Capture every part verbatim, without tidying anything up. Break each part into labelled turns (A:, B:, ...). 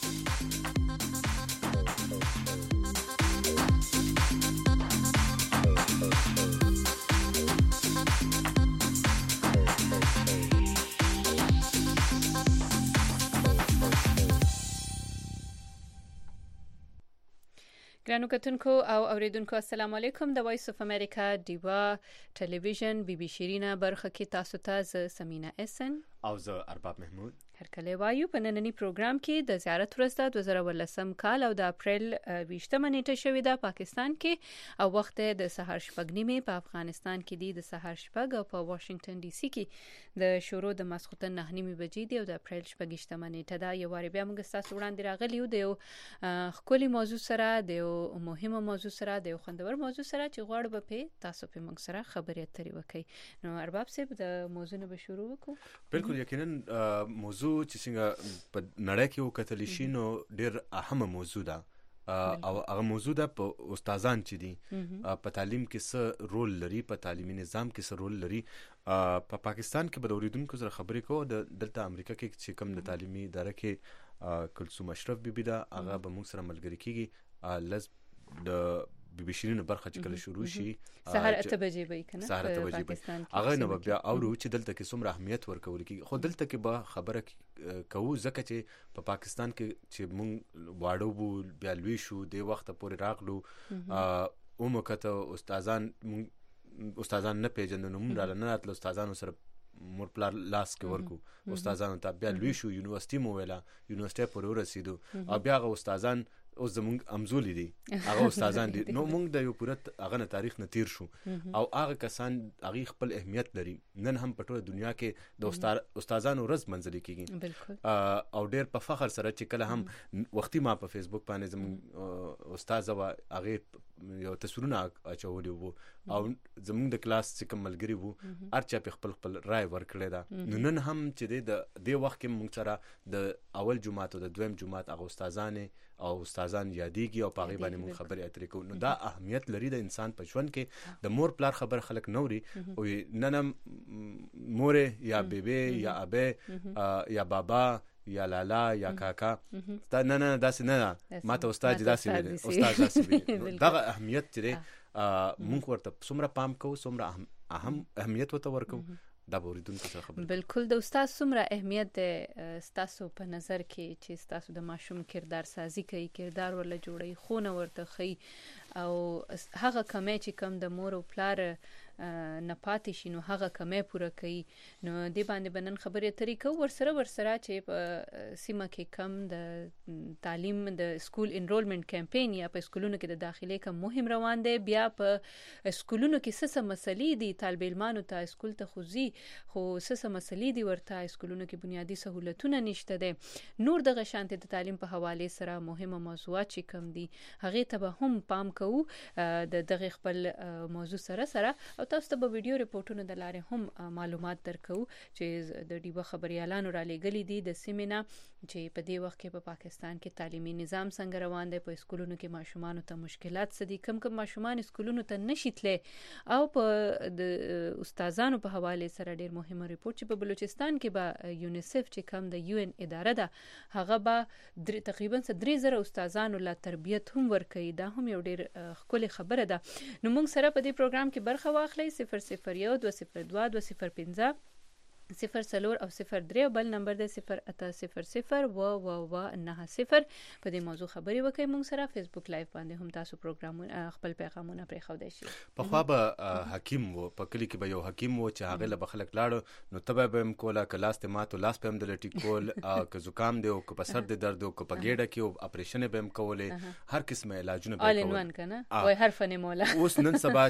A: ګرانو کتونکو او اوریدونکو السلام علیکم. د وایس اف امریکا دیوا ټلویزیون بي بي شیرینا برخه کې تاسو ته ز سمینا اسن
B: او زه ارباب محمود
A: هر کله وایو په نننی پروګرام کې د زیارت ورځ د دوه زره ولسم کال او د اپریل ویشتمه نیټه شوې ده پاکستان کې او وخت د سهار شپږ نیمه په افغانستان کې دی د سهار شپږ او په واشنگټن ډي سي کې د شروع د ماسخوتن نه نیمه بجې دی او د اپریل شپږشتمه نیټه ده. یو واری بیا موږ تاسو وړاندې راغلی یو د خولي موضوع سره د مهمه موضوع سره د خوندور موضوع سره چې غواړو به په تاسو په موږ سره خبرې اترې وکړي. نو ارباب صاحب د موضوع نه به شروع وکړو.
B: بالکل یقینا موضوع چې څنګه په نړۍ کې وکتل شي نو ډېر اهمه موضوع ده او هغه موضوع ده په استادان چې دي په تعلیم کې څه رول لري، په تعلیمي نظام کې څه رول لري. په پاکستان کې به د اوریدونکو سره خبرې کوو. د دلته امریکا کې چې کوم د تعلیمي اداره کې کلثوم اشرف بیبي ده هغه به موږ سره ملګری کیږي. لز د بي بي شیرین برخه چې کله شروع شي
A: سهار اته بجې به کنه
B: سهار اته بجې هغه نو بیا اورو چې دلته کې څومره اهمیت ورکول کیږي. خو دلته کې به خبره کوو ځکه چې په پاکستان کې چې مونږ واړو بو بیا لوي شو د وخت پورې راغلو او مکته استادان استادان نه پیژندنو مونږ را نه راتل استادانو سره مور پلار لاس کې ورکو استادانو ته بیا لوي شو یونیورسيټي مو ویلا یونیورسيټي پورې ورسېدو او بیا غو استادان اوس زمونږ امزولې دي هغه استادان دي. نو مونږ د یو پوره هغه نه تاریخ نه تیر شو او هغه کسان هغه خپل اهمیت لري. نن هم په ټوله دنیا کې د استاد استادانو ورځ منځلې کیږي او ډېر په فخر سره چې کله هم وختي ما په فیسبوک باندې زموږ استاد وا هغه یو تصویرونه اچولي وو او زموږ د کلاس چې کوم ملګری وو ارچا په خپل خپل رائے ورکړی دا. نو نن هم چې د دې وخت کې مونږ سره د اول جمعه او د دویم جمعه هغه استادان او استادان یادېږي او پاغي باندې مون خبرې اترې کوو. نو دا اهمیت لري د انسان په ژوند کې. د مور پلار خبر خلک نوري او ننم مور یا بیبي یا ابه یا بابا یا لالا یا کاکا دا نه نه داسې نه ما ته استاد داسې ویل استاد داسې ویل. دا اهمیت چې مونږ ورته څومره پام کوو څومره اهم اهمیت ورته ورکو دا بوریدونکو څخه خبر.
A: بالکل د استاد څومره اهمیت ده ستاسو په نظر کې چې ستاسو د ماشوم کردار سازي کوي کردار ورله جوړي خونه ورته خي او هغه کمې چې کم د مور او پلار نه پاتې شي نو هغه کمې پوره کوي. نو دې باندې بنن خبرې طریقو ورسره ورسره چې په سیمه کې کم د تعلیم د سکول انرولمنت کمپاین یا په سکولونو کې د داخلي کوم مهم روان دی. بیا په سکولونو کې څه څه مسلې دي طالب علمانو ته سکول ته خوځي خو څه څه مسلې دي ورته سکولونو کې بنیادی سہولتونه نشته دي. نور د غشانت د تعلیم په حواله سره مهمه موضوعات چې کم دي هغه ته هم پام کوو د دغه خپل موضوع سره سره او تاسو ته به ویډیو ریپورتونو د لارې هم معلومات درکو چې د ډیبه خبريالانو را لېګلې دي د سیمینا چې په دې وخت کې په پاکستان کې تعلیمي نظام څنګه روان دی په سکولونو کې ماشومان ته مشکلات څه دي کم کم ماشومان سکولونو ته نشیتله او په د استادانو په حواله سره ډیر مهمه ریپورت چې په بلوچستان کې به یونیسف چې کم د یو ان اداره ده هغه به تقریبا درې زره استادانو لا تربیت هم ورکړي. دا هم یو ډیر خولي خبره ده. نو موږ سره په دې پروګرام کې برخه واخلئ صفر صفر یو دو صفر دو دو صفر پنځه صفر سلور او صفر درې بل نمبر د صفر اته صفر صفر و و و نه صفر په دې موضوع خبرې وکړئ. موږ سره فیسبوک لایو باندې هم تاسو پروګرامونه خپل پیغامونه پرې خو دی شي.
B: په خوا به حکیم و په کلی کې به یو حکیم و چې هغه له خلک لاړو نو تبه به هم کوله کلاس ته ماتو لاس په هم د لټی کول که زکام دی او که په سر د درد او که په ګېډه کې او اپریشن به هم کوله هر قسمه علاجونه به
A: کول. آل ان کنه وای هر فن مولا
B: اوس نن سبا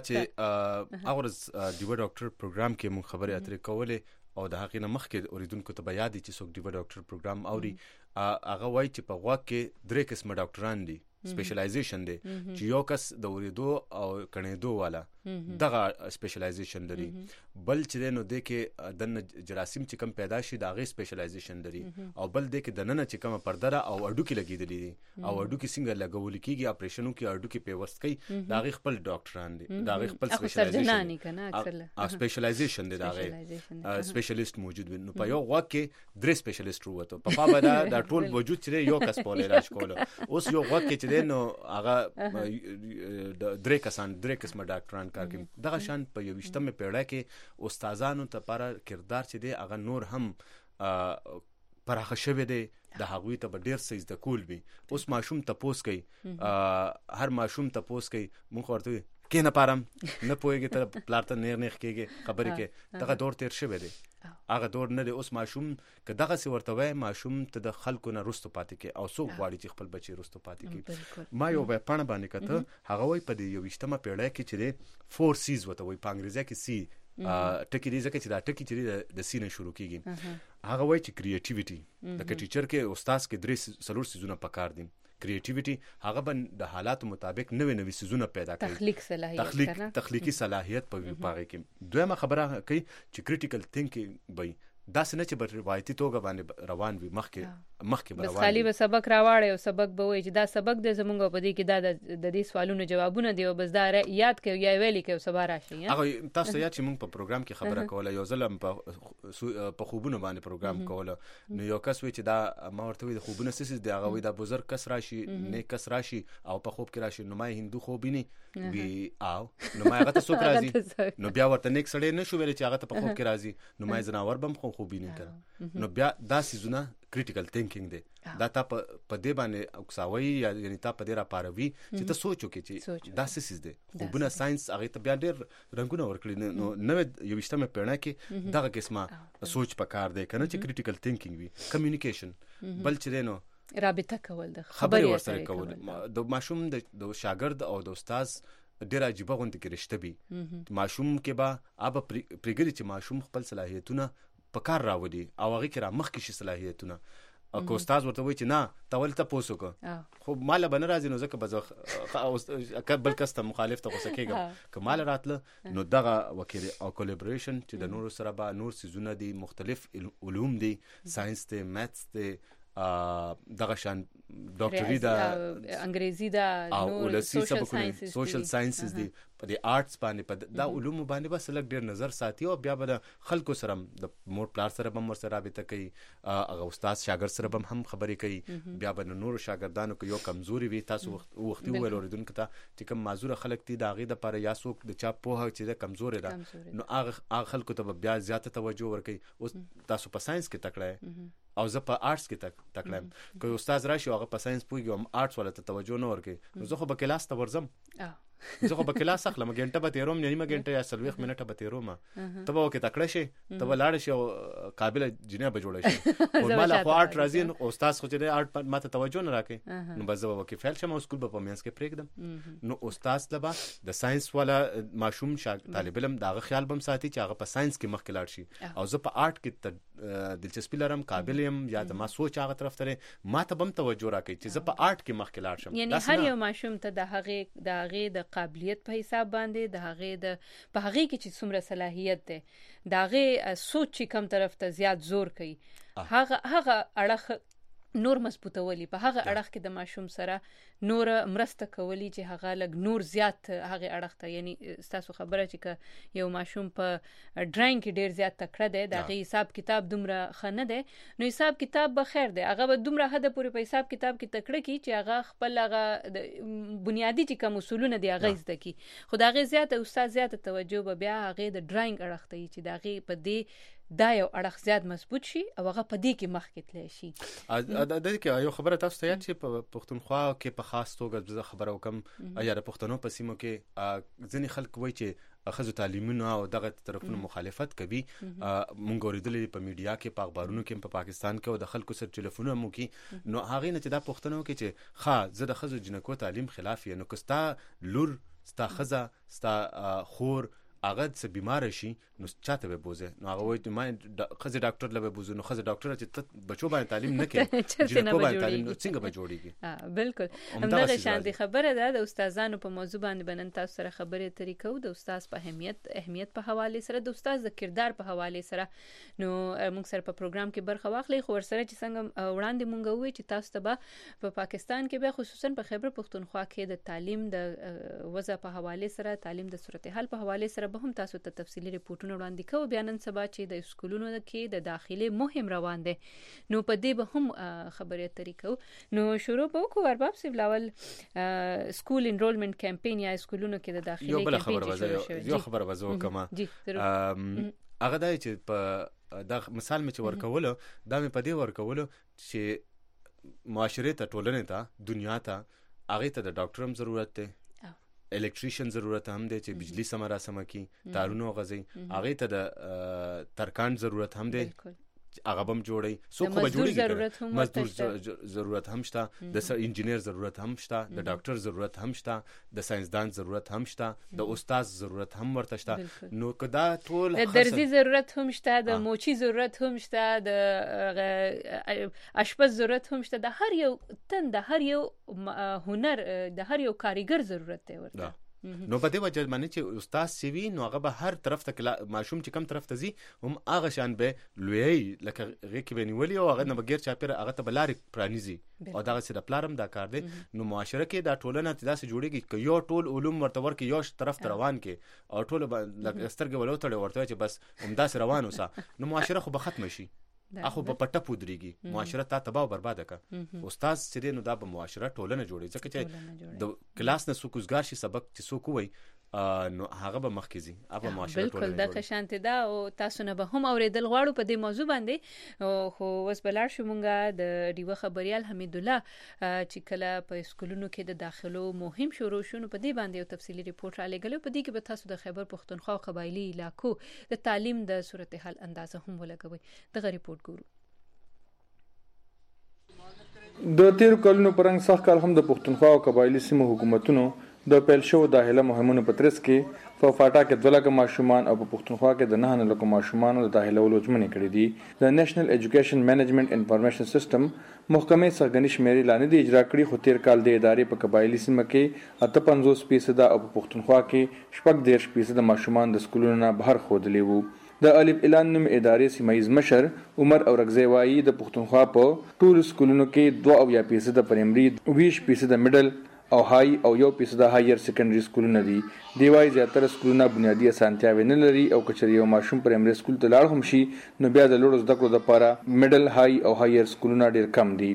B: چې اورز دیو ډاکټر پروګرام کې مون خبرې اترې کوله او د حقیقت مخکې اوریدونکو ته بیا دي چې څوک دیو ډاکټر پروګرام اوري هغه وایي چې په غوا کې درې قسمه ډاکټران دي سپیشلایزیشن دی چې یو کس د اوریدو او کڼېدو والا دغه سپیشلایزیشن لري. بل چې دی نو دی کې د جراثیم چې کم پیدا شي د هغې سپیشلایزیشن لري. او بل دی کې دننه چې کومه پرده ده او هډوکي لګېدلي دي او هډوکي څنګه لګول کېږي اپریشن وکړي هډوکي پیوست کوي د هغې خپل ډاکټران دي د هغې خپل سپیشلایزیشن سپیشلایزیشن دی د هغې سپیشلیست موجود وي. نو په یو غوږ کې درې سپیشلیست وروته په خوا به دا ټول وجود چې دی یو کس په علاج کوله. اوس یو غوږ کې چې دی نو هغه درې کسان درې قسمه ډاکټران کار کوي. دغه شان په یوویشتمه پیړۍ کې استادانو ته لپاره کردار چې دی هغه نور هم پراخه شوی دی. د هغوی ته به ډېر څه زده کول وي. اوس ماشوم تپوس کوي هر ماشوم تپوس کوي مونږ ورته وایو کښېنه پارم نه پوهېږي ته پلار ته نیغ نیغ کېږي خبرې کوې. دغه دور تېر شوی دی هغه دور نه دی. اوس ماشوم که دغسې ورته وایي ماشوم ته د خلکو نه رستو پاتې کوي او څوک غواړي چې خپل بچي رستو پاتې کړي. ما یو پاڼه باندې کته هغه وایي په دې یوویشتمه پیړۍ کې چې دی فور سیز ورته وایي په انګریزي کې سی ټکي دی ځکه چې دا ټکي چې دی د سی نه شروع کېږي. هغه وایي چې کریټیویټي لکه ټیچر کې استاد کې درې څلور سیزونه پکار دي. کریټیویټي هغه به د حالاتو مطابق نوې نوې سیزونه پیدا کوي.
A: تخلیق صلاحیت
B: تخلیق تخلیقي صلاحیت په هغې کې. دویمه خبره کوي چې کریټیکل تھینکینګ به داسې نه چې به روایتي توګه باندې روان وي مخکې مخکې به روان وي
A: بس خالي به سبق راواړی او سبق به وایي چې دا سبق دی زمونږ په دې کې دا د دې سوالونو جوابونه دی او بس دا یاد کوي یا ویلي کوي او سبا راشي.
B: هغه تاسو ته یاد چې مونږ په پروګرام کې خبره کوله یو ځل هم په خوبونو باندې پروګرام کوله نو یو کس وایي چې دا ما ورته وایي د خوبونه څه څیز دی هغه وایي دا بزرګ کس راشي نیک کس راشي او په خوب کې راشي نو ما هندو خوب ویني وي او نو ما هغه ته څوک راځي نو بیا ورته نیک سړی نه شو ویلی چې هغه ته په خوب کې راځي نو ما ځناور به هم خو خوب ویني کنه. نو بیا دا سیزونه کریټیکل تھینکینګ دی. دا تا په دې باندې اکساوي یا یعنی تا په دې راپاروي چې ته سوچ وکړې چې دا څه څیز دی. خوبونه ساينس هغې ته بیا ډېر رنګونه ورکړي. نو نوې یوویشتمه پیړۍ کې دغه قسمه سوچ پکار دی که نه چې کریټیکل تھینکینګ وي. کمیونیکیشن بل چې دی نو
A: رابطه کول د
B: خبرې ورسره کول د ماشوم د شاګرد او د استاد ډېر عجیبه غوندې کې رشته وي. ماشوم کې به هغه پرېږدي چې ماشوم خپل صلاحیتونه په کار راولي او هغې کې را مخکې شي صلاحیتونه. که استاد ورته وایي چې نه تا ولې تپوس وکړه خو ماله به نه راځي نو ځکه به زه بل کس ته مخالف ته غوسه کېږم. که ماله راتله نو دغه وکړي او کولیبریشن چې د نورو سره به نور څیزونه دي مختلف علوم دي ساينس دی میتس دی دغه شان ډاکټري ده
A: انګریزي ده
B: او ولسي سوشل ساينسز دي په دې آرټس باندې په دا علومو باندې به سلک ډېر نظر ساتي او بیا به د خلکو سره د مور پلار سره به هم ورسره رابطه کوي هغه استاد شاګرد سره به هم خبرې کوي. بیا به د نورو شاګردانو که یو کمزوري وي تاسو وختي وویل اورېدونکو ته چې کوم معذوره خلک دي د هغې دپاره یا څوک د چا پوهه چې ده کمزورې ده نو هغه خلکو ته به بیا زیاته توجه ورکوي. اوس تاسو په ساينس کې تکړه او زه په آرټس کې تکړه یم که استاد راشي هغه په ساينس پوهېږي او آرټس والا ته توجه نه ورکوي نو زه خو به کلاس ته ورځم زه خو به کلاس اخلم ګنټه به تېروم نیمه ګنټه یا څلوېښت منټه به تېروم ته به وکې تکړه شي ته به لاړه شي او قابله جنۍ به جوړه شي. او ما له خو آرټ راځي نو استاد خو چې دی آرټ ما ته توجه نه راکوي نو به زه به وکې فیل شم او سکول به په منځ کې پرېږدم. نو استاد ته به د ساينس والا ماشوم طالب علم د هغه خیال به هم ساتي چې هغه په ساينس کې مخکې لاړ شي او زه په آرټ کې دلچسپي لرم قابل یم یا د ما سوچ هغه طرف ته ما ته به هم توجه راکوي چې زه په آرټ کې مخکې لاړ شم.
A: یعنی هر یو ماشوم ته د هغې د هغې د قابلیت په حساب باندې د هغې د په هغې کې چې څومره صلاحیت دی د هغې سوچ چې کم طرف ته زیات زور کوي هغه هغه اړخ نور مضبوطولی په هغه اړخ کې د ماشوم سره نور مرسته کولی چې هغه لږ نور زیات هغه اړخ ته یعنی ستاسو خبره چې که یو ماشوم په ډراینګ کې ډیر زیات تکړه دی د هغې حساب کتاب دومره ښه نه دی نو حساب کتاب به خیر دی هغه به دومره حده پورې په حساب کتاب کې تکړه کړي چې هغه خپل هغه د بنیادي چې کوم اصولونه دي هغه زده کړي خو د هغې زیاته استاد زیاته توجه به بیا هغې د ډراینګ اړخ ته وي چې د هغې په دې دا یو اړخ زیات مضبوط شي او هغه په دې کې مخکې تللی شي.
B: د دې کې یو خبره تاسو ته یاد چې په پښتونخوا کې په خاص توګه زه خبره وکړم یا د پښتنو په سیمو کې ځینې خلک وایي چې ښځو تعلیمونه او دغه طرفونو مخالفت کوي. مونږ اورېدلي په میډیا کې په اخبارونو کې په پاکستان کې او د خلکو سره ټلیفونونه مو کوي نو هغې نه چې دا پوښتنه وکړي چې ښه زه د ښځو جنکو تعلیم خلاف یم نو که ستا لور ستا ښځه ستا خور هغه څه بیمار شي نو چاته به بوزه نو هغه وایي ما خزه ډاکټر لبه بوزه نو خزه ډاکټر چې بچو باندې تعلیم نه کوي
A: چې
B: په باندې تعلیم نو څنګه به جوړیږي
A: بالکل همدغه شانتي خبره ده د استادانو په موضوع باندې بنن تاسو سره خبرې طریقو د استاد په اهمیت اهمیت په حواله سره د استاد د کردار په حواله سره نو موږ سره په پروګرام کې برخه واخلي خو ورسره چې څنګه وړاندې مونږ وې چې تاسو ته په پا پاکستان کې به خصوصا په خیبر پختونخوا کې د تعلیم د وضع په حواله سره تعلیم د صورتحال په حواله سره به هم تاسو ته تفصیلی ریپورتونه وړاندې کوو بیا نن سبا چې د سکولونو کې د داخلي مهم روان دي نو په دې به هم خبرې طریقو نو شروع وکړو ارباب سی بلاول سکول انرولمنت کمپاین یا سکولونو کې د داخلي
B: یو بل خبره وځي یو خبره وځو کما هغه دای چې په دا مثال مې چې ورکولو دا مې په دې ورکولو چې معاشره ته ټولنه ته دنیا ته هغه ته د ډاکټر هم ضرورت دی الکتریشن ضرورت هم دی چې بجلی سمرا سم کی تارونو غزي هغه ته د ترکان ضرورت هم دی هغه بم جوړي سو خو به جوړي مزدور ضرورت هم شته د انجینیر ضرورت هم شته د ډاکټر ضرورت هم شته د ساينسدان ضرورت هم شته د استاد ضرورت هم ورته شته نو کدا ټول
A: د درزي ضرورت هم شته د موچي ضرورت هم شته د اشپز ضرورت هم شته د هر یو تن د هر یو هنر د هر یو کاریګر ضرورت دی ورته
B: نو په دې وجه باندې چې استاد سیوی نو هغه به هر طرف ته ماشوم چې کم طرف ته زی هم هغه شان به لوی لکه غي کې بنولي او هغه نه بغیر چا پیر هغه ته بلار پرانیزي او دا سره پلارم دا کار دی نو معاشره کې دا ټولنه تداسه جوړیږي ک یو ټول علوم ورته ورکه یو طرف ته روان کې او ټول لکه سترګې ولو ته ورته چې بس هم دا روان وسه نو معاشره خو به ختم شي اخو په پټه پودريږي معاشره ته تباہ او برباد کا استاد سره نو دا په معاشره ټولنه جوړي ځکه چې د کلاس نه سوکوزګار شي سبق چې سوکو وي نو هغه به مخکزي هغه معاشره ټولنه
A: بالکل د خشانت دا او تاسو نه به هم اوریدل غواړو په دې موضوع باندې خو وس بلار شو مونږه د ډیوه خبريال حمید الله چې کله په سکولونو کې د داخلو مهم شروع شونه په دې باندې یو تفصیلی ریپورت را لګلو په دې کې به تاسو د خیبر پختونخوا قبایلی علاقو د تعلیم د صورتحال اندازه هم ولګوي دغه ریپورت ګورو
C: د تیر کلونو پرنګ سخت کال هم د پختونخوا او قبایلی سیمو حکومتونو د پیل شو داخله مهمونو په ترڅ کې په فاټا کې دوه لکه ماشومان او په پختونخوا کې د نه لکه ماشومان د داخله ولوجمنې کړې دي د نېشنل اډوکیشن منیجمنت انفارمیشن سیستم محکمه سرګنی شمیرې لاندې د اجرا کړې خو تیر کال د ادارې په قبایلی سیمه کې اته پنځوس فیصد او په پختونخوا کې شپږ دیرش فیصد ماشومان د سکولونو نه بهر ښودلي وو د الف اعلان نوم ادارې سیمایز مشر عمر اورغزی وایي د پختونخوا په ټول سکولونو کې دوه او یا فیصد پرایمري ویش فیصد میډل او هاي او یو فیصد هایر سیکنډري سکولونه دي دی وايي زیاتره سکولونه بنیادی اسانتیاوې نه لري او کچري یو ماشوم پرایمري سکول ته لاړ هم شي نو بیا د لوړو زده کړو لپاره میډل هاي او هایر سکولونه ډیر کم دي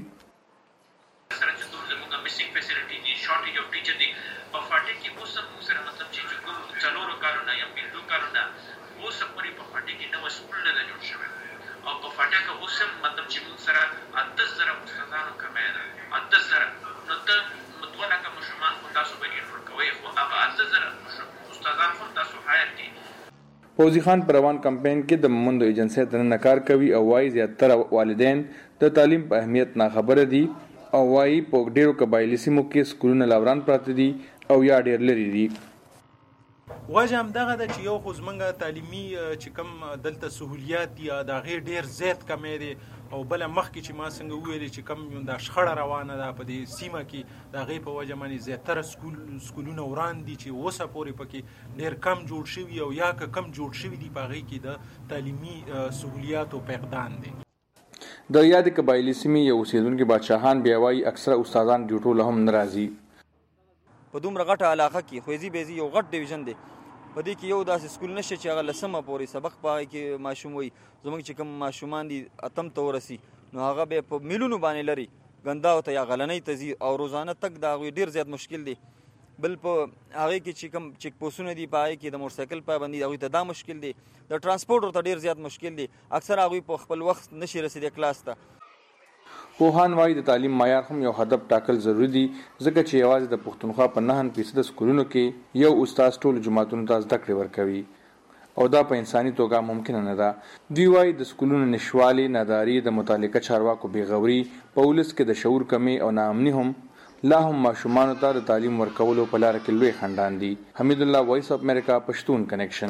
C: فوزي خان پروان کمپاین کې د مومندو ایجنسی دننه کار کوي او وايي زیاتره والدین د تعلیم په اهمیت نه خبره دي او وايي په ډیرو قبایلی سیمو کې سکولونه لاوران پراته دي او یا ډیر لري دي
D: وجه هم دغه د چې یو خو زمونږ تعلیمي چې کوم دلته سهولیات دي دا غیر ډیر زیات کمې دي او بل مخکې چې ما څنګه ویل چې کم دا شخړه روانه ده په دې سیمه کې دا غي په وجه باندې زیاتره سکول سکولونه وران دي چې وسه پورې پکې ډیر کم جوړ شوی او یا کم جوړ شوی دي په غي کې د تعلیمي سہولیات او فقدان دي
C: د یاد قبایلی سیمې یو اوسیدونکو بادشاہان بیا وايي اکثره استادان ډیوټو لهم ناراضي
E: په دومره غټه علاقه کې خوځي بيزي یو غټ ډیویژن دی په دې کې یو داسې سکول نشته چې هغه لسمه پورې سبق پای کې ماشوم وي زموږ چې کوم ماشومان دي اتم ته ورسي نو هغه به په میلیونو باندې لري ګندا او ته یا غلنۍ تزي او روزانه تک دا ډیر زیات مشکل دی بل په هغه کې چې کوم چیک پوسټونه دي پای کې د موټر سایکل پابندي هغه ته دا مشکل دی د ترانسپورت ورته ډیر زیات مشکل دی اکثر هغه په خپل وخت نشي رسیدي کلاس ته
C: پوهان وايي د تعلیم معیار هم یو هدف ټاکل ضروری دي ځکه چې یوازې د پښتونخوا په نه فیصد سکولونو کې یو استاد ټول جماعتونو ته زده کړې ورکوي او دا په انساني توګه ممکن نه ده دوی وايي د سکولونو نشوالي ناداري د متعلقه چارواکو بیغوري په ولس کې د شعور کمی او ناامني هم لا هم ماشومان ته د تعلیم ورکولو په لار کې لوی خندان دي. حمید الله، وایس اف امریکا، پښتون کنیکشن.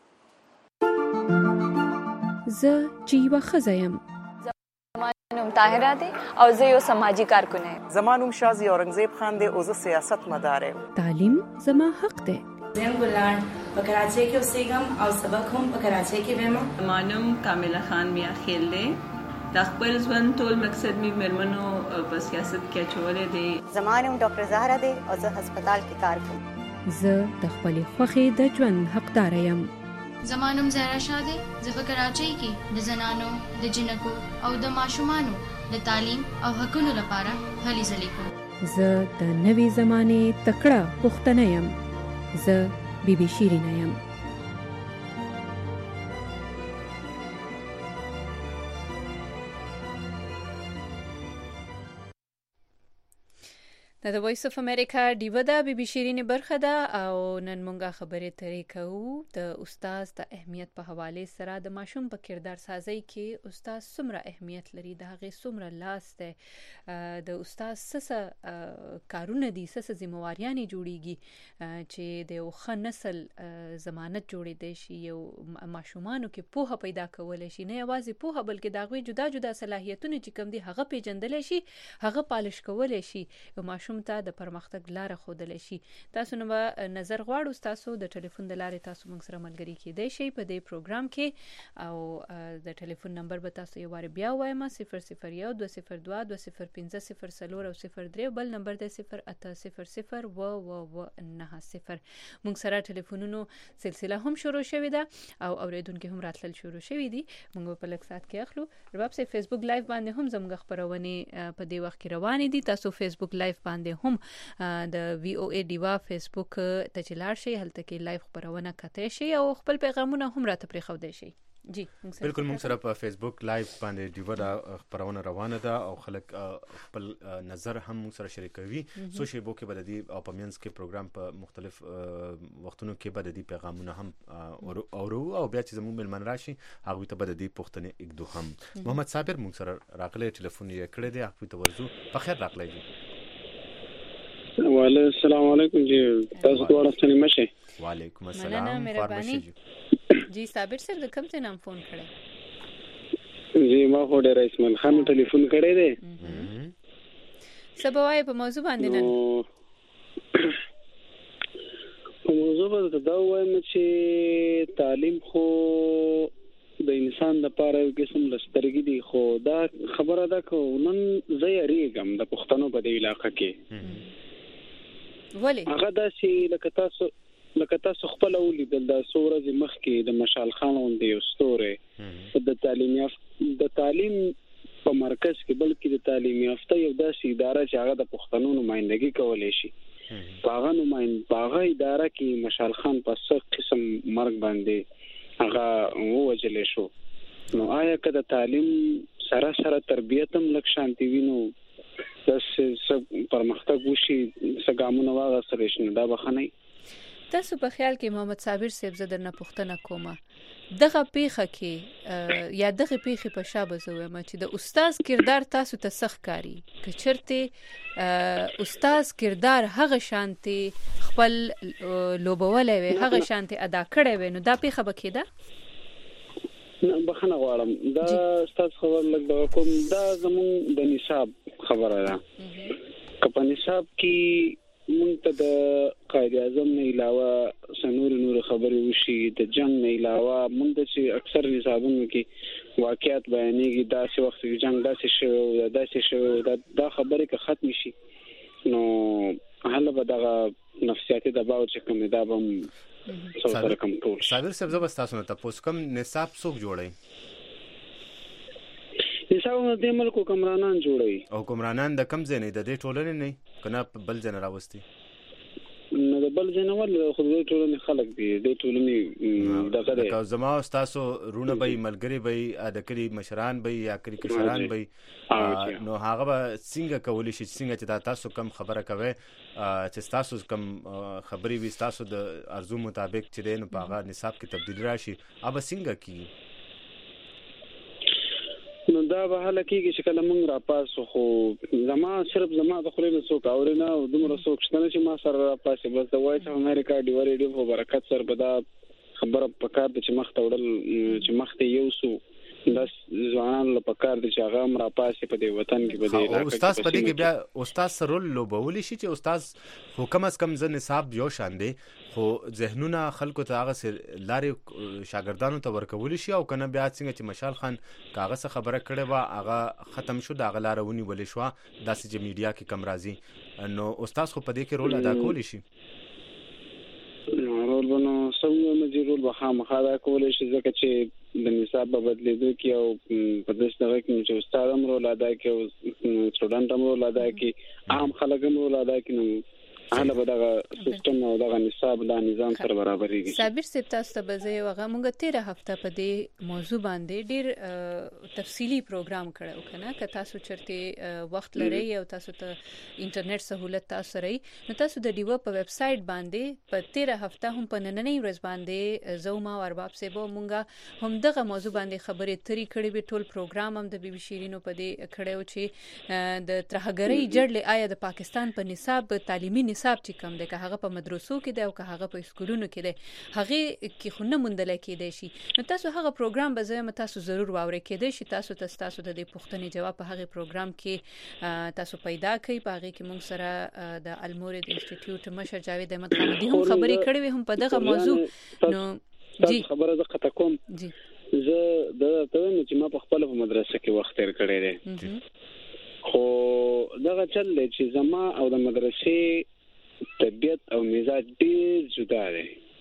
A: زه چې یوه ښځه یم.
F: نوم طاهره دی او زه یو سماجی کارکن یم.
G: زما نوم شازی اورنګزیب خان دی او زه سیاست مدار یم.
A: تعلیم زما حق دی.
H: زه ګلان په کراچۍ کې اوسېږم او سبق هم په کراچۍ کې وایم.
I: زما نوم کامله خان میا خیل دی. د خپل ژوند ټول مقصد مې مېرمنو په سیاست کې اچولی دی.
J: زما نوم ډاکټر زهره دی او زه هسپتال کې کار کوم.
A: زه د خپلې خوښې د ژوند حقداره یم.
K: زما نوم زهرا شاه دی. زه په کراچۍ کې د زنانو، د جنکو او د ماشومانو د تعلیم او حقونو لپاره هلې ځلې کوم.
A: زه د نوې زمانې تکړه پښتنه یم. زه بی بی شیرینه یم. دا د وایس اف امریکا ډیوه ده، بی بی شیرینې برخه ده او نن مونږه خبرې ترې کوو د استاد د اهمیت په حواله سره. د ماشوم په کردار سازی کې استاد څومره اهمیت لري، د هغې څومره لاس دی، د استاد څه کارونه دي، څه ذمہواریانې جوړیږي چې د یو ښه نسل ضمانت جوړېدی شي، یو ماشومانو کې پوهه پیدا کولی شي، نه یوازې پوهه بلکې د هغوی جدا جدا صلاحیتونه چې کوم دي هغه پیژندلی شي، هغه پالش کولی شي، یو ماشوم ته د پرمختګ لاره ښودلی شي. تاسو نو به نظر غواړو ستاسو د ټلیفون د لارې تاسو موږ سره ملګري کیدی شئ په دې پروګرام کې، او د ټلیفون نمبر به تاسو یو وارې بیا وایم: صفر صفر یو دوه صفر دوه دوه صفر پنځه صفر څلور او صفر درې، بل نمبر دی صفر اته صفر صفر اوه اوه اوه نهه صفر. موږ سره ټلیفونونو سلسله هم شروع شوې ده او اوریدونکي هم راتلل شروع شوي دي. موږ په لږ ساعت کې اخلو. رباب صاحب فیسبوک لایف باندې هم زموږ خپرونې په دې وخت کې روانې دي. تاسو فیسبوک لایف باندې هم د وی او ای ډیوا فیسبوک ته چې لاړ شئ، هلته کې لایف خبرونه کتئ شئ او خپل پیغامونه هم راته پرېښودی شئ. جی
B: بالکل، موږ سره په فیسبوک لایف باندې ډیوه دا خبرونه روانه ده او خلک خپل نظر هم موږ سره شریکوي. سو شیبو کې به د دې او په منځ کې پروګرام په مختلف وختونو کې به د دې پیغامونه هم اورو او بیا چې زموږ مېلمن راشي هغوی ته به د دې پوښتنې اږدو هم. محمد صابر موږ سره راغلی، ټلیفون یې کړی دی، هغوی ته ورځو. په خیر راغلی جی.
L: وعلیکم السلام علیکم جی، تاسو دواړه ستنې مشه.
B: وعلیکم السلام،
A: مهرباني جی. صابر سر د کوم ځای نام فون کړی؟
L: جی ما خو ډېر اسماعیل خان ټلیفون کړی دی.
A: څه به وایې په موضوع باندې نن؟
L: په موضوع باندې دا وایم چې تعلیم خو د انسان لپاره یو قسم لسترګي دي، خو دا خبره ده که نن زه یریږم د پښتنو په دې علاقه کې.
A: ولې؟
L: هغه داسې لکه تاسو لکه تاسو خپل ولیدل د څو ورځې مخکې د مشال خان غوندې یو ستوری د تعلیم د تعلیم په مرکز کې، بلکې د تعلیم یافته یو داسې اداره چې هغه د پښتنو نمائندګي کولی شي، په هغه نمایند په هغه اداره کې مشال خان په څه قسم مرګ باندې هغه ووجلی شو. نو آیا که د تعلیم سره سره تربیت هم لږ شانتي وي نو داسې څه پرمختګ وشي، څه ګامونه واخیستلی شي، نو دا به ښه نه وي؟
A: تاسو په خیال کې محمد صابر صاحب زه درنه پوښتنه کومه، دغه پیښه کې یا دغه پیښې په شا به زه وایم چې د استاد کردار تاسو ته څه ښکاري؟ که چېرته استاد کردار هغه شانتې خپل لوبولی وی، هغه شانتې ادا کړی وی، نو دا پیښه به کېده؟
L: بخښنه غواړم، دا ستاسو خبر لږ دغه کوم، دا زموږ د نصاب خبره ده. که په نصاب کې مونږ ته د قائد اعظم نه علاوه سنور نور خبرې وشي، د جنگ نه علاوه مونږ د چې اکثر نصابونو کې واقعیت بیانېږي، داسې وخت کې جنگ داسې شوی او داسې شوی، دا خبرې که ختم شي نو هله به دغه نفسیاتي دباو چې کوم دا به هم سره کنټرول شي.
B: صابر صاحب زه به ستاسو نه تپوس کوم، نصاب څوک جوړوي؟
L: نصاب د دې ملک حکمرانان جوړوي.
B: او حکمرانان د کوم ځای نه؟ د دې ټولنې نه که نه بل ځای نه راوستي؟
L: نه د بل ځای نه ولې، خو د دې ټولنې خلک دي، د دې ټولنې دغه دی.
B: لکه زما او ستاسو رونه به وي، ملګري به وي، د کلي مشران به وي یا کلي کشران به وي، نو هغه به څنګه کولی شي څنګه چې دا تاسو کم خبره کوئ چې ستاسو کم خبرې وي ستاسو د ارزو مطابق چې دی نو په هغه نصاب کې تبدیلي راشي، هغه به څنګه کېږي؟
L: نو دا به هله کېږي چې کله موږ راپاسو خو زما صرف زما د خولې نه څوک اوري نه او دومره څوک شته نه چې ما سره راپاسي بس د وایس اف امریکا ډیو ریډیو په برکت سره به دا خبره پکار ده چې مخ ته وړل چې مخ ته یو سو بس ځوانان له پکار دي چې هغه هم راپاسي په دې وطن کې به دی
B: او استاد په دې کې بیا استاد سره لوبولی شي چې استاد خو کم از کم ځنه نصاب یو شان دی خو ذهنونه خلکو ته هغه لارې شاګردانو ته ورکول شي او کنه بیا څنګه چې مشال خان کاغذ خبره کړې و هغه ختم شو دا غلاره ونی ولې شو داسې چې میډیا کې کم راځي نو استاد خو په دې کې رول ادا کولی شي
L: رول بنو سوي مې رول به خامخا دا کولی شي ځکه چې د نصاب په بدلیدو کې او په داسې دغه کې چې استاد هم رول ادا کوي او سټوډنټ هم رول ادا کوي عام خلک هم رول ادا کوي نو هله به دغه سیستم او دغه نصاب دا نظام سره برابرېږي.
A: صابر صاحب تاسو ته به زه یو هغه مونږ تیره هفته په دې موضوع باندې ډېر تفصیلی پروګرام کړو کنه که تاسو چرته وخت لرئ او تاسو ته انټرنیټ سہولت تاسو لرئ نو تاسو د ډیو په ویب سټ باندې په تیره هفته هم په نننۍ ورځ باندې زوما او ارباب سیبو مونږ هم دغه موضوع باندې خبرې تری کړې به ټول پروګرام هم د بي بي شیرینو په دې کړو چې د ترهګرۍ جړلې آیا د پاکستان په نصاب تعلیمي نصاب چې کم دی که هغه په مدرسو کې دی او که هغه په سکولونو کې دی هغه کې خو نه موندل کېدای شي نو تاسو هغه پروګرام به زه تاسو ضرور واورئ کېدای شي تاسو ته تاسو د دې پوښتنې جواب په هغه پروګرام کې تاسو پیدا کړئ په هغه کې موږ سره د المورد انسټیټیوټ مشر جاوید احمد خامدی هم خبرې کړې وي هم په دغه موضوع نو
L: جی خبره زه قطع کوم
A: جی
L: زه د ته چې ما په خپل په مدرسه کې وخت تیر کړی دی خو دغه چل چې زما او د مدرسې طبیعت او مزاج ډیر جدا دی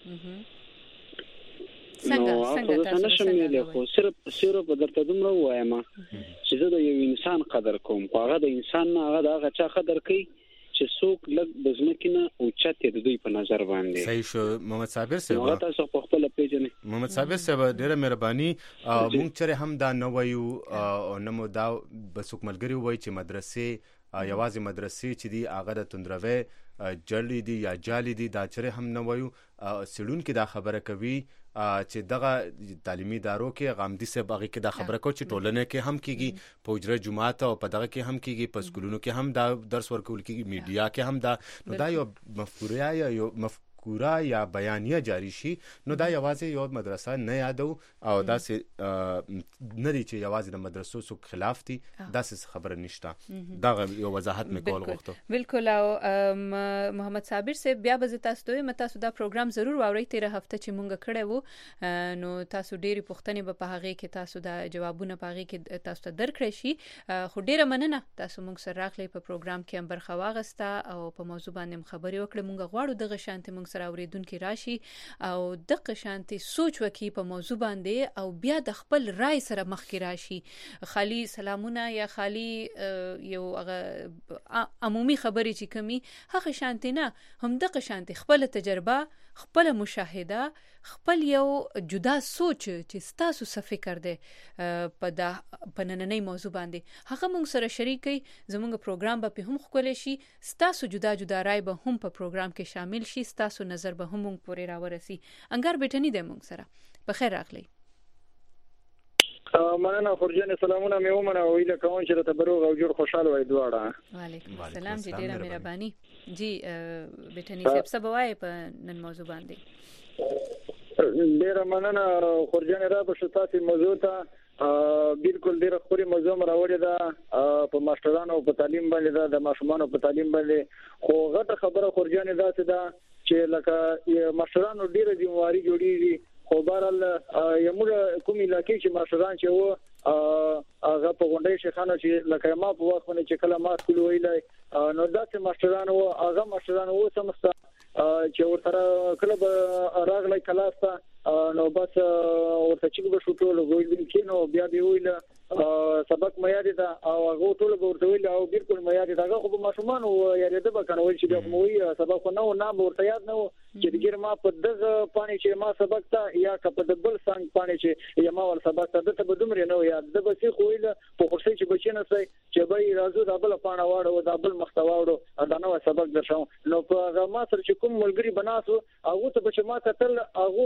L: څنګه څنګه تاسو څنګه خو صرف صرف درته دومره وایم چې زه د یو انسان قدر کوم هغه د انسان نه هغه هغه چا قدر کوي چې څوک لږ د ځمکې نه اوچت د دوی په نظر باندې
B: صحیح شو محمد صابر صاحب
L: نو تاسو په خپل پیژنې
B: محمد صابر صاحب ډیره مهرباني مونږ چره هم دا نو وایو او نمو دا بسوک ملګری وای چې مدرسې یوازې مدرسې چې دی هغه د تندروي جړلې دي یا جالي دي دا چره هم نه وایو سړون کې دا خبره کوي چې دغه تعلیمي ادارو کې غامدي سه باغی کې دا خبره کو چې ټولنه کې هم کیږي په اجره جماعت او په دغه کې هم کیږي په سکولونو کې هم دا درس ورکول کیږي میډیا کې هم دا نو دا یو مفکوره یا یو مفکوره یا بیانیه جاری شي نو دا یوازې یو مدرسه نه یادو او دا سه نه دي چې یوازې د مدرسو سو خلاف دي دا سه خبره نشته دا یو وضاحت مې کول غوښته
A: بالکل او محمد صابر صاحب بیا به تاسو ته مته تاسو دا پروګرام ضرور واورئ تیره هفته چې مونږ کړه وو نو تاسو ډېری پوښتنې به په هغه کې تاسو دا جوابونه په هغه کې تاسو ته درکړئ شي خو ډېره مننه تاسو مونږ سره راغلی په پروګرام کې هم برخه واغسته او په موضوع باندې خبرې وکړې مونږ غواړو دغه شانتي مونږ سره اوریدونکو راشي او دغه شانتي سوچ وکي په موضوع باندې او بیا د خپل رائے سره مخ کې راشي خالي سلامونه یا خالي یو هغه عمومي خبرې چې کمی هغه شانتي نه هم دغه شانتي خپل تجربه خپل مشاهده خپل یو جدا سوچ چې تاسو څه فکر دی په دا په نننۍ موضوع باندې هغه موږ سره شریکي زموږ پروګرام به هم خولې شي تاسو جدا جدا رائے به هم په پروګرام کې شامل شي تاسو نظر به هم موږ پورې راورسي انګار بیٹنی دی موږ سره په خیر راغلی
M: مننه خورجان سلامونه مې ومنه ویل کوم چې ته بروغ او جوړ خوشاله وای دواړه
A: وعلیکم السلام جی ډیره مهرباني جی بیٹنی صاحب څه بوای په نن موضوع باندې
M: ډیره مننه خورجان را په شتاسي موضوع ته بالکل ډیره خوري موضوع راوړی دا په ماسترانو په تعلیم باندې دا د ماشومانو په تعلیم باندې خو غټه خبره خورجان دا څه دا چې لکه ماسترانو ډیره ذمہواری جوړیږي خو بهرحال یموږ کوم علاقې چې ماشومان چې وو هغه په غونډې شيخانو چې لکه ما په وخت باندې چې کله ما سکول ویلای نو دا چې ماشومان وو هغه ماشومان وو سمسته چې ورته کله به راغلی کلاس ته نو بس ورته چې به شوټول ویل کې نو بیا دی ویل سبق مې یاد ده او هغه ټول ورته ویل او بالکل مې یاد ده هغه خو ماشومان وو یاد ده به کنه ویل چې به مو سبق نه و نه ورته یاد نه و چې دګر ما په دغه پانی چې ما سبق ته یا په د بل څنګه پانی چې یا ما ول سبق ته ته به دومره نه یاد ده به سي خو ویل په خورشي چې بچنه سي چې به راځو د بل پاڼه واړو د بل مختوا واړو دا نو سبق درشم نو په هغه ما سره چې کوم ملګری بناسو هغه ته چې ما ته تل هغه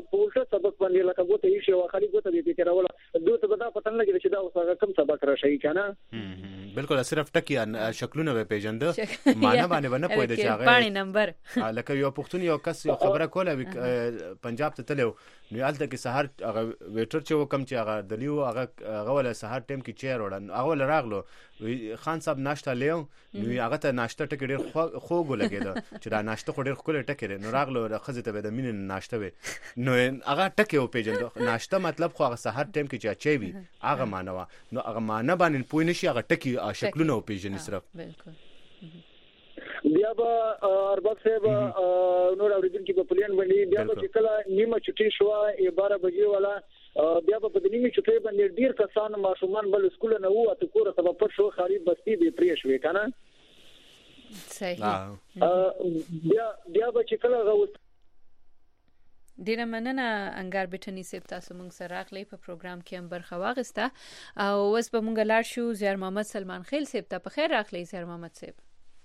M: په ولټه سبق باندې لکه ګوته یې شي او خالي ګوته دې تیروله دوی ته دا پتن لګي چې دا اوس کوم سبق راشي کنه
B: بالکل صرف ټکی شکلونه به پیژنده معنا باندې باندې پوهه چې هغه
A: پانی نمبر
B: لکه یو پښتون یو کس یو خبره کوله پنجاب ته تلو نو الته کې سحر هغه ویټر چې وکم چې هغه دلیو هغه هغه ول سحر ټیم کې چیر وړن هغه ول راغلو خان صاحب ناشته لیو نو هغه ته ناشته ټکی ډیر خوګو لګیدا چې دا ناشته خو ډیر خپل ټکی نو راغلو خزه ته د مين ناشته وي نو هغه ټکی او پیژند ناشته مطلب خو هغه سحر ټیم کې چې چي وي هغه مانوا نو هغه معنا باندې پوه نشي هغه ټکی شکلونه او پیژنې صرف
A: بالکل
M: بیا به ارباب صاحب نور اوریدونکو په پلان باندې بیا به کله نیمه چټي شو یې بارہ بجې والا بیا به په نیمه چټي باندې ډیر کسان ماشومان بل سکول نه وو اته کور ته په شو خاري بستی دی پرې شوې کنه
A: صحیح
M: بیا بیا به کله غوښ
A: ډیره مننه انګار بټنی سیب تاسو مونږ سره راغلی په پروګرام کې هم برخه واغسته او اوس به مونږ لاړ شو زیار محمد سلمان خیل سیب ته په خیر راغلی زیار محمد سیب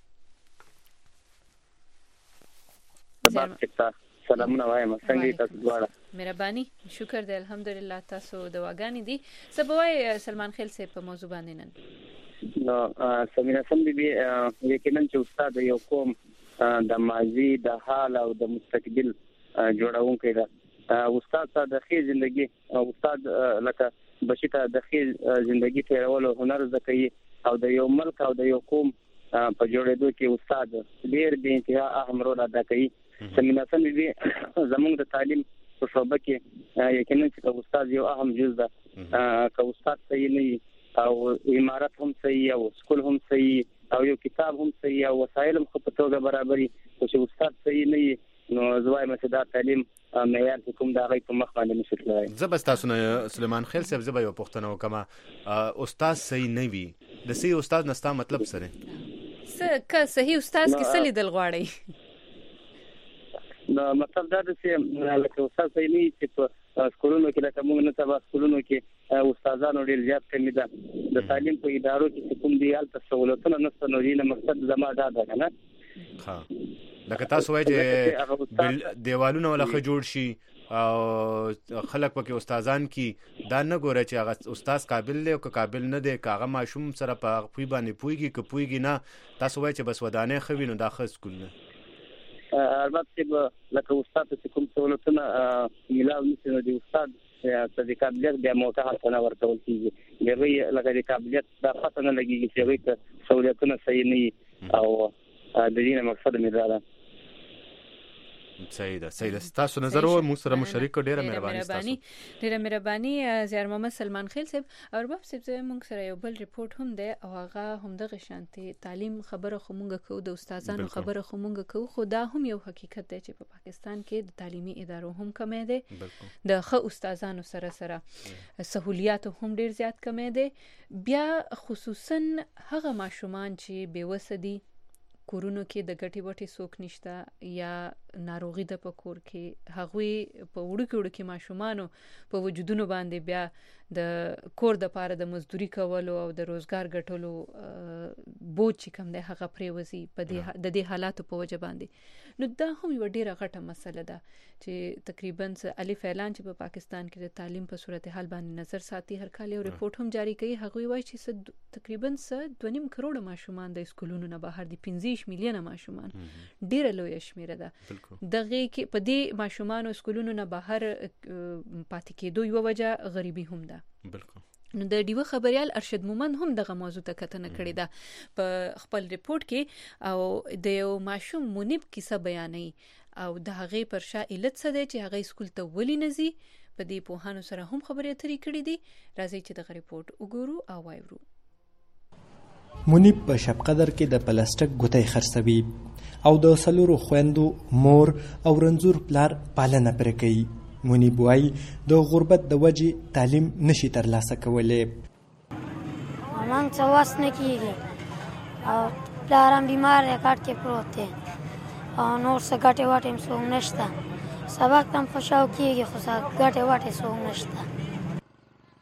N: سلامونه وایم څنګه تاسو دواړه
A: مهرباني شکر دی الحمدلله تاسو دواګانی دي سبوي سلمان خیل سیب په موضوع باندې نن
N: نو سمینا سم بي یقینا چې استاد یو قوم د ماضي د حال او د مستقبل جوړونکی دا استاد ته د خې ژوندۍ او استاد لکه بشیته د خې ژوندۍ تیرولو هنر زکوي او د یو ملک او د یو قوم په جوړېدو کې استاد ډېر به انتها اهم رول ادا کوي سمینا سم بي زموږ د تعلیم په شعبه کې یقینا چې استاد یو اهم جز ده که استاد صحیح نه او امارت هم صحیح او سکول هم صحیح او یو کتاب هم صحیح او وسایل هم په توګه برابري چې استاد صحیح نه نو زوای مې دا تعلیم معیار کوم دا غي په مخ باندې نشي تلای
B: زبست تاسو نه سليمان خیل صاحب زبا یو پښتنه وکما استاد صحیح نه وي د صحیح استاد نستا مطلب سره
A: څه که صحیح استاد کې څه لیدل غواړي
N: نو مطلب دا چې لکه استاد صحیح نه چې په سکولونو کې لکه موږ نه تبع سکولونو کې استادانو ډیر زیات کمی ده د تعلیم په ادارو کې کوم دی حالت سہولتونه نشته نو دې مقصد زما دا ده نه
B: ها لکه تاسو وایي چې دیوالونه ولخه جوړ شي او خلک پکې استادان کی دا نه ګوره چې هغه استاد قابل دی او که قابل نه دی کاغه ماشوم سره په پوی باندې پویږي که پویږي نه تاسو وایي چې بس ودانه خوي نو دا خاص سکول نه
N: البته لکه استاد چې کوم سہولتونه ملاو نشي نو د استاد د قابلیت بیا موقع حاصل ورکول کیږي لږه لکه د قابلیت دا پته نه لګیږي چې هغه سہولتونه صحیح نه او د دې مقصد مې دا ده
B: صحیح ده صحیح ده تاسو نظر و مو سره مشارکت ډیره مهرباني تاسو
A: ډیره مهرباني زیار محمد سلمان خیل صاحب اور باب صاحب مونږ سره یو بل ریپورت هم ده او هغه هم د غشانتي تعلیم خبره خو مونږ کوو د استادانو خبره خو مونږ کوو خو دا هم یو حقیقت دی چې په پاکستان کې د تعلیمي ادارو هم کمې ده د خو استادانو سره سره سہولیات هم ډیر زیات کمې ده بیا خصوصا هغه ماشومان چې بیوسدي کورونو کې د ګټي وټي سوک نشته یا ناروغي د پکور کې هغوی په وړو کې وړو کې ماشومانو په وجودونو باندې بیا د کور د پاره د مزدوري کولو او د روزګار ګټلو بوج چې کوم دی هغه پریوزي په دې د دې حالاتو په وجه باندې نو دا هم یو ډیره غټه مسله ده چې تقریبا الف اعلان چې په پاکستان کې د تعلیم په صورتحال باندې نظر ساتي هر کال یو ریپورت هم جاری کوي هغوی وایي چې تقریبا دوه نیم کروڑ ماشومان د سکولونو نه بهر دي پنځه میلیونه ماشومان ډیره لوی شمیره ده دغه کې په دې ماشومان سکولونو نه بهر پاتې کېدو یو وجه غریبي هم ده
B: بالکل
A: نو د ډیوه خبريال ارشد مومند هم دغه موضوع ته کتنه کړې ده په خپل ریپورت کې او د یو ماشوم منیب کیسه بیانوي او د هغه پر شا علت څه دی چې هغه سکول ته ولې نزي په دې په هانو سره هم خبرې اترې کړې دي راځي چې د ریپورت وګورو او وایو
O: منیب په شب قدر کې د پلاستیک ګوتې خرڅوي او د سلورو خويندو مور او رنزور پلار پالنه پرې کوي منیب وايي د غربت د وجې تعلیم نشي ترلاسه کولی
P: من څه واس نه کېږي او پلارم بیمار دی کټ کې پروت دی او نور څه ګټې وټې هم څوک نشته سبق ته هم خوشحال کېږي خو څه ګټې وټې څوک نشته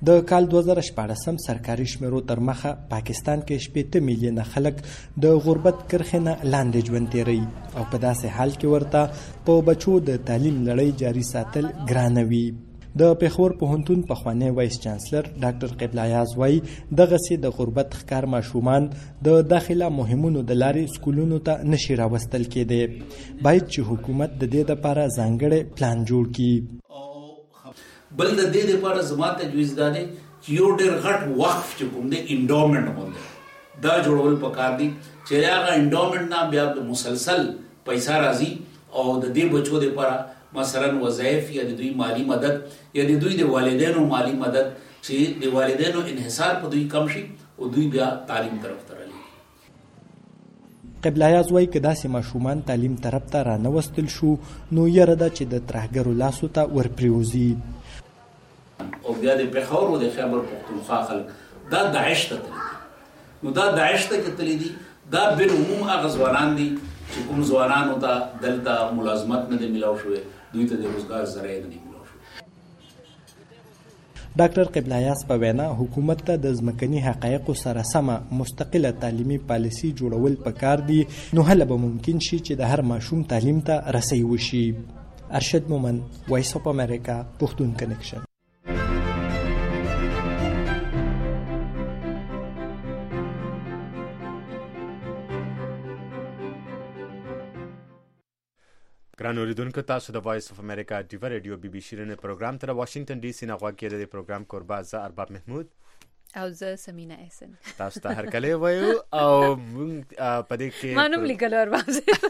O: د کال دوه زره شپاړسم سرکاري شمیرو تر مخه پاکستان کې شپېته میلیونه خلک د غربت کرښې نه لاندې ژوند تیروي او په داسې حال کې ورته په بچو د تعلیم لړۍ جاري ساتل ګرانه وي. د پېښور پوهنتون پخوانی وایس چانسلر ډاکټر قبله یاز وایي دغسې د غربت ښکار ماشومان د داخله مهمونو د لارې سکولونو ته نشي راوستل کېدی. باید چې حکومت د دې دپاره ځانګړی پلان جوړ کړي.
Q: بل د دې دپاره زما تجویز دا دی چې یو ډېر غټ وقف چې کوم دی انډومنټ غوندې دا جوړول پکار دي چې هغه انډومنټ نه بیا د مسلسل پیسه راځي او د دې بچو دپاره مثلا وظایف یا د دوی مالی مدد یا د دوی د والدینو مالی مدد چې د والدینو انحصار په دوی کم شي او دوی بیا تعلیم طرف ته رالېږي.
O: قبله یاز وایي که داسې ماشومان تعلیم طرف ته رانوستل شو نو یره ده چې د ترهګرو لاسو ته ورپرېوځي.
Q: او بیا د پېښور او د خیبر پښتونخوا خلک دا داعش ته تللي دي نو دا داعش ته که تللي دي دا بالعموم هغه ځوانان دي چې کوم ځوانانو ته دلته ملازمت نه دی میلاو شوی دوی ته د روزګار ذرایع نه دي میلاو شوی.
O: ډاکټر قبله یاز په وینا حکومت ته د ځمکني حقایقو سره سمه مستقله تعلیمي پالیسي جوړول پکار دي نو هله به ممکن شي چې د هر ماشوم تعلیم ته رسۍ وشي. ارشد مومن، وایس اف امریکا، پښتون کنیکشن.
B: ګران اوریدونکو تاسو د وایس اف امریکا ډیوه ریډیو بي بي شیرینې پروګرام ته واشنگټن ډي سي نه غوږ کېده. د پروګرام کوربه زه ارباب محمود
A: او زه سمینا احسن.
B: تاسو ته هرکلی وایو او موږ په دې کې
A: ما نوم لیکلو ارباب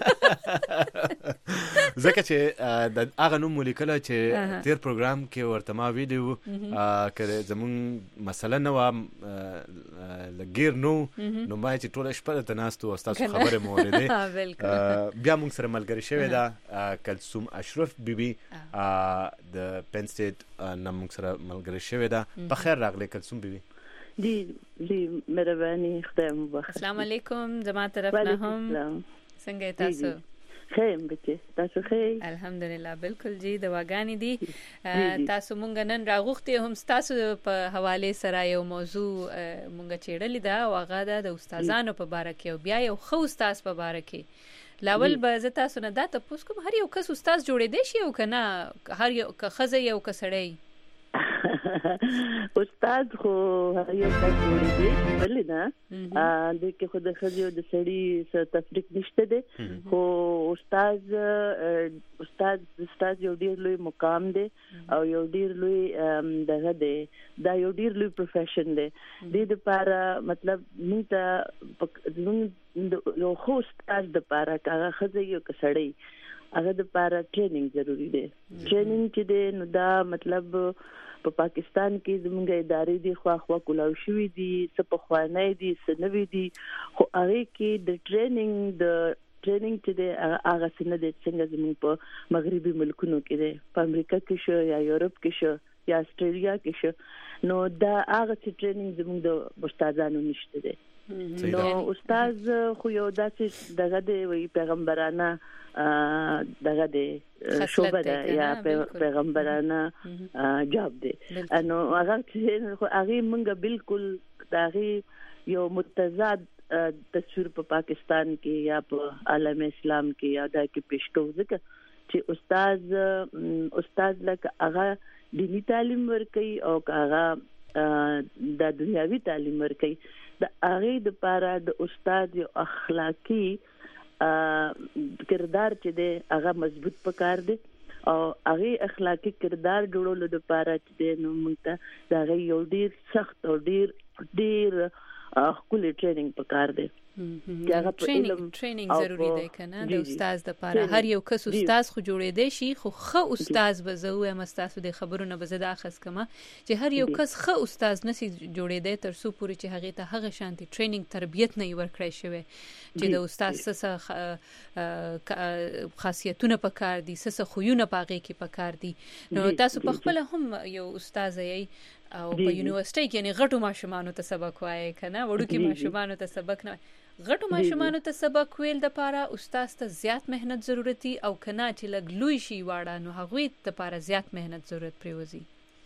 B: ځکه چې د هغه نوم مو لیکلی چې تیر پروګرام کې ورته ما ویلي وو که زموږ مسله نه وه ګیر نو نو ما چې ټوله شپه دلته ناست وو او ستاسو خبرې مو اورېدې. بیا موږ سره ملګرې شوې ده کلثوم اشرف بیبي د پین سټیټ نه موږ سره ملګرې شوې ده. په خیر راغلی کلثوم بیبي.
R: جی جی مهرباني خدای مو بخښي.
A: السلام علیکم زما طرف نه هم څنګه تاسو؟
R: خیم بچې تاسو ښه؟
A: الحمدلله بالکل جی دواګانې دي. تاسو مونږ نن راغوښتې هم ستاسو په حواله سره یو موضوع مونږ چېړلې ده او هغه ده د استادانو په باره کې او بیا یو ښه استاد په باره کې. لاول به زه تاسو نه دا تپوس کوم هر یو کس استاد جوړېدی شي او که نه هر یو که ښځه یو که سړی
R: استاد خو یو کس جوړېدی شي بلې نه دې کې خو د ښځې او د سړي څه تفریق نشته دی خو استاد استاد استاد یو ډېر لوی مقام دی او یو ډېر لوی دغه دی دا یو ډېر لوی پروفیشن دی. دې دپاره مطلب موږ ته زموږ یو ښه استاد دپاره که هغه ښځه یو که سړی هغه دپاره ټریننګ ضروري دی. ټریننګ چې دی نو دا مطلب په پاکستان کې زموږ ادارې دي خوا خوا کولاو شوي دي څه پخوانی دي څه نوي دي خو هغې کې د ټریننګ د ټریننګ چې دی هغه څه نه دی څنګه زموږ په مغربي ملکونو کې دی په امریکا کې شو یا یورپ کې شو یا استرالیا کې شو نو دا هغه چې ټریننګ زموږ د استادانو نشته دی. نو استاد خو یو داسې دغه دی وایي پیغمبرانه دغه دی شوبه ده یا پیغمبرانه جاب دی نو هغه چې هغې موږ بالکل د هغې یو متضاد تصویر په پاکستان کې یا په عالم اسلام کې یا دا کې پیش کوو ځکه چې استاد استاد لکه هغه دینی تعلیم ورکوي او که هغه د دنیاوي تعلیم ورکوي د هغې دپاره د استاد یو اخلاقي کردار چې دی هغه مضبوط پکار دی او هغې اخلاقي کردار جوړولو دپاره چې دی نو موږ ته د هغې یو ډېر سخت او ډېر ډېر ښکلی ټریننګ پکار دی.
A: ټریننګ ضروري دی که نه د استاز دپاره هر یو کس استاز خو جوړېدی شي خو ښه استاز به زه ووایم ستاسو د خبرو نه به زه دا اخذ کړمه چې هر یو کس ښه استاز نسي جوړېدی تر څو پورې چې هغې ته هغه شانتې ټریننګ تربیت نه یې ورکړی شوی چې د استاز څه خاصیتونه پکار دي څه خویونه په هغې کې پکار دي. نو تاسو پخپله هم یو استاذه یې او په یونیورسټۍ کې یعنې غټو ماشومانو ته سبق وایې که نه وړوکي ماشومانو ته سبق نه غټو ماشومانو ته سبق ویل دپاره استاد ته زیات مهنت ضرورتي او که نه چې لږ لوی شي واړه نو هغوی دپاره زیات مهنت ضرورت پرېوځي.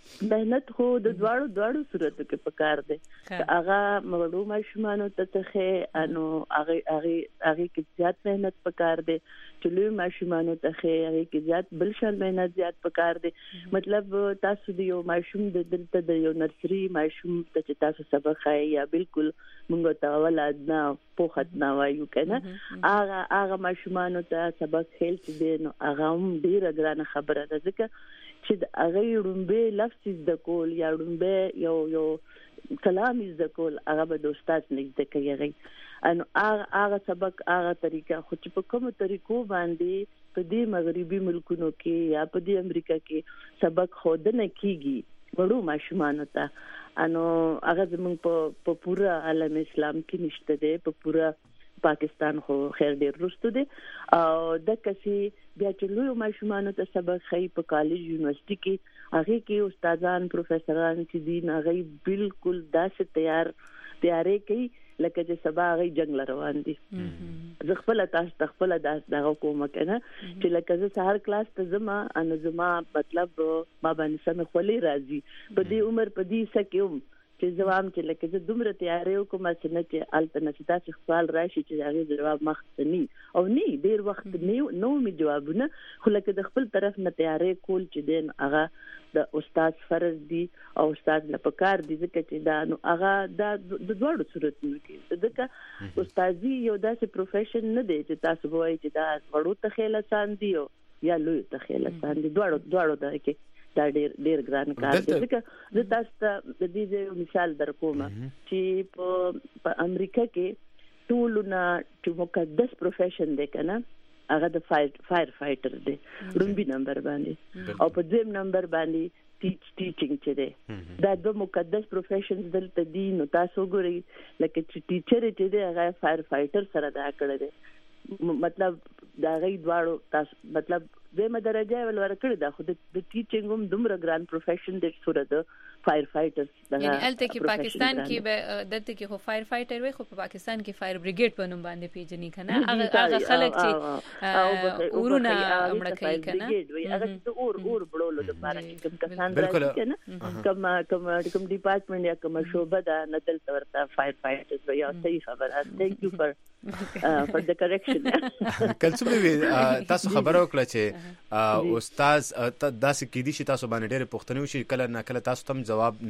R: مهنت خو د دواړو دواړو صورتو کې پکار دی هغه مړو ماشومان ته ته انو هغه هغه هغه کې زیات مهنت پکار دی چې لوی ماشومان ته هغه کې زیات بل شان مهنت زیات پکار دی مطلب تاسو د یو ماشوم د دلته د یو نرسري ماشوم ته چې تاسو سبق خای یا بالکل موږ ته ولادت نه پوښت نه وایو کنه هغه هغه ماشومان ته سبق خېل چې دی نو هغه هم ډیره ګرانه خبره ده ځکه چې د هغه رومبه لفظ د کول یا رومبه یو یو کلام د کول هغه به د استاد نږدې کوي ان هغه هغه سبق هغه طریقه خو چې په کومه طریقو باندې په دې مغربي ملکونو کې یا په دې امریکا کې سبق خودنه کیږي وړو ماشومان ته انو هغه زموږ په پورا عالم اسلام کې نشته ده په پورا پاکستان خو خیر ډیر رستو دي او د کسي بیا چې لوی ماشومان ته سبق خي په کالج یونیورسيټي کې هغه کې استادان پروفیسوران چې دي هغه بالکل داسې تیار تیارې کوي لکه چې سبا هغه جنگ روان دي زه خپل تاسو خپل دغه کوم کنه چې لکه زه سهار کلاس ته زما ان زما مطلب ما باندې سم خولي راځي په دې عمر په دې سکیوم چې جواب چې لکه زه دومره تیارې وکم چې نه چې الته چې تاسو خپل راشي چې هغه جواب مخته ني او ني ډیر وخت نو نو می جوابونه خو لکه د خپل طرف نه تیارې کول چې دین هغه د استاد فرض دي او استاد لپاره کار دي ځکه چې دا نو هغه د دوړو صورتونو کې ځکه استادي یو داسې پروفیشن نه دی چې تاسو وایي چې دا وړو ته خیال سان دی یا لوی ته خیال سان دي دوړو دوړو دا کې دا ډیر ډیر ګران کار دی ځکه زه تاسو ته د دې مثال درکوم چې په امریکا کې ټول نه چې مقدس پروفیشن دی کنه هغه د فایر فایر فایټر دی رومبي نمبر باندې او په دیم نمبر باندې ټیچ ټیچینګ چې دی دا د مقدس پروفیشنز دلته دي نو تاسو ګورئ لکه چې ټیچر چې دی هغه فایر فایټر سره دا کړی دی مطلب دا غي دواړو تاسو مطلب زموږ درجه ول ورکړی دا خو د ټیچینګ هم دومره ګران پروفیشن د سره د فایر فایټرز
A: یعنی الته کې پاکستان کې به دلته کې خو فایر فایټر وي خو په پاکستان کې فایر بریګیډ په نوم باندې پیژني کنه هغه هغه خلک چې اورونه امړه کوي کنه
R: هغه د اور اور بړولو لپاره کوم کسان راځي کنه کوم کوم کوم ډپارټمنټ یا کوم شوبه دا نه دلته ورته فایر فایټرز وي او صحیح خبره ثانک یو فار فار د کریکشن
B: کله تاسو خبرو کړل چې استاد داسې کېدی شي تاسو باندې ډېر پوښتنې وشي کله نه کله تاسو تم جواب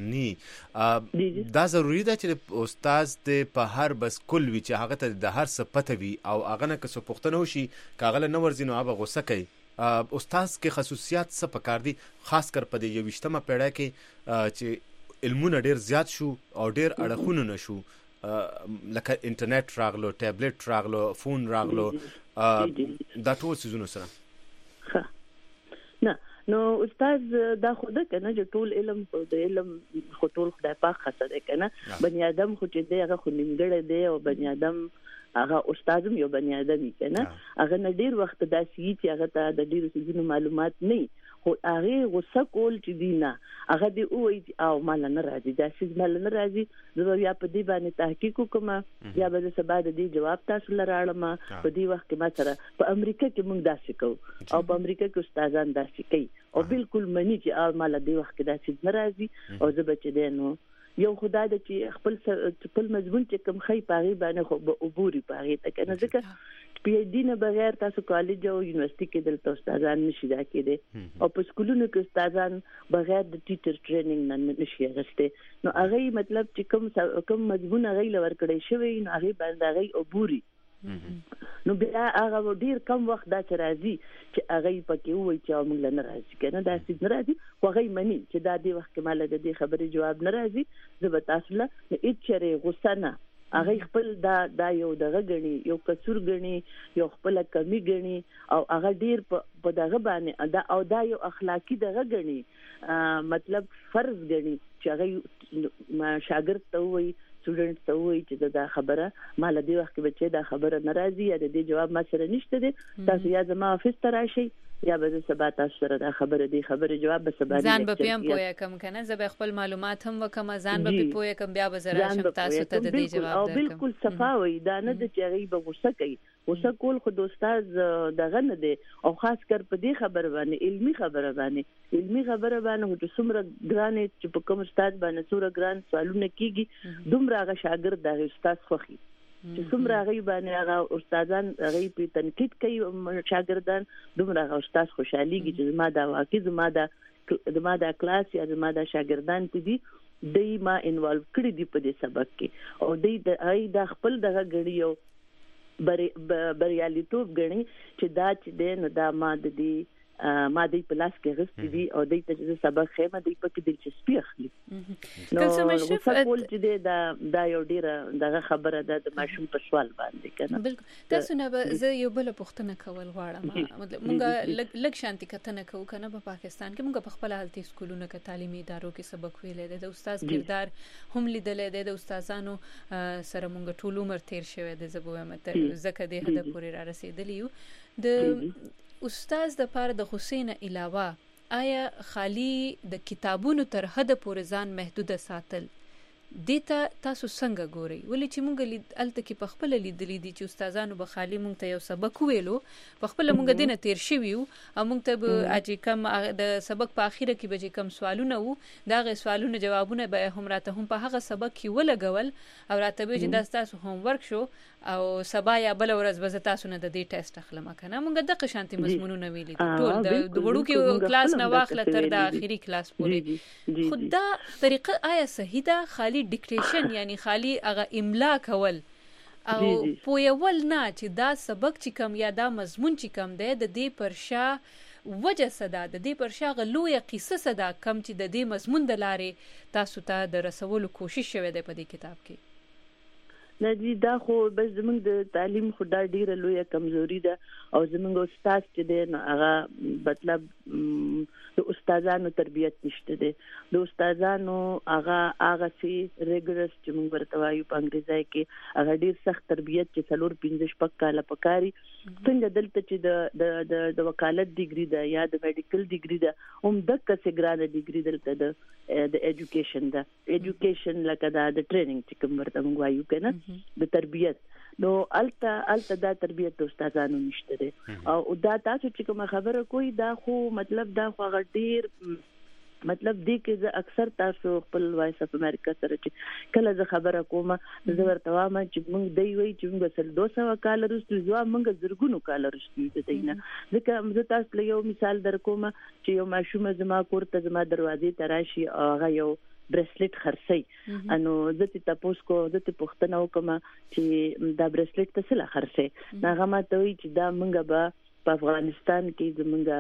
B: ني دا ضروری ده چې استاد د په هر بس کل وی چې هغه ته د هر څه پته وي او هغه نه کسو پوښتنه وشي کاغله نه ورزینو هغه غوسه کوي استاد کې خصوصیات څه پکار دي خاص کر په دې یوشتمه پیړۍ کې چې علمونه ډېر زیات شو او ډېر اړخونه نشو لکه انټرنیټ راغلو ټابلیټ راغلو فون راغلو دا ټول څه سره
R: نه نو استاد دا خود کنه چې ټول علم د علم خو ټول خدای پاک خسته کنه بنی آدم خو چې دی هغه خو نیمګړی دی او بنی آدم هغه استاد یو بنی آدم کنه هغه نه ډیر وخت داسي چې هغه ته د ډیرو څه معلومات نه خو هغه غوسه کول چې دینه هغه دی او او مال نه راځي دا چې مال نه راځي زه بیا په دې باندې تحقیق وکم یا به سبا د دې جواب تاسو لراړم په دې وخت کې ما سره په امریکا کې موږ داسې کوو او په امریکا کې استادان داسې کوي او بالکل منی چې مال دې وخت کې داسې نه راځي او زه بچ دې نو یو خدای د چې خپل خپل مضمون چې کوم خی پاغي باندې خو به عبوري پاغي ته کنه ځکه پی ایچ ډی نه بغیر تاسو کالج او یونیورسيټي کې دلته استادان نشي دا کېده او په سکولونو کې استادان بغیر د ټیچر ټریننګ نه نشي غسته نو هغه مطلب چې کوم کوم مضمون هغه لور کړی شوی نو هغه باندې هغه عبوري نو بیا هغه ډیر کم وخت دا چې راځي چې هغه پکې وایي چې موږ نه راځي کنه دا څه نه راځي خو هغه مني چې دا دی وخت کې مال د دې خبرې جواب نه راځي زه به تاسو له هیڅ چره غوسه نه هغه خپل دا دا یو دغه غني یو کسور غني یو خپل کمی غني او هغه ډیر په دغه باندې دا او دا یو اخلاقی دغه غني مطلب فرض غني چې هغه شاګرد ته وایي سټوډنټ ته وایي چې دا خبره مال دې وخت کې بچي دا خبره ناراضي یا د دې جواب ما سره نشته دي تاسو یا زما افیس ته راشي یا به سبا تاسو سره دا خبره دی خبره جواب به سبا
A: ځان به پیم پوهه کم کنه زه به خپل معلومات هم وکم ځان به پوهه کم بیا به زرا شم تاسو ته د دې جواب درکم.
R: او بالکل صفاوي دا نه د چغي به غوسه کوي غوسه کول خو د استاد دغه نه دی او خاص کر په دې خبره باندې علمي خبره باندې علمي خبره باندې چې څومره ګران چې په کوم استاد باندې څومره ګران سوالونه کیږي دومره هغه شاګرد د استاد خوخي چې څومره هغه باندې هغه استادان هغه په تنقید کوي شاګردان دومره هغه استاد خوشحاليږي چې ما دا واقع زما دا زما دا کلاس یا زما دا شاګردان ته دي دای ما انوالو کړی دی په دې سبق کې او دای د ای د خپل دغه غړیو بریالیتوب غني چې دا چې د نه دا ما د دې ما دې په لاس کې غوښتي دي او دې ته چې سبق خېمه دې په کې دلچسپي اخلي. نو څه چې دا دا یو ډیره دغه خبره ده د ماشوم په سوال باندې کنه.
A: بالکل تاسو نه زه یو بل پوښتنه کول غواړم مطلب مونږ لږ شانتي کتنه کوو کنه په پاکستان کې مونږ په خپل حالتي سکولونو کې تعلیمي ادارو کې سبق ویلې ده د استاد کردار هم لیدلې ده د استادانو سره مونږ ټول عمر تیر شوی ده زبوه مت زکه دې هدف پورې را رسیدلی یو د استاد د پاره د حسین علاوه آیا خالی د کتابونو تر حد پورې ځان محدود ساتل دیتا تاسو څنګه ګوري ولې چې مونږ لید الته کې په خپل لیدلې دي چې استادانو به خالی مونږ ته یو سبق ویلو په خپل مونږ دینه تیر شوی او مونږ ته به اجي کم د سبق په اخیره کې به کم سوالونه وو دا غي سوالونه جوابونه به هم راته هم په هغه سبق کې ولګول او راته به چې د تاسو هوم ورک شو او سبا یا بل ورځ به تاسو نه د دې ټیسټ اخلم کنه مونږ د قشانتي مضمونونه ویلي ټول د وړو کې کلاس نه واخله تر د اخیری کلاس پورې خدا طریقه آیا صحیح ده خالی ډیکټیشن یعنی خالی هغه املا کول او پویول نه چې دا سبق چې کم یا دا مضمون چې کم دی د دې پرشا وجه صدا د دې پرشا غلوې قصه صدا کم چې د دې مضمون د لارې تاسو ته د رسولو کوشش شوه دی په دې کتاب کې.
R: نه دي دا خو بس زمونږ د تعلیم خو دا ډیره لویه کمزوري ده او زمونږ استاد چې دی هغه مطلب د استادانو تربیت نشته دی د استادانو هغه هغه سي ریګورس چې موږ ورته وایو په انګریزي کې هغه ډیر سخت تربیت چې څلور پنځه شپږ کاله پکاري څنګه دلته چې د د د وکالت ډیګري ده یا د میډیکل ډیګري ده هم دغه څه ګرانه ډیګري دلته ده د ایجوکیشن ده ایجوکیشن لکه دا د ټریننګ چې کوم ورته موږ وایو کنه د تربیت نو الته الته دا تربیت د استادانو نشته دي او دا تاسو چې کوم خبره کوي دا خو مطلب دا خو ډیر مطلب دی کې زه اکثر تاسو خپل وایس اف امریکا سره چې کله زه خبره کوم زه ورته وایم چې موږ دی وی چې موږ سل دوه سوه کال وروسته ځو موږ زرګونو کال وروسته دینه ځکه زه تاسو له یو مثال درکوم چې یو ماشوم زما کور ته زما دروازې ته راشي هغه یو برسلټ خرڅي انو زه ته تاسو کو زه ته پوښتنه وکم چې دا برسلټ ته څه لا خرڅي هغه ما ته وی چې دا موږ به په افغانستان کې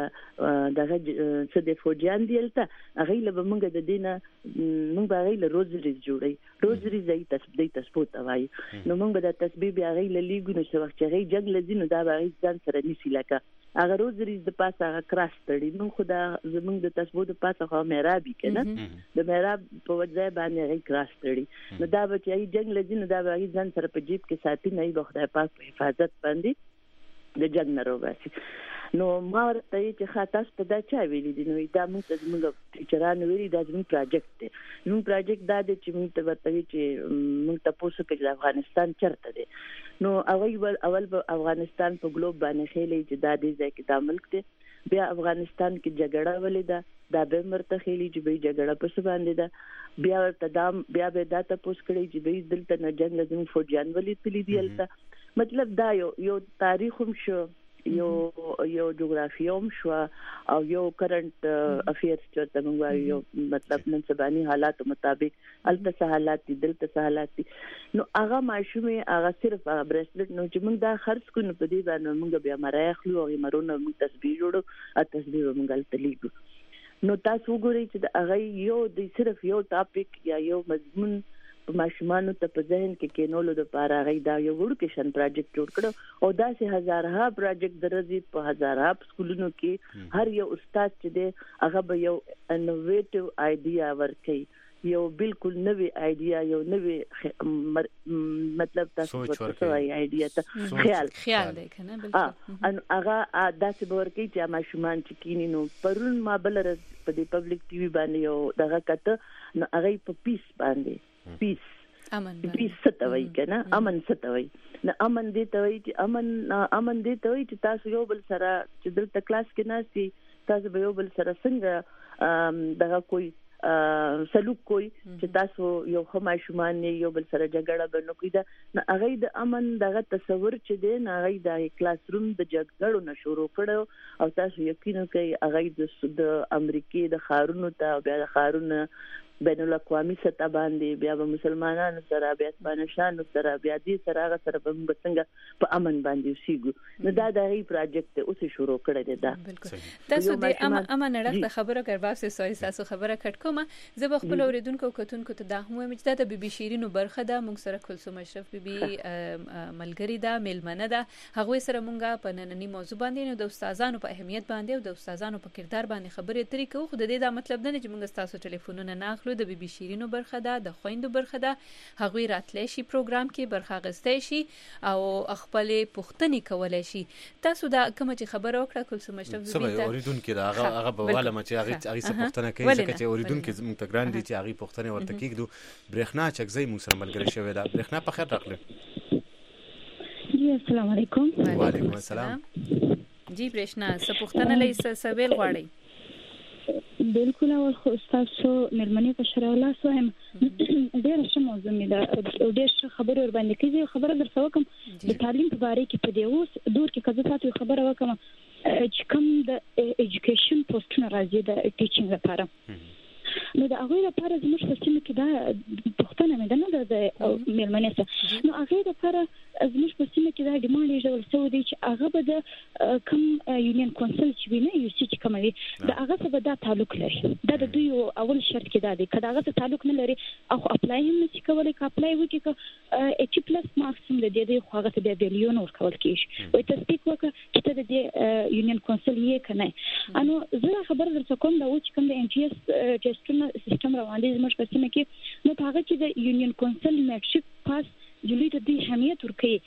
R: زمونږ دغه څه د فوجیان دیلته هغه له موږ د دینه موږ هغه له روزریز جوړي روزریز ای تسبیح تسبوت وای نو موږ د تسبیح بیا هغه له لیګو نو څه وخت چې هغه جنگ لذینو دا به ځان سره نیسی لکه هغه روزریز د پاسه هغه کراس تړي نو خدا زمونږ د تسبیح د پاسه خو محراب کنه د محراب په وځای باندې هغه کراس تړي نو دا به چې جنگ لذینو دا به ځان سره په جیب کې ساتي نه به خدای پاک په حفاظت باندې د جنگ نه روباسي نو ما ورته چې خاطر ته دا چا ویلي دي نو دا موږ ته موږ ټیچرانو ویلي دا زموږ پروجیکټ دی زموږ پروجیکټ دا دی چې موږ ته ورته چې موږ تاسو کې د افغانستان چرته دی نو اول اول افغانستان په ګلوب باندې خېلې چې دا دی ځکه دا ملک دی بیا افغانستان کې جګړه ولیدا دا به مرته خېلې چې به جګړه پس باندې دا بیا ورته دا بیا به دا تاسو کړی چې به دلته نه جنگ لازم فوجیان ولې تللی دی البته مطلب دا یو یو تاریخ هم شو یو یو جغرافیه هم شو او یو کرنٹ افیرز چې موږ وایو مطلب نن سباني حالات مطابق الته حالات دي دلته حالات دي نو هغه ماشومه هغه صرف برسلټ نو چې موږ دا خرڅ کو نو په دې باندې موږ بیا مرای خلو او مرونه موږ تسبیح جوړو ا تسبیح موږ تلیګو نو تاسو وګورئ چې هغه یو د صرف یو ټاپک یا یو مضمون ماشومان ته په ذهن کې کېنولو د پاره غي دا یو ورکیشن پروجیکټ جوړ کړو او دا سه هزارها پروجیکټ درځي په هزارها سکولونو کې هر یو استاد چې دی هغه به یو انوویټیو آیډیا ورکړي یو بالکل نوې آیډیا یو نوې مطلب تاسو څه وایي آیډیا ته خیال
A: خیال دی کنه بالکل
R: ان هغه داسې ورکی چې ماشومان چې کینی نو پرون ما بل رس په دې پبلک ټي وي باندې یو دغه کته نو هغه په پیس باندې پیس
A: امن
R: پیس ستوي کنه امن ستوي نو امن دې ته وایي چې امن امن دې ته وایي چې تاسو یو بل سره چې دلته کلاس کې ناشتي تاسو به یو بل سره څنګه دغه کوئی سلوک کوئی چې تاسو یو خما شومان یو بل سره جګړه بنو کوي دا نه هغه د امن دغه تصور چې دی نه هغه د کلاس روم د جګړو نه شروع کړو او تاسو یقینا کوي هغه د امریکای د خارونو ته بیا د خارونو بین الاقوامي سطح باندې بیا به مسلمانانو سره بیا اسپانشانو سره بیا دې سره هغه سره به موږ څنګه په امن باندې وسیګو نو دا د هی پروجیکټ اوس شروع کړی دی دا
A: بالکل تاسو د امن امن اړه خبره کړ باسه سوي تاسو خبره کټ کوم زه به خپل اوریدونکو کتونکو ته دا هم چې د بي بي شیرینو برخه ده موږ سره کلثوم اشرف بي بي ملګری ده میلمنه ده هغه سره موږ په نننی موضوع باندې نو د استادانو په اهمیت باندې او د استادانو په کردار باندې خبرې اترې کوو خو د دې دا مطلب نه چې موږ تاسو ټلیفونونه نه اخلو د بي بي شیرینو برخه ده د خويندو برخه ده هغوی راتلی شي پروګرام کې برخه اخیستی شي او خپل پوښتنې کولای شي تاسو دا کوم چې خبره وکړه کلثوم اشرف بي بي ته
B: اوریدونکو دا هغه هغه بواله چې هغه هغه څه پوښتنه کوي ځکه چې اوریدونکو زموږ ته ګران دي چې هغه پوښتنه ورته کیږي برېښنا چکزي موږ سره ملګری شوی دا برېښنا په خیر راغله
S: جی السلام علیکم
B: وعلیکم السلام
A: جی برېښنا څه پوښتنه لې سوال غواړئ
S: بالکل اول خو تاسو ملمنې په شرع الله سوهم ډېر ښه موضوع مې ده ډېر ښه خبرې ور باندې کېږي خبره درته وکم د تعلیم په باره کې په دې اوس دور کې کزه تاسو خبره وکم چې کوم د ایجوکیشن پوسټونه راځي د ټیچینګ لپاره نو د هغه لپاره زموږ په سیمه کې دا پوښتنه مې ده نه د ملمنې څخه نو هغه لپاره زموږ په سیمه کې دا ډیمانډ یې ډول څه دی چې هغه به د کوم یونین کونسل چې ویني یو چې کوموي د هغه سره دا تعلق لري دا د دوی اول شرط کې دا دی کله هغه تعلق نه لري او اپلای هم نشي کولای کا اپلای وکړي ک ایچ پلس مارکس هم د دې خو هغه ته د بیلیون ور کول کیږي وای تصدیق وکړه چې ته د یونین کونسل یې کنه انو زه خبر درته کوم دا چې کوم د ان جی اس ټیسټونه سیستم روان دي زموږ په سیمه کې نو هغه چې د یونین کونسل میټریک پاس جوړې د دې اهمیت ورکړي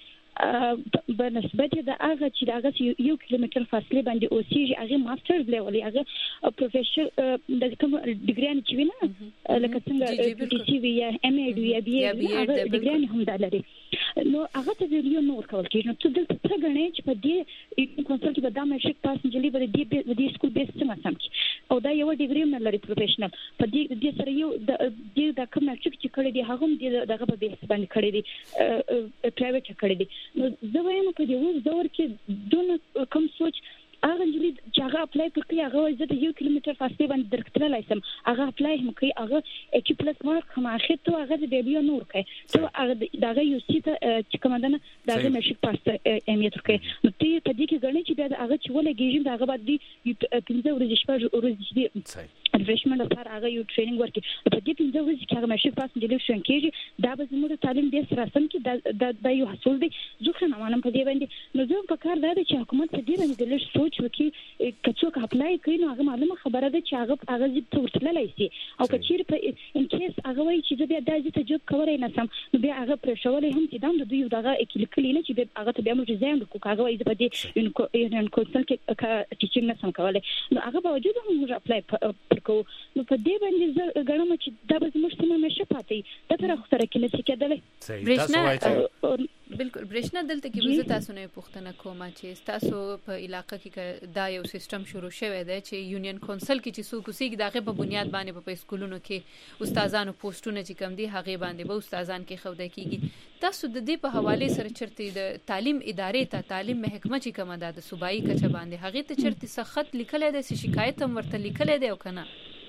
S: په نسبت د هغه چې هغه یو کیلومتر فاصله باندې اوسېږي هغه ماسترز لیول هغه پروفیشنل د کوم ډیګری چې وینه لکه څنګه پی سی وی یا ام ای ډي یا بي هغه ډیګری هم دلري نو هغه ته ویډیو نور کول کېږي نو څه دلته څه غنې چې په دې کونسل کې به دا مشک پاس انجلي به دې د دې سکول بیس څه سم او دا یو ډیګری هم لري پروفیشنل په دې دې سره یو د دې د کوم چې کړي دي هغه هم دغه په بیس باندې کړي دي پرایویټ کړي دي نو زه وایم په دې اوس دور کې دونه کوم سوچ هغه انجلي چې هغه اپلای کړی هغه زه د یو کیلومتر فاصله باندې درکتلای سم هغه اپلای هم کوي هغه ایچ پلس مارک هم اخر ته هغه د بیبي نور کوي ته هغه دغه یو سیټ چې کومدنه دغه مشک پاس اهمیت کوي نو ته په دې کې غنی چې بیا هغه چې ولګیږي دغه باندې پنځه ورځې شپږ ورځې دي ریفرشمنت لپاره هغه یو ټریننګ ورکړي په دې پنځه ورځې کې هغه مشک پاس انجلي شون کېږي دا به زموږ تعلیم دې سره سم کې دا د یو حصول دی ځکه نه مانم په دې باندې نو زه په کار دا چې حکومت په دې باندې د لږ سوچ وکړي کڅوک اپلای کوي نو هغه معلومه خبره ده چې هغه هغه دې ورتللای شي او کچیر په ان کیس هغه وایي چې بیا د دې ته جوب کولای نه سم نو بیا هغه پر شوالې هم چې دا د دوی دغه کلیکلی نه چې هغه ته بیا موږ ځایم کو هغه وایي په دې یو کونسل کې ټیچینګ نه سم کولای نو هغه باوجود هم موږ اپلای وکړو نو په دې باندې زه غواړم چې دا به موږ څنګه مشه پاتې دا تر اخره کې نه کېدلې
A: برېښنا بالکل برېښنا دلته کې وزه تاسو نه پوښتنه کوم چې تاسو په علاقې کې دا یو سیستم شروع شوی دی چې یونین کونسل کې چې څوک اوسېږي دغه په بنیاد باندې په سکولونو کې استادانو پوسټونه چې کم دي هغه باندې به استادان کې خوده کیږي تاسو د دې په حواله سره چرته د تعلیم ادارې ته تعلیم محکمه چې کومه ده د صوبایي کچه باندې هغه ته چرته سخت لیکل دی چې شکایت هم ورته لیکل دی او کنه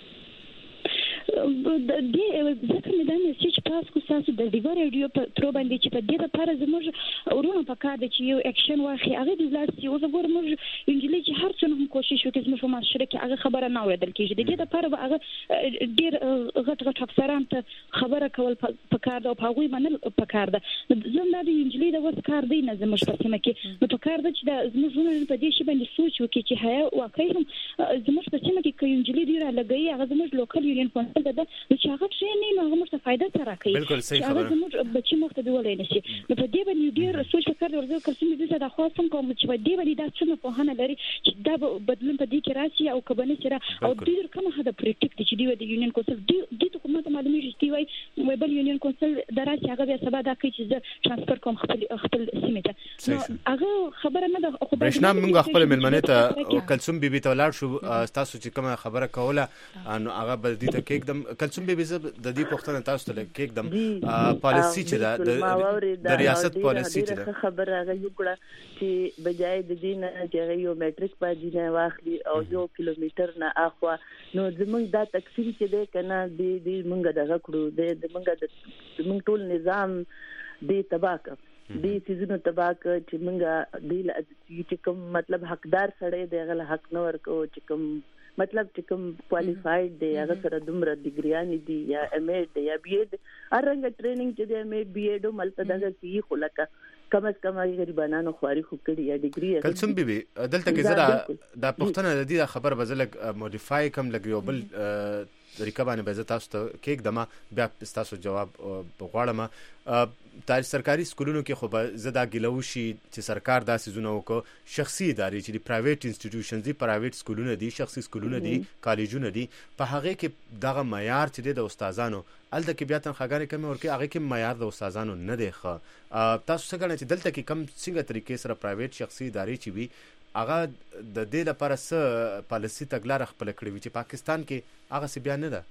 S: د دې ځکه مې دا میسج پاس کو تاسو د دیګو ریډیو په تر باندې چې په دې لپاره زموږ ورونه په کار دي چې یو اکشن واخلي هغه د لاس یو زګور موږ انجلي چې هر څه هم کوشش وکړي زموږ په معاشره کې هغه خبره نه اورېدل کېږي د دې لپاره به هغه ډېر غټ غټ افسران ته خبره کول په کار ده او هغه منل په کار ده زموږ د انجلي د وس کار دی نه زموږ په سیمه کې نو په کار ده چې د زموږ په دې شی باندې سوچ وکړي چې هيا واقعي هم زموږ په سیمه کې کوم انجلي دی را لګي هغه زموږ لوکل یونین کونسل د څه ده چې هغه څه نه نو هغه موږ ته فائدہ تر کوي
B: بالکل صحیح خبره
S: موږ بچی مخ ته ولې نشي نو په دې باندې ډیر سوچ فکر ورته کوم چې دا خو څنګه کوم چې په دې باندې دا څه په هانه لري چې دا بدلون په دې کې راشي او کبنه چې او ډیر کوم هدا پریټیکټ چې دی د یونین کونسل د ته کومه معلومه شي وای وای بل یونین کونسل دراسي هغه بیا سبا دا کوي چې ترانسفر کوم خپل خپل سیمه ته نو هغه خبره نه ده خو
B: برښنا موږ خپل ملمنه ته کلثوم بیبي ته ولاړ شو تاسو چې کومه خبره کوله نو هغه بل دي ته کېکدم کلثوم بیبي زه د دې پوښتنه تاسو ته کېکدم پالیسی چې دا د ریاست پالیسی چې دا
R: خبره هغه یو کړه چې بجای د دین چې یو میټریک پاجینه واخلي او یو کیلومتر نه اخوا نو زمونږ دا تقسیم چې ده کنه د دې مونږ دغه کړو د مونږ د مونږ ټول نظام د تباک د سيزونو تباک چې مونږ د چې کوم مطلب حقدار سره دی غل حق نه ورکو چې کوم مطلب چې کوم کوالیفاید دی هغه سره دومره ډیګریان دي یا ایم ای دی یا بی ای دی ارنګ ټریننګ چې دی ایم ای بی ای دو ملته دغه سی خلکه کم از کم هغه غریبانو خواري خو کړي یا ډیګری
B: کلثوم بیبي دلته کې زړه د پښتنه د دې خبر بزلک موډیفای کم لګیو بل طریقه باندې به تاسو ته کېک دما بیا تاسو جواب غواړم تاریخ سرکاري سکولونو کې خو به زدا ګلو شي چې سرکار دا سيزونه وکړي شخصي ادارې چې دی پرایویټ انسټیټیوشنز دي پرایویټ سکولونه دي شخصي سکولونه دي کالجونه دي په هغه کې دغه معیار چې د استادانو الته کې بیا تنخواګانې کم ورکړي هغه کې معیار د استادانو نه دی ښه تاسو څنګه چې دلته کې کم څنګه طریقې سره پرایویټ شخصي ادارې چې وي هغه د دې لپاره څه پالیسي تګلار خپل کړی وي چې پاکستان کې هغه څه بیا نه ده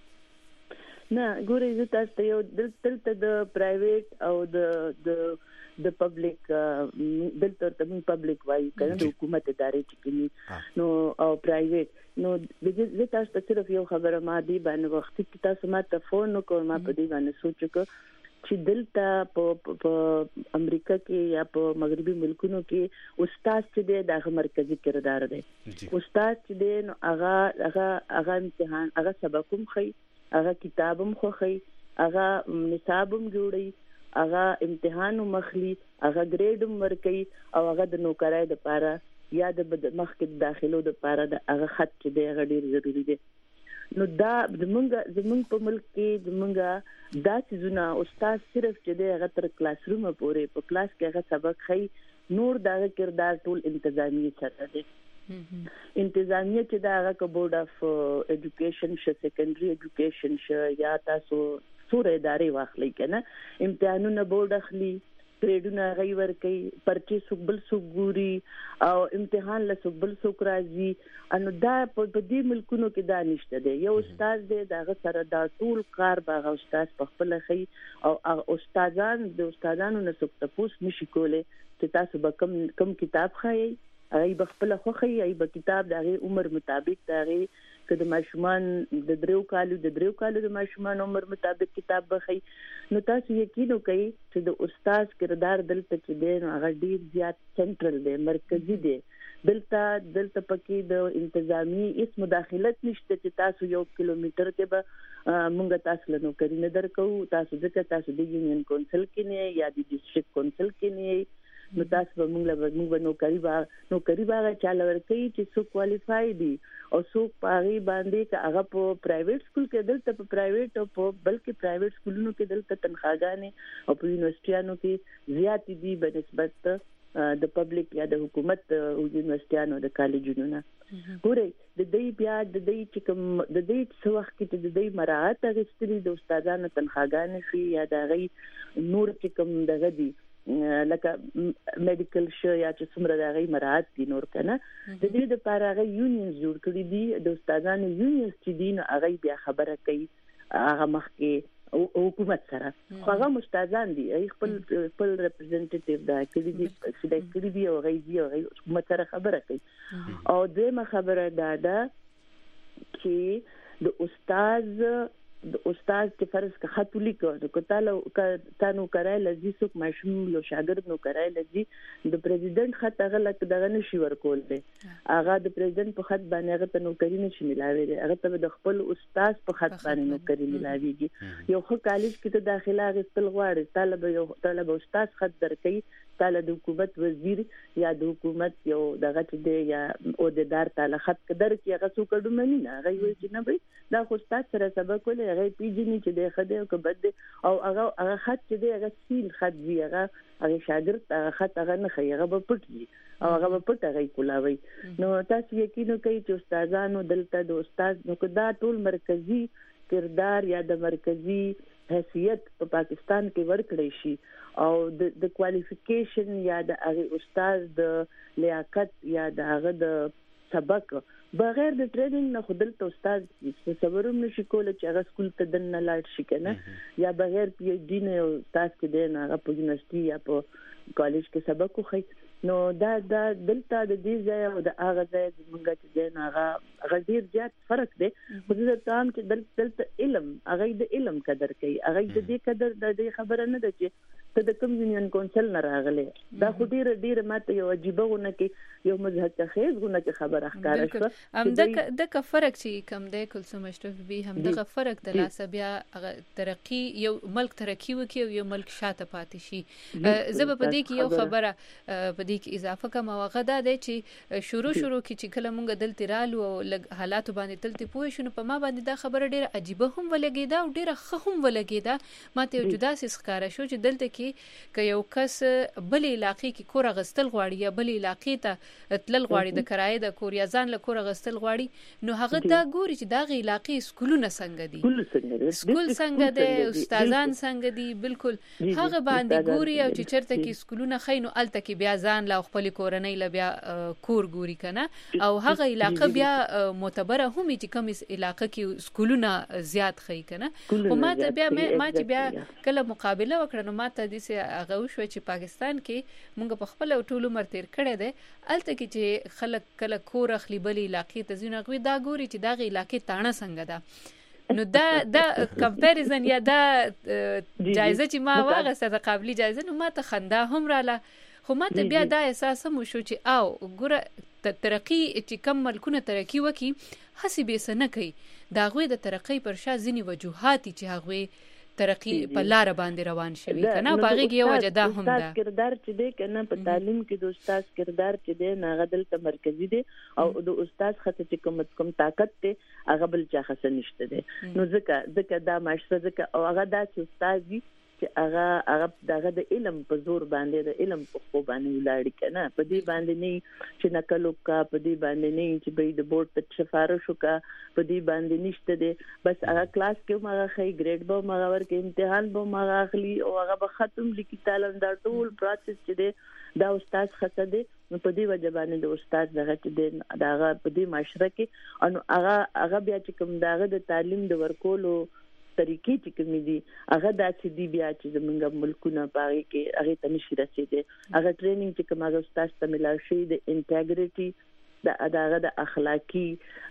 R: نه ګورې زه تاسو ته یو دلته د پرایویټ او د د د پبلک دلته ته پبلک وایي کنه د حکومت ادارې چې کوي نو او پرایویټ نو د دې تاسو ته صرف یو خبره ما دی باندې وخت کې تاسو ما ته فون وکړ ما په دې باندې سوچ وکړ چې دلته په امریکا کې یا په مغربي ملکونو کې استاد چې دی د مرکزی کردار دی استاد چې دی نو هغه هغه هغه امتحان هغه سبقوم خي هغه کتابم خو خي هغه نصابم جوړي هغه امتحان مخلي هغه ګریډم ورکي او هغه د نوکرای د پاره یا د مخکې داخلو د پاره د هغه خط چې دی هغه ډیر ضروری دی نو دا زمونږ زمونږ په ملک کې زمونږ دا سيزونه استاد صرف چې دی هغه تر کلاس روم پورې په کلاس کې هغه سبق خي نور دا کردار ټول انتظامی سره دی انتظامیه چې دا هغه بورډ اف ایجوکیشن ش سیکنډري ایجوکیشن ش یا تاسو سورې ادارې واخلئ کنه امتحانونه بورډ اخلي ګریډونه غي ورکي پرچی سوبل سوګوري او امتحان له سوبل سوک راځي انو دا په دې ملکونو کې دا نشته دی یو استاد دی دا سره دا ټول کار باغ استاد په خپل خي او استادان د استادانو نه څوک تاسو نشي کوله چې تاسو به کم کم کتاب خایي ای بخپل خوخي ای به کتاب دغه عمر مطابق دغه کله ماشومان د دریو کالو د دریو کالو د ماشومان عمر مطابق کتاب بخي نو تاسو یقین وکئ چې د استاد کردار دلته کې دی نو هغه ډیر زیات سنټرل دی مرکزی دی دلته دلته پکې د انتظامی هیڅ مداخلت نشته چې تاسو یو کیلومتر ته به مونږ تاسو له نوکری نه درکو تاسو ځکه تاسو د یونین کونسل کې نه یا د ډیسټریکټ کونسل کې نه نو تاسو به موږ له موږ نوکری با نوکری با چاله ورکي چې څو کوالیفای دي او څو پاغي باندې چې هغه په پرایویټ سکول کې دلته په پرایویټ او په بلکې پرایویټ سکولونو کې دلته تنخواګانې او په یونیورسيټانو کې زیات دي په نسبت د پبلک یا د حکومت او یونیورسيټانو د کالجونو نه ګورئ د دې بیا د دې چې کوم د دې څو وخت کې د دې مراعات غوښتلې د استادانو تنخواګانې شي یا د غي نور چې کوم دغه دي لکه میډیکل شو یا چې څومره د غي مراعات دي نور کنه د دې لپاره غي یونینز جوړ کړی دي د استادانو یونینز چې دي نو هغه بیا خبره کوي هغه مخکې حکومت سره هغه مستازان دي خپل خپل ریپرزنټیټیو دا کړي دي چې د کړي دي او غي دي او حکومت سره خبره کوي او دغه خبره دا ده چې د استاد د استاد چې فرض کا خط لیکو نو کتاله تانو کرای لذي څوک ماشوم لو شاګرد نو کرای لذي د پریزیدنت خط غلط دغه نشي ورکول دي هغه د پریزیدنت په خط باندې هغه ته نوکری نشي ملاوي دي هغه ته د خپل استاد په خط باندې نوکری ملاويږي یو خو کالج کې ته داخله غوښتل غواړي طالب یو طالب استاد خط درکې تعالی د حکومت وزیر یا د حکومت یو دغه چې دی یا عہدیدار تعالی خط قدر کې هغه څوک ډومني نه هغه وایي چې نه وي دا خو استاد سره سبق ولې هغه پیژني چې دی خدای او کبد او هغه هغه خط چې دی هغه سیل خط وی هغه هغه شاګرد هغه خط هغه نه خي هغه به پټي او هغه به پټ هغه کولاوي نو تاسو یقین کوئ چې استادانو دلته د استاد نو دا ټول مرکزی کردار یا د مرکزی حیثیت په پاکستان کې ورکړی شي او د د کوالیفیکیشن یا د هغه استاد د لیاقت یا د هغه د سبق بغیر د ټریننګ نه خودل ته استاد تصورم نشي کولای چې هغه سکول ته دنه لاړ شي کنه یا بغیر پی ایچ ډی نه استاد کې دی نه هغه په یونیورسيټي یا په کالج کې سبق کوي نو دا دا دلته د دې ځای او د هغه ځای د منګه چې دی نه هغه هغه ډیر زیات فرق دی خو زه ته هم چې دلته علم هغه د علم قدر کوي هغه د دې قدر د دې خبره نه ده چې ته د کوم یونین کونسل نه راغلی دا خو ډیر ډیر ماته یو عجیبه غونه کې یو مزهق خیز غونه کې خبره ښکاره شوه
A: هم د د فرق چې کم دی کلثوم اشرف بي هم دغه فرق د لاسه بیا ترقی یو ملک ترقی وکي او یو ملک شاته پاتې شي زه په دې کې یو خبره په دې کې اضافه کوم او هغه دا دی چې شروع شروع کې چې کله مونږ دلته رالو او حالات باندې تلته پوه شو په ما باندې دا خبره ډیره عجیبه هم ولګیدا او ډیره ښه هم ولګیدا ماته یو جدا سیس ښکارا شو چې دلته کې که یو کس بل علاقې کې کور غستل غواړي یا بل علاقې ته تلل غواړي د کرایې د کور یا ځان له کور غستل غواړي نو هغه دا ګوري چې دا غي علاقې سکولونه څنګه دي سکول څنګه دي استادان څنګه دي بالکل هغه باندې ګوري او چې چرته کې سکولونه خینو الته کې بیا ځان له خپل کورنۍ له بیا کور ګوري کنه او هغه علاقې بیا معتبره هم چې کوم علاقې کې سکولونه زیات خې کنه خو ما ته بیا ما چې بیا کله مقابله وکړه نو ما ته د سه هغه شو چې پاکستان کې مونږ په خپل ټولو مرتیر کړه ده الته کې چې خلک کله کور اخلي بلی علاقې ته ځینې غوي دا ګوري چې دا غي علاقې تانه څنګه ده نو دا دا کمپیریزن یا دا جایزه چې ما واغسته د قابلیت جایزه نو ما ته خندا هم رااله خو ما ته بیا دا احساس هم شو چې او ګوره ترقی چې کم ملکونه ترقی وکي هسي به سن کوي دا غوي د ترقی پر شا ځینی وجوهات چې هغه ترقی په لار باندې روان شوی کنه باغی کې یو وجه دا هم ده
R: استاد کردار چې دی کنه په تعلیم کې د استاد کردار چې دی نه غدل ته مرکزی دی او د استاد خطه چې کوم کوم طاقت دی هغه بل چا خسن نشته دی نو ځکه ځکه دا ماشره ځکه او هغه دا چې استاد دی چې هغه هغه دغه د علم په زور باندې د علم په خو باندې ولاړ کنه په دې باندې نه چې نقل وکا په دې باندې نه چې به د بورډ ته سفارش وکا په دې باندې نشته دي بس هغه کلاس کې ماغه خې ګریډ به ماغه ورکه امتحان به ماغه اخلي او هغه به ختم لیکي تعلم دا ټول پروسس چې دی دا استاد خطه دی نو په دې وجه باندې د استاد دغه چې دی داغه په دې معاشره کې انو هغه هغه بیا چې کوم داغه د تعلیم د ورکولو طریقې چې کوم دي هغه د چې دی بیا چې زمونږ ملکونه پاره کې هغه ته نشي رسیدي هغه ټریننګ چې کوم هغه استاد ته ملال شي د انټیګریټي د اداغه د اخلاقی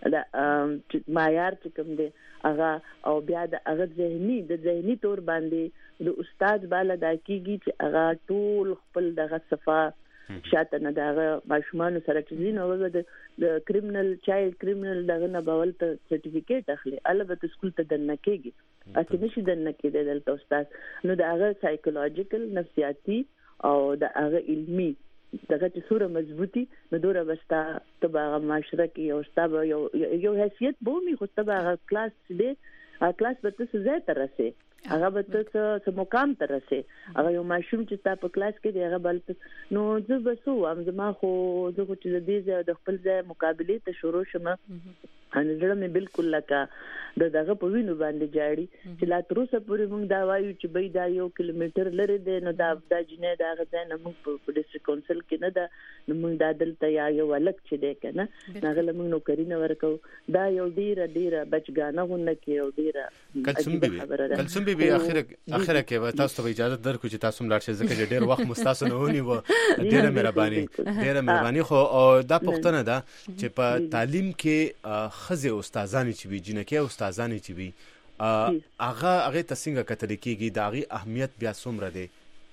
R: د معیار چې کوم دی هغه او بیا د هغه ذهني د ذهني تور باندې د استاد بالا د کیږي چې هغه ټول خپل دغه صفه شاته نه دغه ماشومان سره چې نو د کریمینل چایلډ کریمینل دغه نه باول ته سرټیفیکیټ اخلي البته سکول ته دنه کېږي اته نشي دنه کېدل دلته استاد نو دغه سایکولوژیکل نفسیاتي او دغه علمي دغه چې سوره مضبوطی نو دوره بستا تبع معاشره کې او استاد یو یو حیثیت بومي خو تبع کلاس دې کلاس به څه ځای ته رسي هغه به څه مقام ته رسي هغه یو ماشوم چې تا په کلاس کې دی هغه بل نو زه به سو ام زما خو زه خو چې دې د خپل ځای مقابله ته شروع شمه ان زړه مې بالکل لکه د دغه په وینو باندې جاړي چې لا تر اوسه پورې موږ دا وایو چې به دا یو کیلومتر لري دی نو دا د جنې دا غځای نه موږ په ډیسټریکټ کونسل کې نه دا نو موږ دا دلته یا یو الګ چې دی کنه ناغله موږ نو کرینه ورکو دا یو ډیره ډیره بچګانه غونه کې یو ډیره
B: کلثوم بیبي کلثوم بیبي اخر اخر کې تاسو ته اجازه درکو چې تاسو ملاړ شئ ځکه ډیر وخت مستاسو نه ونی و ډیره مهرباني ډیره مهرباني خو دا پښتنه ده چې په تعلیم کې خزه استادانی چې وی جنکه استادانی چې وی هغه هغه تاسو کتل کېږي دا غي اهمیت بیا څومره دی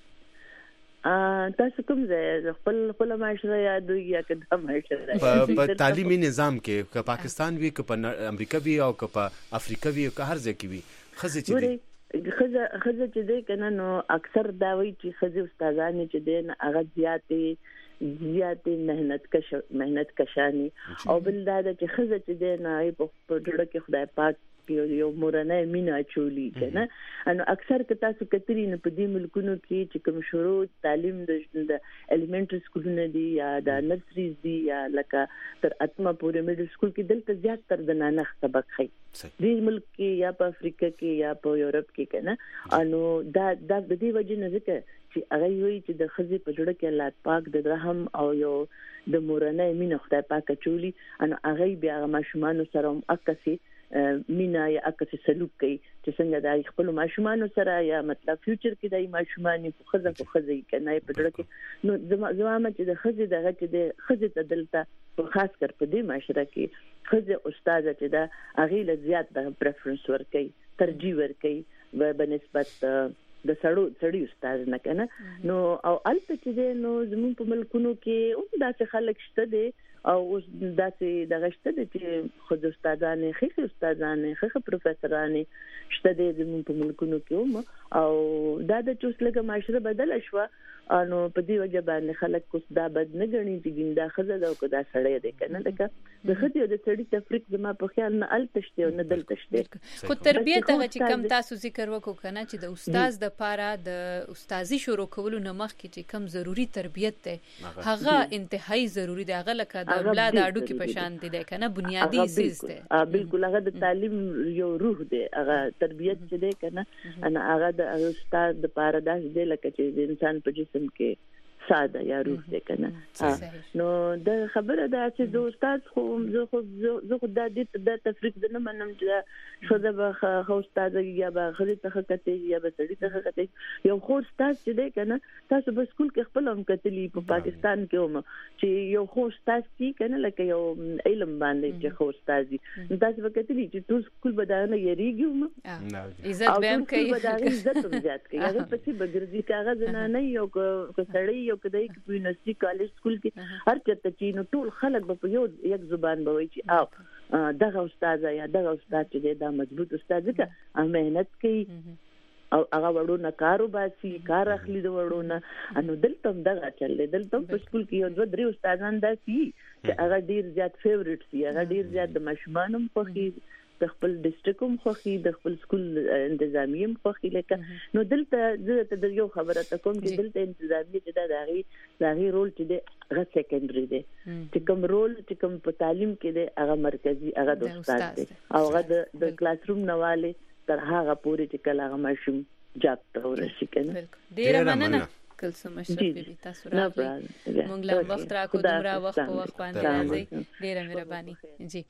R: ا تاسو کوم ځای خپل خپل معاشره یاد یا کده معاشره
B: په تعلیمي نظام کې که پاکستان وی که په امریکا وی او که په افریقا وی که هر ځای کې وی خزه چې
R: خزه خزه چې دی کنه نو اکثر دا وایي چې خزه استادان چې دی نه هغه زیاتې زیاتې مهنت کش مهنت کشانی او بل دا چې خزه چې دی نه په ډېر کې خدای پاک یو مورنه مینا چولی کنه انو اکثر که تاسو کتري نه په دې ملکونو کې چې کوم شروع تعلیم د الیمنټری سکولونه دي یا د نرسریز دي یا لکه تر اتمه پورې میډل سکول کې دلته زیات تر د نانخ طبق خي دې ملک کې یا په افریقا کې یا په یورپ کې کنه انو دا د دې وجه نه ځکه چې هغه وی چې د خزي په جوړه کې الله پاک د رحم او یو د مورنه مینا خدای پاک چولی انو هغه بیا ماشومان سره اکسي مینا یا اکسي سلوک کوي چې څنګه د خپل ماشومان سره یا مطلب فیوچر کې د ماشومان په خزه په خزه کنه په جوړه کې نو زموږ چې د خزي دغه چې د خزي ته دلته په خاص کر په دې معاشره کې خزه استاد چې دا هغه له زیات د پریفرنس ورکي ترجیح ورکي بنسبت د سړو سړی استاد نه کنه نو او البته چې نو زموږ په ملکونو کې هم داسې خلک شته دي او اوس داسې دغه شته دي چې خود استادانه خې استادانه خې پروفیسورانه شته دي زموږ په ملکونو کې هم او دا د چوسلګه معاشره بدل شو انو په دې وجه باندې خلک کوس دا بد نه غني چې ګنده خزه دا او دا سړی دی کنه لکه د خدي او د سړی تفریق زما په خیال نه ال تشته او نه دل تشته
A: خو تربیته چې کم تاسو ذکر وکړو کنه چې د استاد د پاره د استادي شروع کولو نه مخکې چې کم ضروری تربیت ده هغه انتهایی ضروری دی هغه لکه د اولاد اډو کې پشان دي کنه بنیادی چیز ده
R: بالکل هغه د تعلیم یو روح دی هغه تربیت چې ده کنه انا هغه د استاد د پاره داس دی لکه چې د انسان په جسم کې ساده یا روح دی کنه نو د خبره دا چې د استاد خو زه خو زه خو د دې د تفریق نه منم چې شو د خو استاد یا به خري ته کته یا به سړی ته کته یو خو استاد چې دی کنه تاسو په سکول کې خپل هم کتلی په پاکستان کې هم چې یو خو استاد کی کنه لکه یو علم باندې چې خو استاد دي تاسو په کتلی چې ټول سکول بدانه یریږي
A: عزت به هم کوي
R: عزت هم زیات کوي هغه پسې بغرضی کاغذ نه نه یو سړی یو کدی په یونیورسيټي کالج سکول کې هر چرته چې نو ټول خلک په یو یک زبان به وي چې او دغه استاد یا دغه استاد چې دا مضبوط استاد دی مهنت کوي او هغه وړونه کاروباسي کار اخلي د وړونه انو دلته دغه چلې دلته په سکول کې یو دوه درې استادان داسي چې هغه ډیر زیات فیورټ سي هغه ډیر زیات د مشمانم خوخي د خپل ډیسټریکټ هم خوخي د خپل سکول انتظامی هم خوخي لکه نو دلته زه ته یو خبره ته کوم چې دلته انتظامی چې دا دغه دغه رول چې د غا سیکنډري دی چې کوم رول چې کوم په تعلیم کې دی هغه مرکزی هغه د استاد دی او هغه د کلاس روم نواله تر هغه پورې چې کله هغه ماشوم جاب ته ورسي کنه
A: ډیر مننه کلسم اشرفي تاسو راغلی مونږ له وخت را کو دومره وخت په وخت باندې راځي ډیره مهرباني جی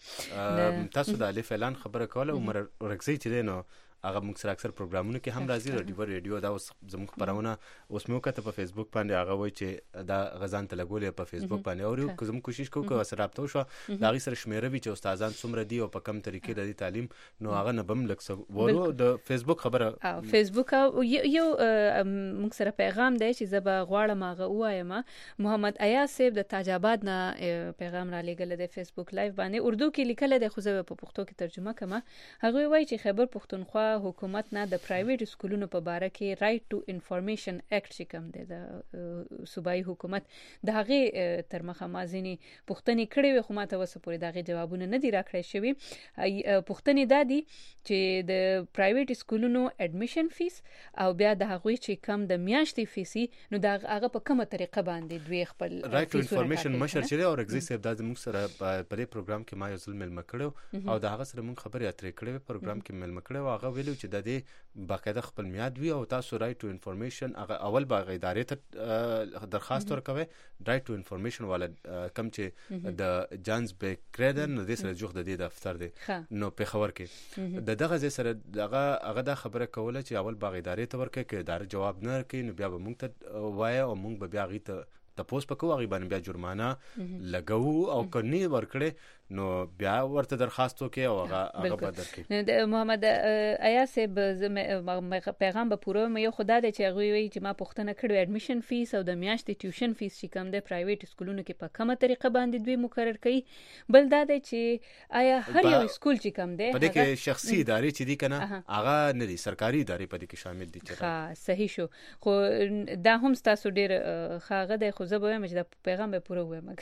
B: تاسو د الف اعلان خبره کوله عمر ورکزي چې نو هغه موږ سره اکثر پروګرامونه کې هم راځي رادیو ریډیو دا اوس زموږ خبرونه اوس مې وکړه په فیسبوک باندې هغه وایي چې دا غزان ته لګولې په فیسبوک باندې او که زموږ کوشش کوو چې سره رابطه وشو دا غي سره شمیره وی چې استادان څومره دي او په کم طریقې د تعلیم نو هغه نه بم لکه ورو د فیسبوک خبره
A: او فیسبوک یو موږ سره پیغام دی چې زبا غواړم هغه وایم محمد ایاز صاحب د تاج آباد نه پیغام را لګل د فیسبوک لایو باندې اردو کې لیکل دی خو زه په پښتو کې ترجمه کوم هغه وایي چې خیبر پښتونخوا حکومت نه د پرایویټ سکولونو په باره کې رائټ ټو انفارمیشن اکټ چې کوم دی د صوبایي حکومت د هغه تر مخه مازنی پښتني کړي وي خو ماته وسه پورې دغه جوابونه نه دی راکړی شوی پښتني دادی چې د پرایویټ سکولونو اډمیشن فیس او بیا د هغه چې کم د میاشتې فیسي نو دا هغه په کومه طریقه باندې دوی خپل
B: رائټ ټو انفارمیشن مشر چې او رګزي صاحب د موږ سره په دې پروګرام کې ما یو ځل مل مکړو او د هغه سره موږ خبرې اترې کړې په پروګرام کې مل مکړو هغه ویلو چې د دې باقاعده خپل میاد وی او تاسو رائټ ټو انفارمیشن هغه اول باغ ادارې ته درخواست ورکوي رائټ ټو انفارمیشن والا کم چې د جانز بیکریدن د دې سره جوړ د دې دفتر دی نو په خبر کې د دغه ځای سره دغه هغه د خبره کوله چې اول باغ ادارې ته ورکوي کې اداره جواب نه ورکوي نو بیا به موږ ته وایي او موږ به بیا غي ته تاسو په کوه غي باندې بیا جرمانه لګاو او کني ورکړي نو بیا ورته درخواست وکي او هغه هغه به درکړي.
A: د محمد ایا صاحب پیغام به پوره مې خدا د چې هغه وی چې ما پوښتنه کړې اډمیشن فیس او د میاشتې ټیوشن فیس چې کوم د پرایویټ سکولونو کې په کومه طریقه باندې دوی مقرر کړي. بل دا د چې آیا هر یو سکول چې کوم دی
B: په دې کې شخصي ادارې چې دي کنه هغه نه دي سرکاري ادارې په دې کې شامل دي.
A: ها صحیح شو. خو دا هم تاسو ډیر خاغه د خو زه به مې د پیغام به پوره وایم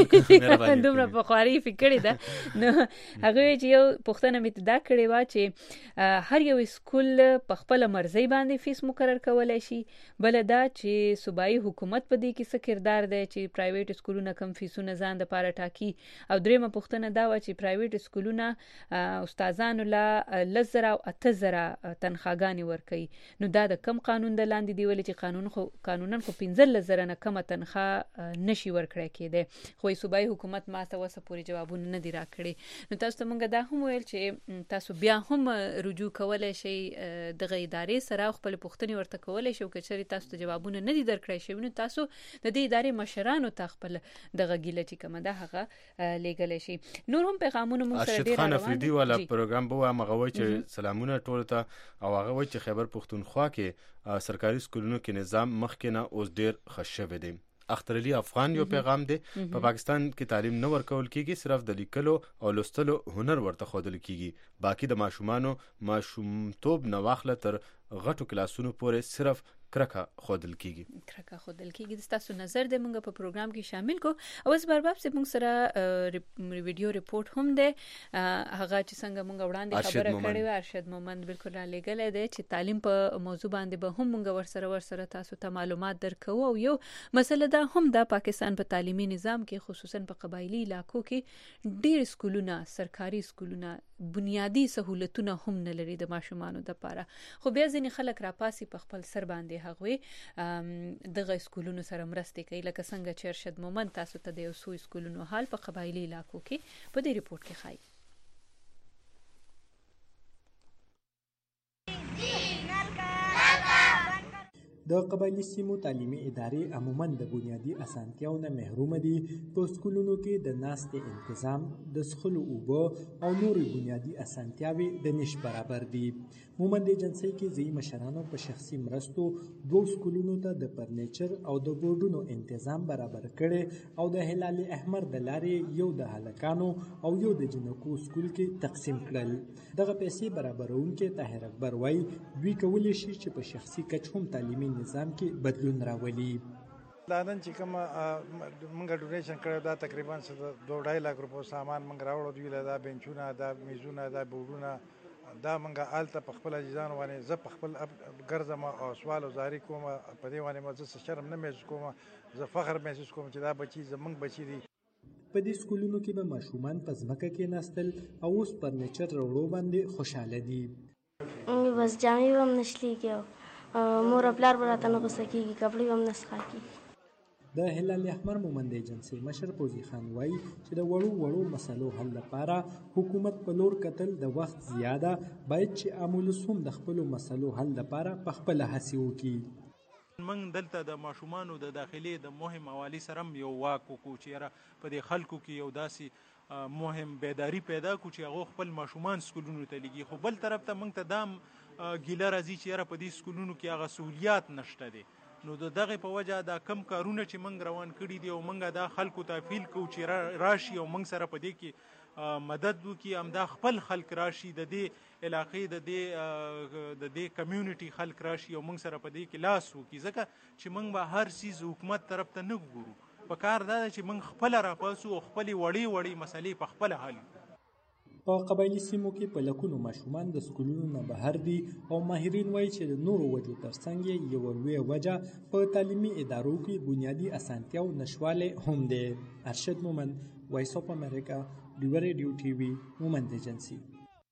A: مګر دومره په خواري فکر ده. نو هغه چې یو پښتنه مې دا کړې وا چې هر یو سکول په خپل مرزي باندې فیس مقرر کولای شي. بل دا چې صوبایي حکومت په دې کې څه کردار دی چې پرایویټ سکولونه کم فیسونه ځان د پاره ټاکي. او درېمه پښتنه دا و چې پرایویټ سکولونه استادانو لا لزر او اتزر تنخواګانی ورکړي. نو دا د کم قانون د لاندې دی ولې چې قانون خو قانونا خو پنځه لزر نه کم تنخواه نشي ورکړی کېده. خو صوبایي حکومت ما ته وسه پوری جوابونه نه دی راکړي. نو تاسو ته مونږ دا هم ویل چې تاسو بیا هم رجوع کولای شئ دغه ادارې سره خپل پوښتنې ورته کولای شئ. که چېرې تاسو ته جوابونه نه دي درکړی شوي نو تاسو د دې ادارې مشرانو ته خپل دغه ګیله چې کومه ده هغه لیږلی شي. نور هم پیغامونه مونږ سره ډېر
B: روان دي. افریدي والا پروګرام به وایم هغه وایي چې سلامونه ټولو ته او هغه وایي چې خیبر پښتونخوا کې سرکاري سکولونو کې نظام مخکې نه اوس ډېر ښه شوی دی. اختر علي افغان یو پیغام دی په پاکستان کې تعلیم نه ورکول کیږي صرف د لیکلو او لوستلو هنر ورته ښودل کیږي. باقي د ماشومانو ماشومتوب نه واخله تر غټو کلاسونو پورې صرف کرکه خودل کیږي.
A: کرکه خودل کیږي. د تاسو نظر د موږ په پروګرام کې شامل کو. او اس برباب سے موږ سره ویډیو ریپورت هم ده هغه چې څنګه موږ وړاندې خبره کړې و. ارشد مومند بالکل را لګل دی چې تعلیم په موضوع باندې به هم موږ ورسره ورسره تاسو ته معلومات درکو. او یو مسله ده هم د پاکستان په تعلیمي نظام کې خصوصا په قبایلی علاقو کې ډېر سکولونه سرکاري سکولونه بنیادی سہولتونه هم نه لري د ماشومانو لپاره. خو بیا ځینې خلک را پاسي په خپل سر باندې هغوی دغه سکولونو سره مرسته کوي. لکه څنګه چې ارشد مومند تاسو ته د یو څو سکولونو حال په قبایلی علاقو کې په دې ریپورت کې ښایي.
O: د قبایلی سیمو تعلیمي ادارې عموما د بنیادي اسانتیاو نه محروم دي. په سکولونو کې د ناستې انتظام، د څښلو اوبه او نورې بنیادي اسانتیاوې د نش برابر دي. مومند ایجنسۍ کې ځایي مشرانو په شخصي مرستو دوو سکولونو ته د فرنیچر او د بورډونو انتظام برابر کړي او د هلال احمر د لارې یو د هلکانو او یو د جنکو سکول کې تقسیم کړل. دغه پیسې برابروونکي طاهر اکبر وایي دوی کولی شي چې په شخصي کچ هم تعلیمي نظام کې بدلون راولي.
T: دا نن چې کوم موږ ډونیشن کړو دا تقریبا دوه ډای لاک روپو سامان موږ راوړو. دوی له دا بنچونه، دا میزونه، دا بورډونه دا موږ آلته په خپل اجزان باندې زه په خپل ګرځم او سوال او زاری کوم. په دې باندې مزه څه شرم نه محسوس کوم، زه فخر محسوس کوم چې دا بچي زمونږ بچي دي.
O: په دې سکولونو کې به ماشومان په ځمکه کې ناستل او اوس فرنیچر راوړو باندې خوشاله دي.
U: بس جامې هم نشلی کې مور پلار براته نه غوسه کیږي، کپړې هم نسخه کیږي.
O: د هلال احمر مومند ایجنسۍ مشر فوزي خان وایي چې د وړو وړو مسلو حل لپاره حکومت په لور کتل د وخت زیاده باید چې امولس هم د خپلو مسلو حل لپاره په خپله هڅې وکړي.
D: موږ دلته د ماشومانو د داخلي د مهم حوالې سره یو واک وکړو چې یاره په دې خلکو کې یو داسې مهم بیداری پیدا کړو چې هغه خپل ماشومان سکولونو ته لګي. خو بل طرف ته موږ ته دا ګیله راځي چې یاره په دې سکولونو کې هغه سهولیات نشته دي. نو د دغه په وجه دا کم کارونه چې موږ روان کړي دي او موږ دا خلکو ته اپیل کوو چې راشي او موږ سره په دې کې مدد وکړي. همدا خپل خلک راشي، د دې علاقې د دې د دې کمیونټي خلک راشي او موږ سره په دې کې لاس وکړي. ځکه چې موږ به هر څیز حکومت طرف ته نه ګورو. په کار دا ده چې موږ خپله راپاسو او خپلې وړې وړې مسلې په خپله حل کړو.
O: په قبایلی سیمو کې په لکونو ماشومان د سکولونو نه بهر دي او ماهرین وایي چې د نورو وجو ترڅنګ یې یوه لویه وجه په تعلیمي ادارو کې بنیادي اسانتیاو نشوالی هم دی. ارشد مومند، وایس اف امریکا، ډیوه ریډیو ټي وي، مومند ایجنسي.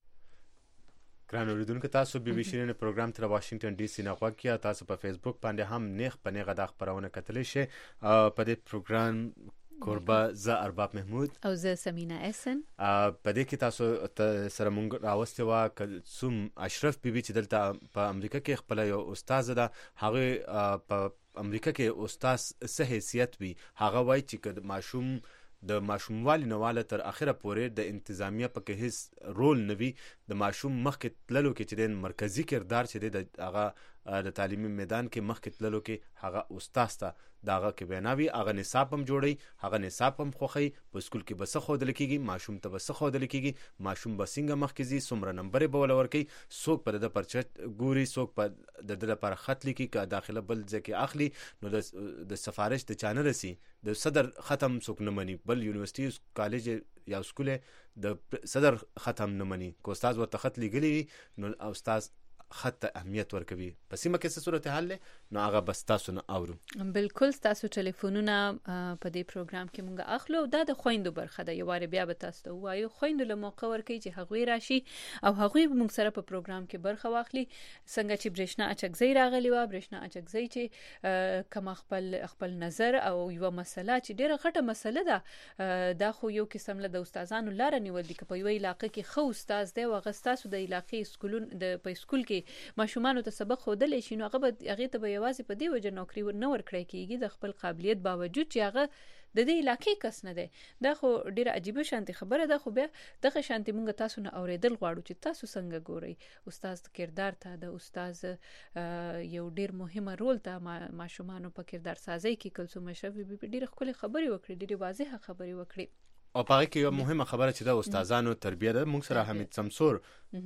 B: ګران اوریدونکو، تاسو بي بي شیرین پروګرام تر واشنگټن ډي سي نه غوږ کړئ. تاسو په فیسبوک باندې هم نیغ په نیغه دا خپرونه کتلی شئ. په دې پروګرام کوربه زه ارباب محمود
A: او زه سمینا احسن.
B: په دې کې تاسو سره مونږ راوستې وه کلثوم اشرف بیبي چې دلته په امریکا کې خپله یو استاذه ده. هغې په امریکا کې استاذ څه حیثیت وي، هغه وایي چې که ماشوم د ماشوموالي نواله تر اخره پورې د انتظامیه پکې هیڅ رول نوي د ماشوم مخکې تللو کې چې د مرکزی کردار چې د هغه د تعلیمي میدان کې مخکې تللو کې هغه استاد ته داغه کې بناوي هغه نصاب هم جوړي هغه نصاب هم خوخي په سکول کې بس خودل کېږي ماشوم ته بس خودل کېږي ماشوم بسنګ مخکې زی سمره نمبر به ولور کوي څوک په د پرچټ ګوري څوک په د د لپاره خط لیکي که داخله بل ځکه اخلي نو د د سفارش د چانل رسی د صدر ختم څوک نه مني بل یونیورسيټي کالج یا سکول د صدر ختم نه مني کو استاد ورته خط لګلی نو استاد خط ته اهمیت ورکوي په سیمه کې څه صورتحال له نو هغه بس تاسو نه اورو.
A: بالکل تاسو ټلیفونونه په دې پروګرام کې مونږ اخلو دا د خويندو برخه ده یو واره بیا به تاسو ته وایو خويندو له موقع ورکړي چې هغوی راشي او هغوی مونږ سره په پروګرام کې برخه واخلي څنګه چې برېښنا اچکزۍ راغلی و برېښنا اچکزۍ چې کما خپل خپل نظر او یو مسله چې ډیره غټه مسله ده دا خو یو قسم له د استادانو لار نیول دي په یو علاقې کې خو استاد دی او غستاسو د علاقې سکولون د په سکول کې ماشومان ته سبق خودل شي نو هغه هغه ته به یوازې په دې وجه نوکری نه ورکړي کیږي د خپل قابلیت باوجود چې هغه د دې علاقې کس نه دی دا خو ډیره عجیب شانتي خبره ده خو بیا دغه شانتي مونږ تاسو نه اوریدل غواړو چې تاسو څنګه ګورئ استاد کردار ته د استاد یو ډیر مهمه رول ته ماشومان په کردار سازي کې کلثوم اشرفي ډیره خپل خبري وکړي ډیره واضحه خبري وکړي
B: او پاره کې یو مهمه خبره چې د استادانو تربیه ده موږ سره حمید سمسور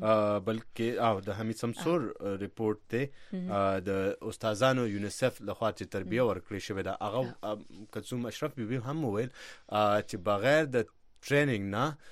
B: بلکې او د حمید سمسور ریپورت ته د استادانو یونیسف لخوا چې تربیه ورکړې شوې ده هغه کلثوم اشرف بیبي هم وویل چې بغیر د ټریننګ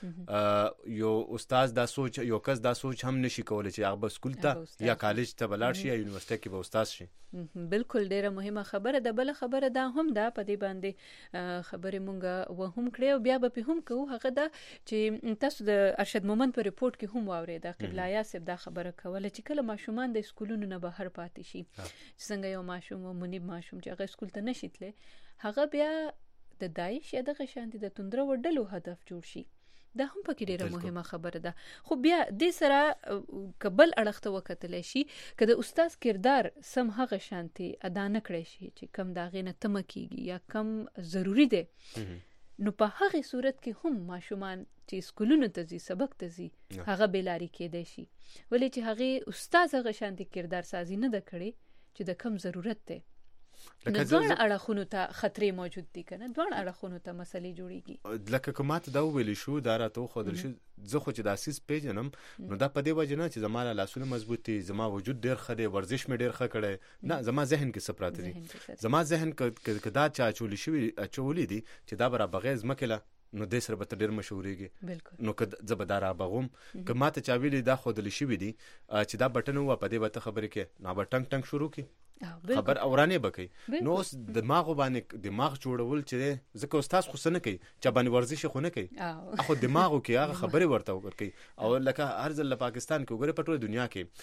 B: نه یو استاد دا سوچ یو کس دا سوچ هم نشي کولای چې هغه سکول ته یا کالج ته بلار شي یا یونیورسيټي کې به استاد شي.
A: بالکل ډیره مهمه خبره ده بل خبره ده هم ده په دې باندې خبره مونږه و هم کړو بیا به هم کوو هغه ده چې تاسو د ارشد مومن په ریپورت کې هم واورید قبلایا سب دا خبره کوله چې کله ماشومان د سکولونو نه بهر پاتې شي څنګه یو ماشوم منیب ماشوم چې هغه سکول ته نشیتله هغه بیا د داعش یا د غشاندې د توندره وډلو هدف جوړ شي دا هم پکې ډیره مهمه خبره ده خو بیا د سره قبل اړخته وکتل شي کله استاد کردار سم هغه شانتي ادا نه کړی شي چې کم داغې نه تم کیږي یا کم ضروری ده نو په هغه صورت کې هم ماشومان چې سکولونو ته ځي سبق ته ځي هغه بیلاری کېدای شي ولې چې هغه استاد هغه شانتي کردار سازي نه د کړي چې د کم ضرورت ده نو دوه اړخونو ته خطرې موجود دي کنه دوه اړخونو ته مسلې جوړيږي
B: لکه کومات دا ویل شو دا راته خو درشي زه خو چې د اساس پیژنم نو دا په دې وجه نه چې زموږ لاسونه مضبوطي زما وجود ډیر خدي ورزش مې ډیر ښه کړي نه زما ذهن کې سپراته دي زما ذهن کې دا چا چولې شوی چولې دي چې دا برابر غیز مکله نو د سره به ډیر مشهوريږي نو که زبدار ابغم که ماته چا ویلې دا خودل شي وي دي چې دا بټن و په دې به خبرې کې نو به ټنګ ټنګ شروع کی خبر اورانه بکې نو دماغ باندې دماغ جوړول چې ځکه استاد خو سن کوي چې باندې ورزش خو نه کوي اخو دماغو کې هغه خبره ورته وکړي او لکه هر ځل پاکستان کې وګوره په ټوله دنیا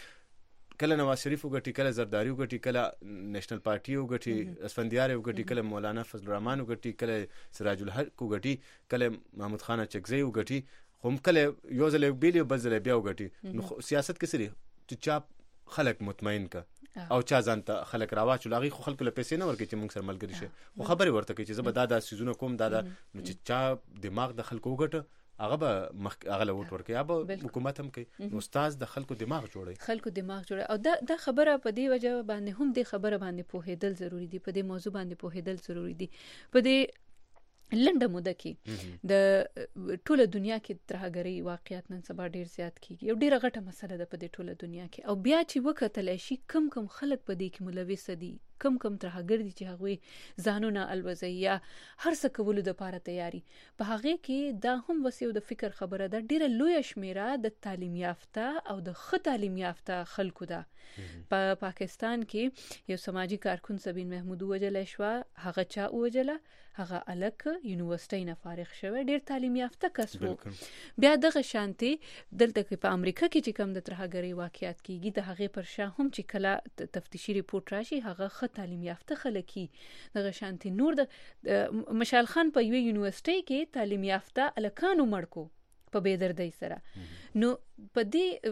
B: کې کله نواز شریف وګټي کله زرداری وګټي کله نېشنل پارټي وګټي اسفندیار وګټي کله مولانا فضل الرحمن وګټي کله سراج الحق وګټي کله محمود خان چکزی وګټي هم کله یو ځل بیل یو بل ځل بیا وګټي نو سیاست کې سری چې چا خلک مطمئن کا او چا ځانته خلک راواچو لاغي خو خلکو له پیسې نه ورکړي چې موږ سره ملګری شي خو خبره ورته کوي چې زبر دادا سيزونه کوم دادا نو چې چا دماغ د خلکو وګټه هغه به مخ هغه له وټ ورکړي هغه حکومت هم کوي استاد د خلکو دماغ جوړي
A: خلکو دماغ جوړي او دا د خبره په دی وجه باندې هم د خبره باندې پوهېدل ضروری دي په دې موضوع باندې پوهېدل ضروری دي په دې لنډه موده کې د ټوله دنیا کې ترهګري واقعیت نن سبا ډیر زیات کیږي یو ډیره غټه مسله ده په دې ټوله دنیا کې او بیا چې وکتل شي کم کم خلک په دې کې ملوث دي کم کم ترهګر دي چې هغه ځانونه الوزي یا هر څه کولو د لپاره تیاری په هغه کې دا هم وسیو د فکر خبره ده ډیره لوی شمیره د تعلیم یافته او د ښه تعلیم یافته خلکو ده په پا پاکستان کې یو سماجی کارکون سبین محمود وجل شو هغه چا وجله هغه الک یونیورسيټي نه فارغ شوی ډیر تعلیم یافته کس وو بیا دغه شانتي دلته کې په امریکا کې چې کوم د ترهګري واقعیت کیږي د هغه پر شا هم چې کله تفتیشي ریپورت راشي هغه ښه تعلیم یافته خلک دغه شانتي نور د مشال خان په یو یونیورسيټي کې تعلیم یافته الکانو مړکو په بيدردۍ سره نو په دې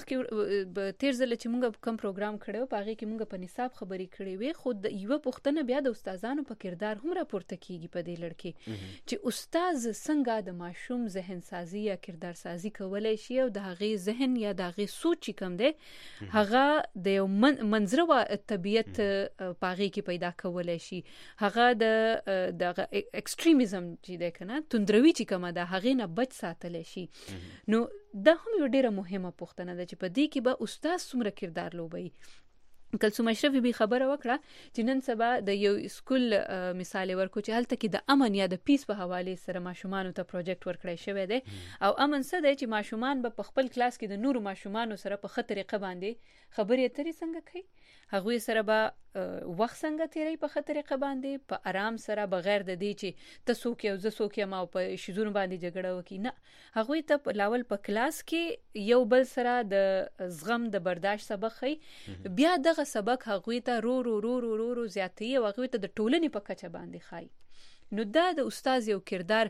A: مخکې تیر ځل چې موږ کوم پروګرام کړو په هغه کې موږ په نصاب خبرې کړې وې، خو د یو پوښتنه بیا د استادانو په کردار هم راپورته کیږي په دې لړ کې چې استاد څنګه د ماشوم ذهن سازي یا کردار سازي کولای شي او د هغه ذهن یا د هغه سوچ کم دی هغه د یو منظره او طبيعت په هغه کې پیدا کولای شي، هغه د د ایکستریمیزم چې ده کنه توندروي چې کومه ده هغه نه بچ ساتل شي. نو دا هم یو ډیره مهمه پوښتنه ده چې په دې کې به استاد څومره کردار لوبوي. کلثوم اشرفي به خبره وکړه چې نن سبا د یو سکول مثال ورکو چې هلته کې د امن یا د پیس په حواله سره ماشومان ته پروجیکټ ورکړی شوی دی او امن څه دی چې ماشومان به په خپل کلاس کې د نورو ماشومان سره په خطر طریقه باندې خبرې اترې څنګه کوي، هغه سره به وخت څنګه تیری په خطر طریقه باندې په آرام سره بغیر د دې چې تاسو کې او زه سو کې ما په شذون باندې جګړه وکي نه، هغه ته په لاول په کلاس کې یو بل سره د زغم د برداشت سبق خي، بیا دغه سبق هغه ته رو رو رو رو رو, رو زیاتی او هغه ته د ټولنې په کچه باندې خای. نو دا د استاد یو کردار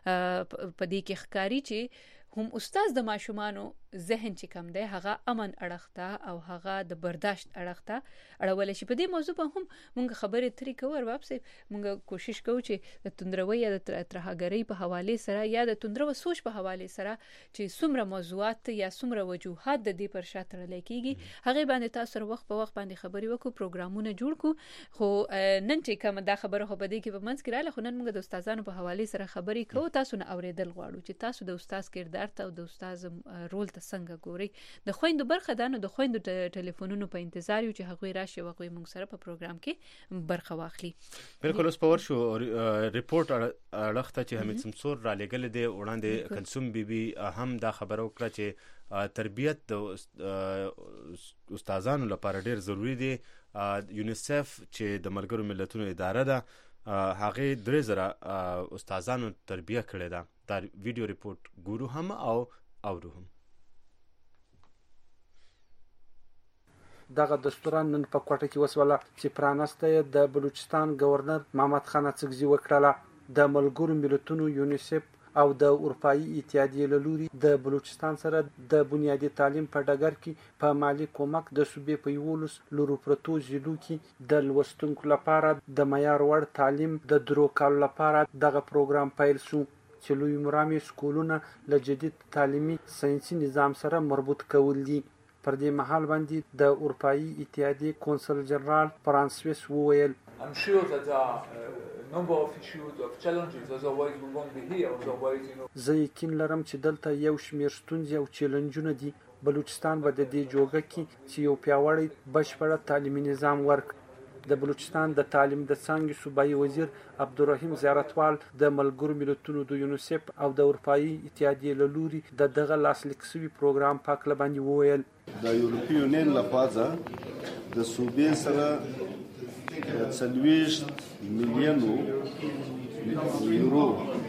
A: په دې کې ښکاری چې هم استاد د ماشومانو ذهن چې کم دی هغه امن اړخته او هغه د برداشت اړخته اړول شي. په دې موضوع په هم مونږ خبرې ترې کوو واپس مونږ کوشش کوو چې د توندروي یا د ترهګرۍ په حواله سره یا د توندرو سوچ په حواله سره چې څومره موضوعات یا څومره وجوهات د دې پر شاته لیکيږي هغه باندې تاسو وخت په وخت باندې خبرې وکړو، پروګرامونه جوړ کو. خو نن چې کوم دا خبره خو بده کې په منځ کې رااله، خو نن موږ د استادانو په حواله سره خبرې کوو، تاسو نه اوریدل غواړو چې تاسو د استاد کردار ته او د استاد رول ته څنګه ګوري. د خويندو برخه ده نو د خويندو ټلیفونونو په انتظار یو چې هغه راشي او هغه موږ سره په پروګرام کې برخه واخلي.
B: بالکل اوس پور شو ریپورت اړخته چې حمید سمسور را لګل دی وړاندې کلثوم بیبي هم دا خبره وکړه چې تربیت د استادانو لپاره ډیر ضروری دی. یونیسف چې د ملګرو ملتونو اداره ده هغه درې زره استادانو تربیه کړې ده. دا ویډیو ریپورت ګورو هم او اورو هم.
E: دغه دستوران نن په کوټه کې وسوله چې پرانسته د بلوچستان گورنر محمد خان اڅکزي وکړه. د ملګرو ملتونو یونیسف او د اروپאי اتحادیې له لوري د بلوچستان سره د بنیادي تعلیم په ډګر کې په مالی کومک د صوبې په یولس لورو پروتو ضلعو کې د لوستونکو لپاره د معیار وړ تعلیم د درو کال لپاره دغه پروګرام پیل شو چې لوی مرامي سکولونه له جدید تعلیمي ساينسي نظام سره مربوط کول دي. پر دې مهال باندې د اروپאי اتحادیې کونسل جنرال فرانسویس وویل
V: I'm sure that there are a number of issues of challenges, otherwise we won't be here, otherwise you know.
E: زه یقین لرم چې دلته یو شمېر ستونزې او چیلنجونه دي. بلوچستان به د دې جوګه کې چې یو پیاوړی بشپړه تعلیمي نظام ورک. د بلوچستان د تعلیم د څانګې صوبایي وزیر عبدالرحیم زیارتوال د ملګرو ملتونو د یونیسف او د اروپאי اتحادیې له لوري د دغه لاسلیک شوي پروګرام په اړه باندې وویل
W: د یورپي یونین لخوا د صوبې سره څلوېښت میلیونو یورو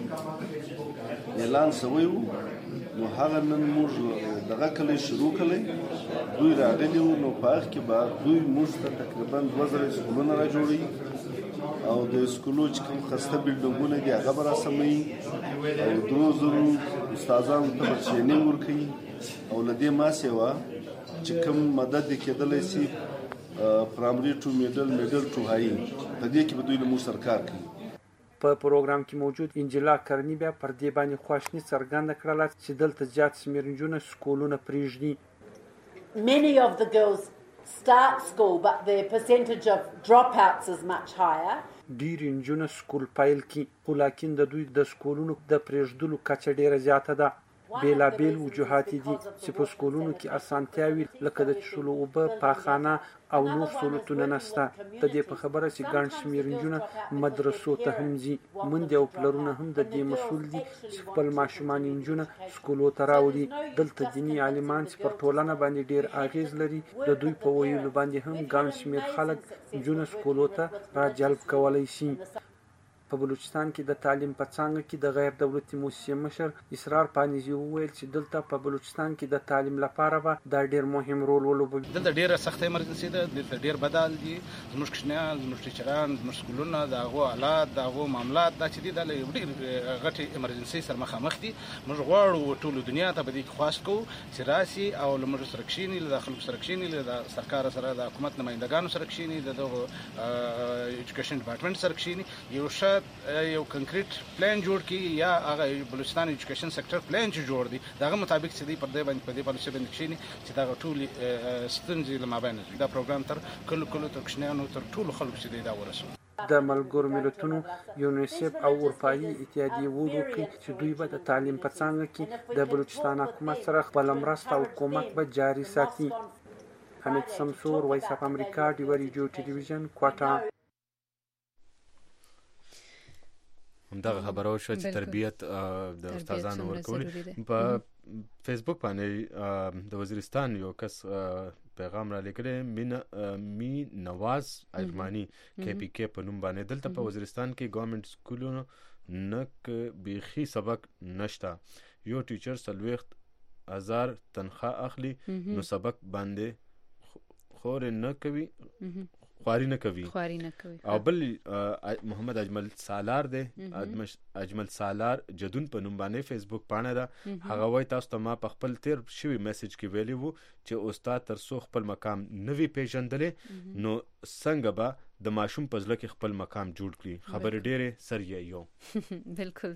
W: اعلان شوی و. نو هغه نن موږ دغه کلی شروع کړی، دوی راغلي وو. نو په هغه کې به دوی موږ ته تقریبا دوه زره سکولونه را جوړوي او د سکولو چې کوم خسته بلډینګونه دي هغه به راسموي او درو زرو استادانو ته به ټرینینګ ورکوي او له دې ما سیوا چې کوم مدد کېدلی سي پرایمري ټو میډل میډل ټو هاي په دې کې به دوی له موږ سره کار کوي.
E: په پروګرام کې موجود انجلا کرنی بیا پر دې باندې خواشنی څرګنده کړله چې دلته زیات شمېر نجونې سکولونه پرېږدي.
X: Many of the girls start school but their percentage of dropouts is much higher.
E: ډېر نجونې سکول پیل کړي خو لاکن د دوی د سکولونو د پرېږدلو کچه ډېره زیاته ده. بیلابیل وجوهات دي چې په سکولونو کې اسانتیاوي لکه د څښلو اوبه، پاخانه او نور سہولتونه نشته. د دې په خبره چې ګڼ شمېر نجونې مدرسو ته هم ځي. میندې او پلرونه هم د دې مسؤل دي چې خپل ماشومان نجونې سکولو ته راوړي. دلته دیني عالمان چې پر ټولنه باندې ډېر اغېز لري د دوی په ویلو باندې هم ګڼ شمېر خلک نجونې سکولو ته را جلب کولی شي. په بلوچستان کې د تعلیم په څانګه کې د غیر دولتي موسسې مشر اسرار پانیزي وویل چې دلته په بلوچستان کې د تعلیم لپاره به دا ډېر مهم رول ولوبوي.
C: دلته ډېره سخته ایمرجنسي ده، دلته ډېر بدل دي، زموږ کوچنیان، زموږ ټیچران، زموږ سکولونه، د هغو حالات، د هغو معاملات دا چې دي دا له ډېر غټې ایمرجنسي سره مخامخ دي. موږ غواړو ټولو دنیا ته به دې خواست کوو چې راسي او له موږ سره کښېني، له خلکو سره کښېني، له سرکار سره د حکومت نمایندګانو سره کښېني، د دغو ایجوکیشن ډپارټمنټ سره کښېني، یو ښه یو کنکریټ پلان جوړ کړي یا هغه بلوچستان ایجوکیشن سکتر پلان چې جوړ دی دغه مطابق چې دی پر دې باندې په دې پالیسي باندې کښېني چې دغه ټولې ستونزې له مابین دا پروګرام تر کلو کلو تر کوچنیانو تر ټولو خلکو چې دی دا ورسوي.
E: د ملګرو ملتونو یونیسف او اروپایي اتحادیې وویل چې دوی به د تعلیم په څانګه کې د بلوچستان حکومت سره خپل مرسته او کومک به جاري ساتي. حمید سمسور، وایس اف امریکا، ډیوه ریډیو ټلویزیون، کوټه.
B: همدغه خبره وشوه چې تربیت د استادانو ورکول. په فیسبوک باندې د وزیرستان یو کس پیغام را لیکلی، می نواز اجمانی کې پی کې په نوم باندې. دلته په وزیرستان کې ګورنمنت سکولونو نه بیخي سبق نشته، یو ټیچر څلوېښت هزار تنخواه اخلي نو سبق باندې خور نه کوي خواري نه کوي
A: خواري نه کوي.
B: او بل محمد اجمل سالار دی، اجمل سالار جدون په نوم باندې فیسبوک پاڼه ده. هغه وایي تاسو ته ما په خپل تیر شوي میسج کې ویلی وو چې استاد تر څو خپل مقام نوی پیژندلی نو څنګه به د ماشوم په زړه کې خپل مقام جوړ کړي. خبرې ډېرې سر یې یو.
A: بالکل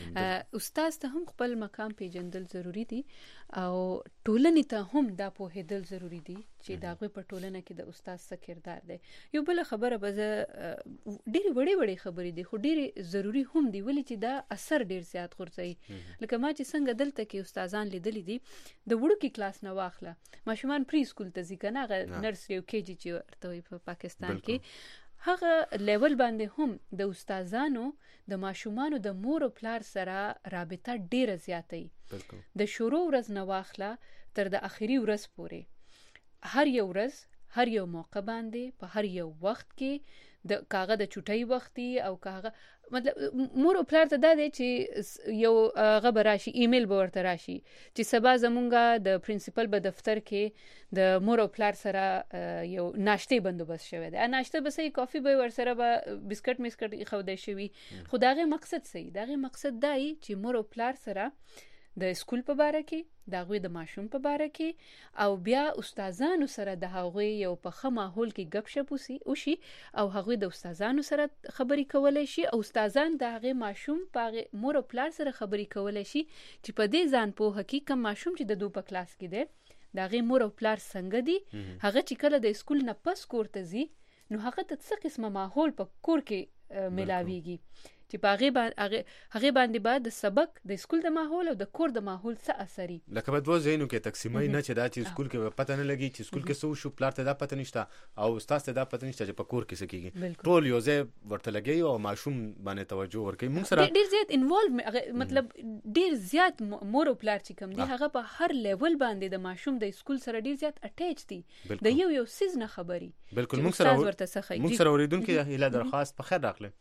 A: استاد ته هم خپل مقام پیژندل ضروری دي او ټولنې ته هم دا پوهېدل ضروری دي چې د هغوی په ټولنه کې د استاد څه کردار دی. یو بله خبره به زه ډېرې وړې وړې خبرې دي خو ډېرې ضروری هم دي، ولې چې دا اثر ډېر زیات غورځوي. لکه ما چې څنګه دلته کې استادان لیدلی دي د وړوکي کلاس نه واخله ماشومان پری سکول ته ځي که نه، هغه نرسري او کیجي چې ورته وایي په پاکستان کې، هغه لیول باندې هم د استادانو د ماشومانو د مور او پلار سره رابطه ډیره زیاتوي. د شروع ورځ نه واخله تر د اخري ورځ پورې هر یو ورځ هر یو موقع باندې په هر یو وخت کې د کاغه د چټي وختي او کاغه مطلب مور او پلار ته دا دی چې یو غبر راشي ایمیل به ورته راشي چې سبا زمونږه د پرنسپل په دفتر کې د مور او پلار سره یو ناشته بندوبست شوی دی. ا ناشته به سي کافي به ور سره به بسکټ مسکټ خو دای شوی. خو داغه مقصد سي داغه مقصد دی چې مور او پلار سره د سکول په باره کې د هغوی د ماشوم په باره کې او بیا استادانو سره د هغوی یو په ښه ماحول کې ګپ شپ وشي او هغوی د استادانو سره خبرې کولی شي او استادان د هغې ماشوم په هغې مور او پلار سره خبرې کولی شي چې په دې ځان پوهه کې کوم ماشوم چې د دو په کلاس کې دی د هغې مور او پلار څنګه دي، هغه چې کله د سکول نه پس کور ته ځي نو هغه ته څه قسمه ماحول په کور کې ملاویږي چې په هغې باندې هغې باندې به د سبق د سکول د ماحول او د کور د ماحول څه اثري.
B: لکه په دوه ځایونو کې تقسیموي نه چې دا چې سکول کې پته نه لګي چې سکول کې څه وشو، پلار ته دا پته نشته او استاد ته دا پته نشته چې په کور کې څه کېږي. ټول یو ځای ورته لګي او ماشوم باندې توجه ورکوي. موږ سره
A: ډېر زیات انوالو مطلب ډېر زیات مور او پلار چې کوم دي هغه په هر لیول باندې د ماشوم د سکول سره ډېر زیات اټیچ دي، د یو یو سیز نه خبري.
B: بالکل موږ سره موږ سره اوریدونکو هیله درخواست په خیر راغله.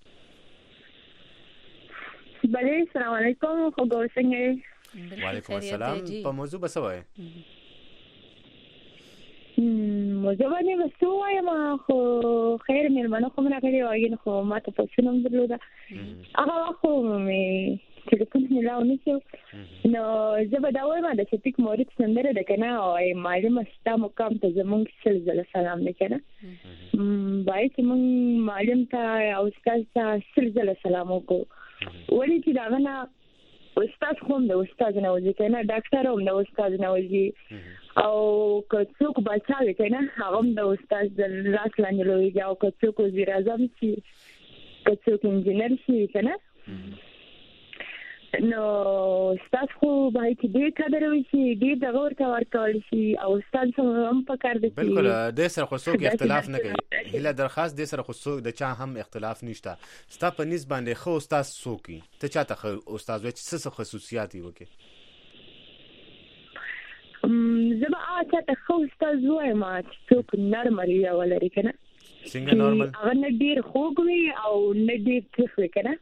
F: بله السلام علیکم، خو ګور څنګه یې؟
B: وعلیکم السلام. په موضوع به څه وایې؟
F: موضوع باندې به څه ووایم خو خیر مېلمانه خو مې راغلي وو نو خو ما ته پوښتنه هم درلوده. هغه وخت خو مې ټلیفون مې راونیسو نو زه به دا وایم د شفیق مورد سندره ده که نه وایي معلومه ستا مقام ته زمونږ سل ځله سلام دی که نه باید چې مونږ معلم ته او استاد ته سل ځله سلام وکړو ولې چې د هغه نه استاد خو هم د استاد نه وځي که نه ډاکټر هم د استاد نه وځي او که څوک باچا وي که نه هغه هم د استاد د لاس لاندې لویږي او که څوک وزیر اعظم شي که څوک انجینر شي که نه نو استاد خو باید چې ډېر قدر وشي ډېر دغه ورته ورکول شي او استاد هم پکار دی.
B: بالکل دې سره خو څوک اختلاف نه کوي. هیله درخواست دې سره خو څوک د چا هم اختلاف نشته. ستا په نسبت باندې خو استاد څوک ته چاته استاد وایي چې څه خصوصیات یې وکړي؟
F: زه به هغه چاته ښه استاد وایم چې څوک نرمه رویه ولري که نه
B: څنګه نورمال
F: هغه نه ډیر خوږ وي او نه ډیر تریخ وي کنه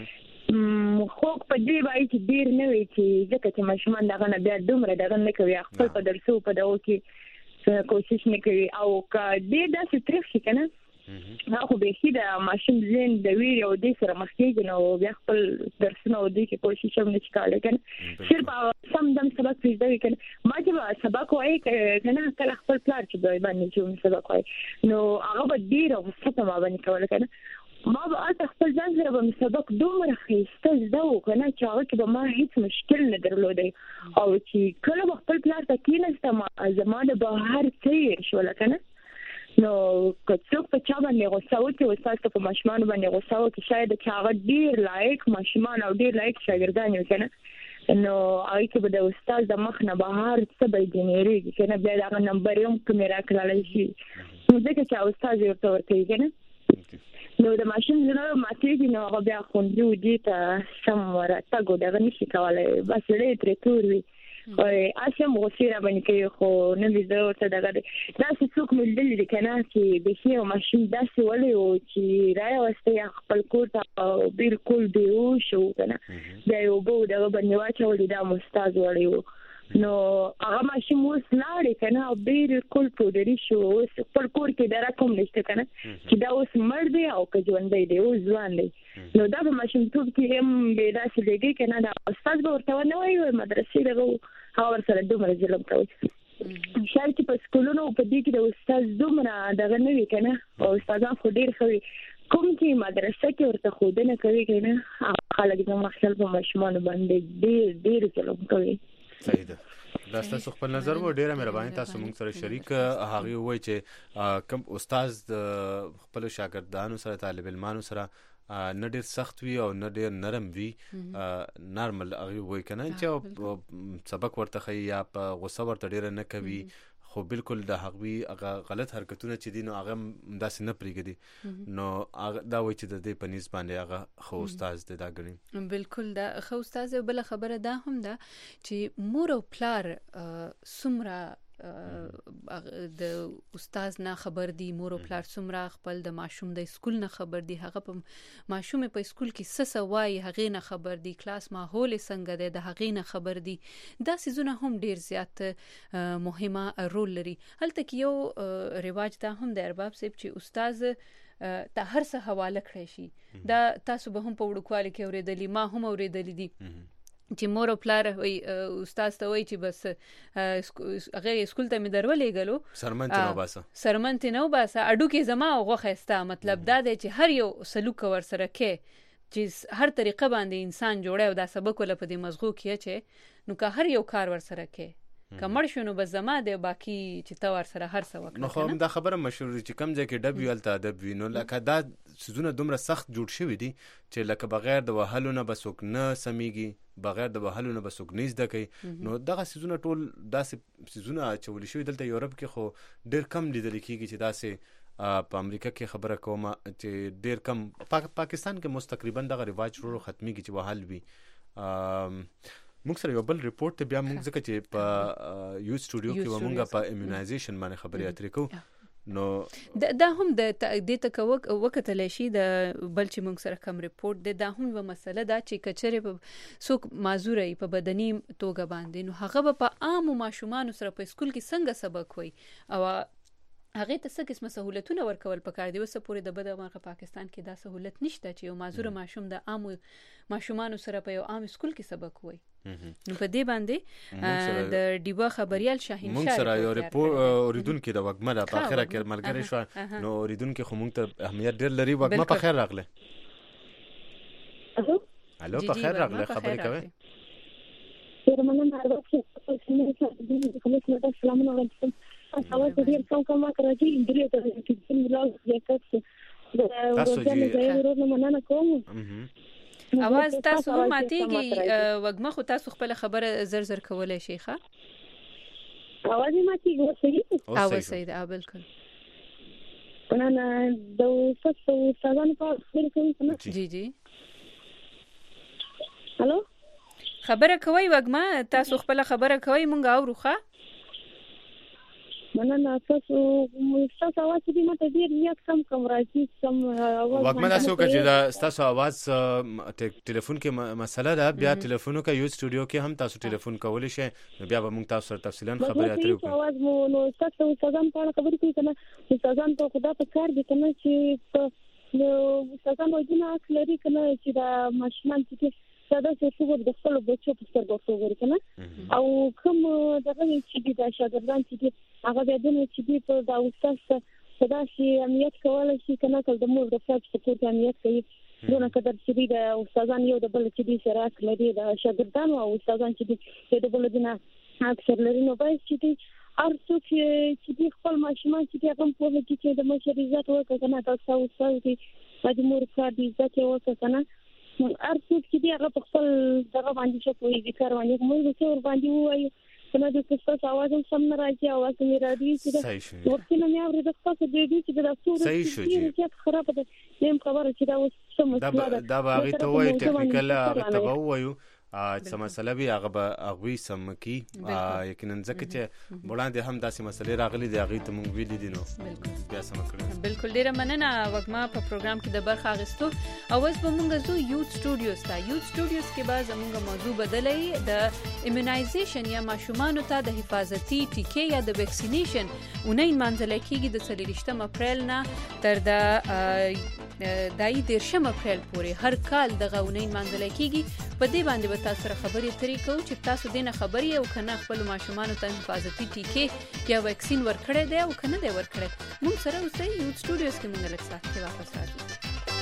F: خوږ په دې وایي چې ډیر نه وي چې ځکه چې ماشومان دغه نه بیا دومره دغه نه کوي خپل په درسو په دغه کې کوشش نه کوي او که دې داسې تریخ شي کنه هغه به شي د ماشوم ذهن د ویری او د سره مخ کېږي نو بیا خپل درسونه او د کې کوشش هم نشي کولای کنه صرف سم دم سبق پیژدوي کنه ما چې سبق وایي کنه کله خپل پلار چې دوی باندې چې سبق وایي نو هغه به ډیر او څه ما باندې کوله کنه ما به اته خپل ځان سره به سبق دومره خسته زده وکنه چې هغه کې به ما هیڅ مشکل نه درلودی او چې کله به خپل پلار ته کېناستم زما د بهر څه شول کنه نو که څوک په چا باندې غوسه وکړي استاد ته په ماشومان باندې غوسه وکړي شاید چې هغه ډیر لایق ماشومان او ډیر لایق شاګردان وي کنه نو هغه کې به د استاد د مخ نه بهر څه به جنریږي کنه بیا دا نمبر یې هم کومه راکړل شي نو ځکه چې استاد یې ورته ورته کنه نو د ماشین زنه ماتېږي نو هغه بیا خوندي ودی ته سم ورته دغه نشي کولای بس لري تر تور وي او اسیم غوسیره باندې کوي خو نه وي زه ورته دغه داسې څوک مې لیدلي دي کنه چې بهي ماشین داسې ولې و چې راوسته خپل کور ته بالکل بیهوش و کنه دا یو بو دغه باندې واچولې دا مستاز وړي و نو هغه ماشین اوس لاړې کنه او بالکل پودري شو اوس خپل کور کې دا کوم نشته کنه چې دا اوس مړ دی او که ژوندی دی اوس ځوان دی نو دا په ماشین ټوب کې هم به داسې لګي کنه دا استاد به ورته نه وایي مدرسې دغه هغه ورسره دومره ظلم کوي شاید چې په سکولونو په دې کې د استاد دومره دغه نه وي کنه او استادان خو ډیر خوي کوم چې مدرسې کې ورته خودنه کوي کنه خلک د مخالف په ماشومان باندې ډیر ډیر ظلم کوي
B: صحیح ده دا تاسو خپل نظر و ډیره مهرباني تاسو موږ سره شریک هغه وای چې کوم استاد خپل شاګردانو سره طالب علمانو سره نه ډیر سخت وي او نه ډیر نرم وي نارمل هغه وای کنه چې سبق ورته خي یا په غوسه ورته ډیر نه کوي خو بالکل د هغوی هغه غلط حرکتونه چې دي نو هغه داسې نه پرېږدي نو دا وایي چې د دې په نسبت باندې هغه خو استاد دی دا ګڼي
A: بالکل دا خو استاد بل خبره دا هم ده چې مور او پلار څومره د استاد نه خبر دي مور او پلار څومره خپل د ماشوم د سکول نه خبر دي هغه په ماشوم په سکول کې څه څه وایي هغه نه خبر دي کلاس ماحول څنګه دی د هغه نه خبر دي دا سيزونه هم ډیر زیات مهمه رول لري هلته کې یو رواج دا هم د ارباب صاحب چې استاد ته هر څه حواله کړی شي دا تاسو به هم په وړوکوالي کې اوریدلی ما هم اوریدلی دي چې مور او پلار وي استاد ته وایي چې بس هغه سکول ته مې درولې غلو
B: سرمنت نو باسه
A: سرمنت نو باسه اډو کې زما غوخه استا مطلب دا دی چې هر یو سلوک ور سره کې چې هر طریقه باندې انسان جوړه او دا سبق ول په دې مزغو کې چې نو که هر یو کار ور سره کې کمر شنو بس زما دی باقی چې تا ور سره هر څه وکړه
B: نو خو دا خبره مشهور چې کم ځای کې ډب ویل ته ادب وینو لکه دا سيزونه دومره سخت جوړ شوی دي چې لکه بغیر د وهلو نه بسوک نه سميږي بغیر د وهلو نه بسوک نه زده کوي نو دغه سيزونه ټول داسې سيزونه چول شوی دلته یورپ کې خو ډیر کم لیدل کیږي چې داسې په امریکا کې خبره کوم چې ډیر کم پاکستان کې مستقریبا دغه رواج ورو ختمي کی چې وهل وي موږ سره یو بل ریپورت ته بیا موږ ځکه چې په یو سټوډیو کې موږ په ایمونایزیشن باندې خبرې اترې کوو نو
A: دا هم د دې تکوک وکټل شي د بل چې موږ سره کوم ریپورت ده دا هم یو مسله ده چې کچره په څوک معذوري په بدني توګه باندې نو هغه په عام ماشومان سره په سکول کې څنګه سبق وي او هغه ته څه قسمه سہولتونه ورکول پکار دی وسه پورې د بدمرغه پاکستان کې دا سہولت نشته چې یو معذور ماشوم د عام ماشومان سره په یو عام سکول کې سبق وای نو په دې باندې د ډیبا خبريال شاهین
B: شاه موږ سره یو ریپورت اوریدونکو د وګمه په اخره کې ملګری شو نو اوریدونکو خو موږ ته اهمیت ډیر لري وګمه په خیر راغله
F: الو
B: الو په خیر راغله خبرې کوي
F: سرمنه مارغه چې السلام علیکم اول ته ډیر څنګه ما کراچي انډري ته چې ملاو یکس د ورځې ورو مننه کوم
A: اواز تاسو هم ماتيږي وګمه خو تاسو خپل خبره زر زر کولای شي ښه
F: اواز ماتيږي وسې
A: او سید ا بالکل
F: انا د تاسو څنګه په خبرې کوم
A: جی جی
F: الو
A: خبره کوي وګمه تاسو خپل خبره کوي مونږ اورو ښه
F: مننه تاسو تاسو اواز دې ماته ډیر زیات کم کم راځي سم اواز
B: وګمه تاسو کې چې تاسو اواز ټلیفون کې مسله ده بیا ټلیفونو کې یو سټوډیو کې هم تاسو ټلیفون کولی شئ بیا به موږ تاسو سره تفصیلا خبرې اترې وکړو
F: اواز مو نو تاسو څنګه په اړه خبرې کوي کنه څنګه ته خدا په کار دي کنه چې نو څنګه وځنه اکلري کنه چې دا ماشومان چې ساده څه د خپل بچو په سترګو وګوري کنه او کوم دغه چې د شاګردان چې هغه د دې چې په دا استاد صدا شي امنیت کولای شي کنه کله د مور د فلپ سپورت امنیت کوي دونه قدر چې د استادان یو د بل چې د شراک لري د شاګردان او استادان چې د بل دینه اکثر لري نو باید چې ارڅو چې خپل ماشومان چې هغه په لږ کې د مشرعزت وکړه کنه تاسو استاد دې د مور کار دې ځکه وکړه کنه ارڅو چې دی هغه په خپل دغه باندې شو کوي د کار باندې موږ څه ور باندې وایو کنه د تاسو आवाज هم سم نه راځي आवाज مې راځي چې وخت نه مې اوري د تاسو د دې چې د تاسو چې خراب ده نیم خبره چې دا اوس سم
B: دا دا باغی ته وایي ټیکنیکل هغه ته وایو چې مسله به هغه به هغه سم کی یقینا ځکه چې وړاندې هم داسې مسلې راغلي دي هغه ته مونږ ویلي دي نو بیا سم کړو
A: بالکل ډیره مننه وګما په پروګرام کې د برخه اخیستو او اوس به مونږ زو یوت سټوډیوز ته یوت سټوډیوز کې به زموږ موضوع بدلې د ایمونایزیشن یا ماشومان ته د حفاظتي ټیکې یا د ویکسینیشن اونۍ منځل کېږي د څلورشتم اپریل نه تر د دای دیرشم اپریل پورې هر کال د غونۍ منځل کېږي په دې باندې تاسو سره خبرې اترې کوو چې تاسو دینه خبرې او کنه خپل ماشومان ته حفاظتي ټیکې یا ویکسین ورکړی دی او کنه دی ورکړی موږ سره اوسئ یوت سټوډیوز کې موږ لږ ساعت کې واپس راځو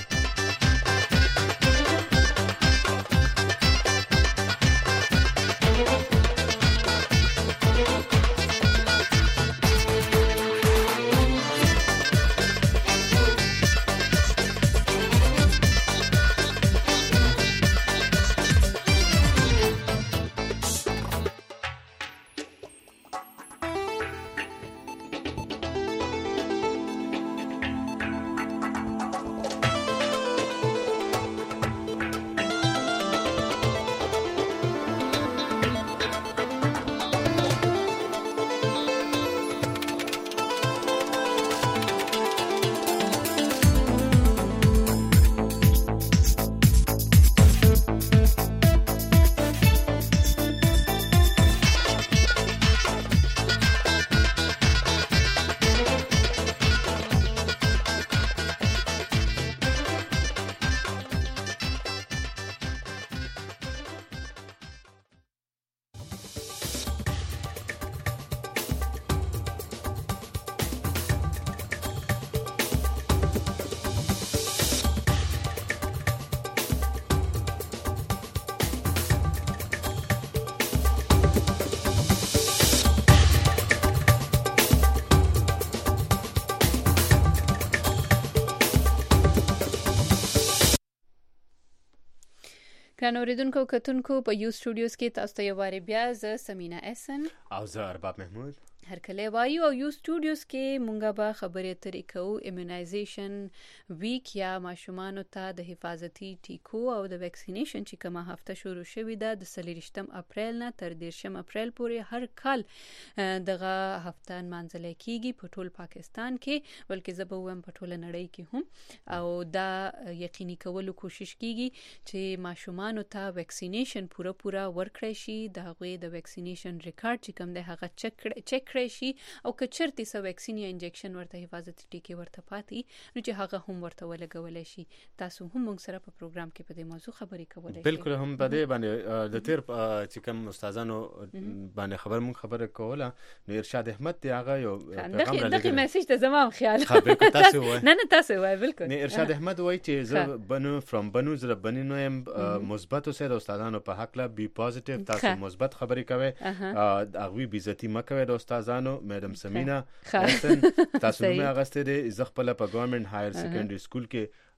A: ګران اوریدونکو کتونکو په یو سټوډیوز کې تاسو ته یو واری بیا ز سمینا احسن
B: او زه ارباب محمود
A: هر کله وایو او یو سټوډیوز کې مونږه به خبرې اترې کوو ایمونایزیشن ویک یا ماشومان ته د حفاظتي ټیکو او د ویکسینیشن چې کومه هفته شروع شوې ده د څلورشتم اپریل نه تر دیرشم اپریل پورې هر کال دغه هفته منځل کېږي په ټول پاکستان کې بلکې زه به وایم په ټول نړۍ کې هم او دا یقیني کولو کوشش کیږي چې ماشومان ته ویکسینیشن پوره پوره ورکړي شي د هغوی د ویکسینیشن ریکارډ چې کوم دی هغه چک چک شي او کچرتي سو ویکسین یا انجکشن ورته حفاظتي ټیکې ورته پاتې نو چې هغه هم ورته ولګولای شي تاسو هم موږ سره په پروګرام کې په دې موضوع خبرې کولای شئ
B: بالکل هم په دې باندې د تیر چې کوم استادانو باندې خبر مون خبره کوله نو ارشاد احمد دی هغه یو
A: پیغام را دغه میسج ته زمام خیال
B: تاسو
A: نه نه تاسو وای بالکل
B: نه ارشاد احمد وای چې زه بنو فرام بنو زره بنو نوم مثبت اوسه د استادانو په حق لا بي پوزټیو تاسو مثبت خبرې کوي هغه بي عزتي مکوي د استاد زانو میډم سمینا تاسو نو اغسته دي زه خپل په ګورنمنت هایر سیکنډري سکول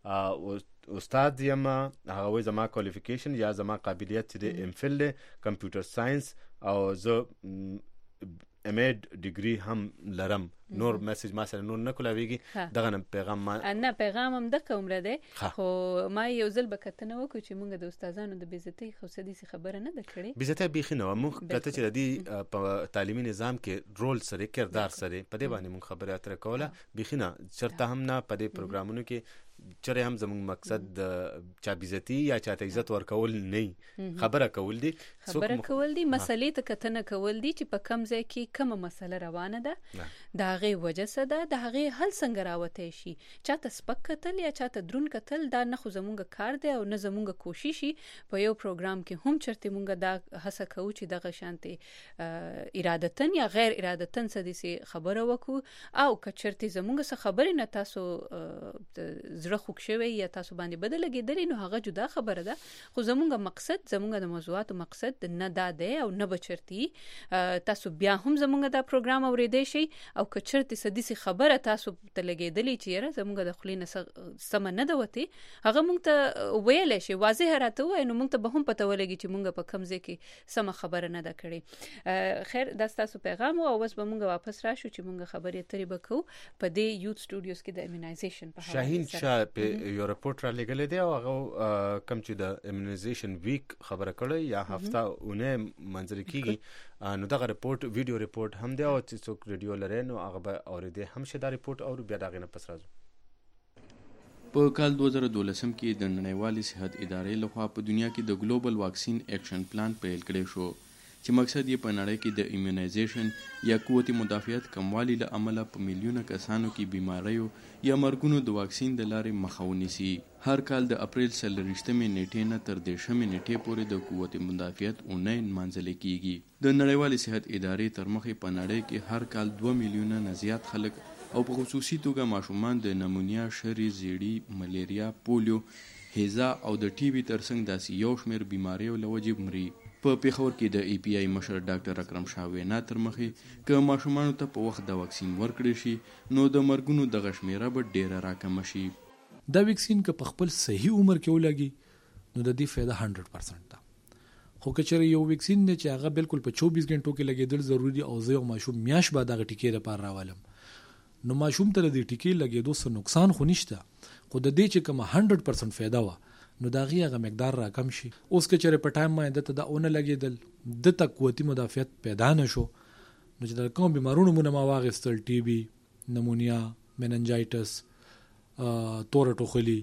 B: کې استاد یم هغه زما کوالیفیکیشن یا زما قابلیت چې د ام فل کمپیوټر ساينس او زه ام ای ډیګری هم لرم نور میسج ما سره نور نه کولاویږي دغه پیغام ما
A: نه پیغام هم د کومره ده خو ما یو ځل بکتنه وکړو چې مونږ د استادانو د بیزتی خو سدي خبره نه ده کړې
B: بیزتی بيخي نه مونږ کته چې د دې په تعلیمي نظام کې رول سره کردار سره په دې باندې مونږ خبره اتر کوله بيخي نه چرته هم نه په دې پروګرامونو کې چره هم زموږ مقصد د چا بیزتی یا چا ته عزت ورکول نه خبره کول دي
A: خبره کول دي مسلې ته کتنه کول دي چې په کم ځای کې کومه مسله روانه ده دا غي وجه څه ده د هغه حل څنګه راوته شي چاته سپک کتل یا چاته درون کتل دا نه خو زمونږ کار دی او نه زمونږ کوشش په یو پروګرام کې هم چرته مونږ دا هڅه کوو چې دغه شانتي ارادتن یا غیر ارادتن څه دي خبره وکړو او کچرته زمونږ څه خبرې نه تاسو زړه خوښ شوی یا تاسو باندې بدل لګیدلی نو هغه جدا خبره ده خو زمونږ مقصد زمونږ د موضوعات مقصد نه دا ده او نه بچرتي تاسو بیا هم زمونږ دا پروګرام اوریدئ شي او کچرته سدي خبره تاسو ته لګیدلی چې زمونږ د خلینو سم نه ده وتی هغه مونږ ته ویل شي واضح راته وای نو مونږ ته به هم پته ولګي چې مونږ په کم ځای کې سم خبره نه ده کړې خیر دا تاسو پیغام او اوس به مونږ واپس راشو چې مونږ خبرې ترې بکو په دې یوت سټوډیوز کې د ایمونایزیشن په حواله
B: شاهین شاه په یو رپورټ را لګلې دی او هغه کم چې د ایمونایزیشن ویک خبره کړې یا هفته اونې منځري کیږي نو دغه رپورټ ویډیو رپورټ هم دی او چې څوک ریډیو لري نو هغه به اورېدي هم شه دا رپورټ او بیا دغه نه پس راځو
G: په کال دوه زره دولسم کې د نړیوالې صحت ادارې لخوا په دنیا کې د ګلوبل واکسین اکشن پلان پیل کړی شو چې مقصد یې په نړۍ کې د ایمونایزیشن یا قوت مدافعت کموالي له امله په میلیونه کسانو کې بیماریو یا مرګونو د واکسین د لارې مخه ونیسي هر کال د اپریل څلرویشتمې نیټې نه تر دېرشمې نیټې پورې د قوت مدافعت اونۍ نمانځل کیږي د نړیوالې صحت ادارې تر مخې په نړۍ کې هر کال دوه میلیونه نه زیات خلک او په خصوصي توګه ماشومان د نمونیا شری زیړی ملیریا پولیو هیزا او د ټي بي ترڅنګ داسې یو شمېر بیماریو له وجې مري په پیښور کې د ای پی آی مشر ډاکټر اکرم شاه وینا تر مخې که ماشومانو ته په وخت د واکسین ورکړي شي نو د مرګونو دغه شمیره به ډیره راکمه شي
H: دا ویکسین که په خپل صحیح عمر کې ولګي نو د دې فایده هنډرډ پرسنټ ده خو که چېرې یو ویکسین دی چې هغه بالکل په چوبیس غنټو کې لګېدل ضروري او زه یو ماشوم میاشت بعد هغه ټیکې لپاره راولم نو ماشوم ته د دې ټیکې لګېدو څه نقصان خو نشته خو د دې چې کومه هنډرډ پرسنټ فایده وه نو دا غي هغه مقدار را کم شي اوس که چېرې په ټایم باندې ته دا اون لګېدل د تا قوتي مدافعت پیدا نه شو نو چې د کوم بیمارونو مونږ ما واغستل ټي بي نمونیا مننجایټس تور ټوخلی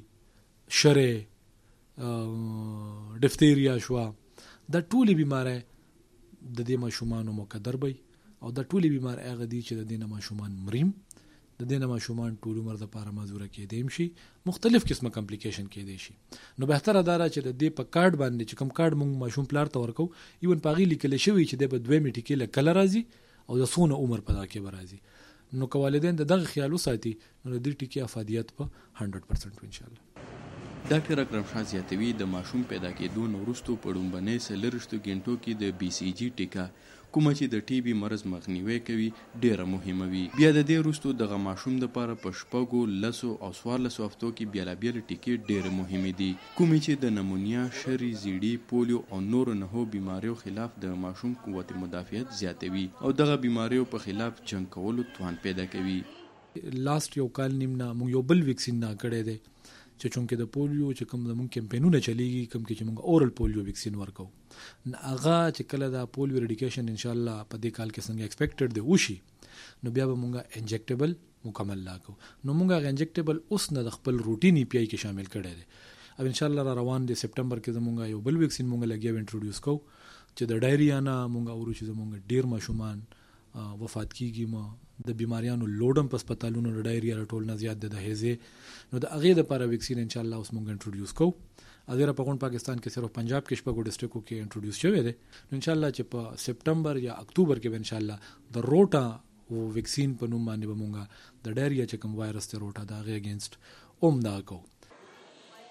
H: شره ډفتیریا شو دا ټولې بیماری د دې ماشومانو مقدر وي او دا ټولې بیماری هغه دي چې د دې ماشومان مریم د دې ماشومان ټول عمر د پاره مازوره کېدیم شي مختلف قسمه کمپلیکیشن کېدي شي نو بهتره دا را چې د دې په کارت باندې چې کوم کارت مونږ ماشوم پلار ته ورکو ایون پاغي لیکل شوی چې د په دوه میټی کې کله راځي او د سونه عمر په دا کې راځي نو کوالدین دغه خیال وساتي نو د دې ټکی افادیت په هنډرډ پرسنټ ان شاء الله
G: ډاکټر اکرم شاه زیاتوي د ماشوم پیدا کېدو نه وروسته په ډومبنې سلرشتو ګنټو کې د بي سي جي ټیکا کومه چې د ټي بي مرض مخنیوي کوي ډیره مهمه وي بیا د دې وروسته دغه ماشوم لپاره په شپږو لسو او څوارلسو هفتو کې بیلابیل ټیکې ډیره مهمې دي کومې چې د نمونیا شری زیړی پولیو او نورو نهو بیماریو خلاف د ماشوم قوت مدافعت زیاتوي او دغه بیماریو په خلاف جنگ کولو توان پیدا کوي
H: لاست یو کال نیم نه موږ یو بل ویکسین نه کړی دی چې چونکه د پولیو چې کوم زموږ کمپینونه چلیږي کوم کې چې موږ اورل پولیو ویکسین ورکو هغه چې کله دا پولیو اریډیکیشن ان شاء الله په دې کال کې څنګه ایکسپیکټډ دی وشي نو بیا به موږ انجیکټیبل مکمل لاکو نو موږ هغه انجیکټیبل اوس نه د خپل روټین ای پی آی کې شامل کړی دی او ان شاء الله را روان دی سپټمبر کې زموږ یو بل ویکسین موږ لګیا انټروډیوس کو چې د ډایریا نه موږ اورو چې زموږ ډیر ماشومان وفات کیږي ما د بیماریانو لوډم په هسپتالونو د ډایریا ټول نه زیات د هیزه نو د هغه د لپاره ویکسین ان شاء الله اوس موږ انټروډیوس کو اگر په غون پاکستان کې صرف پنجاب کې شپږ ډسټریکټو کې انټروډیوس شوی دی نو ان شاء الله چې په سپټمبر یا اکتوبر کې ان شاء الله د روټا او ویکسین په نوم باندې به موږ د ډایریا چې کوم وایرس ته روټا دا غي اگینست اوم دا کو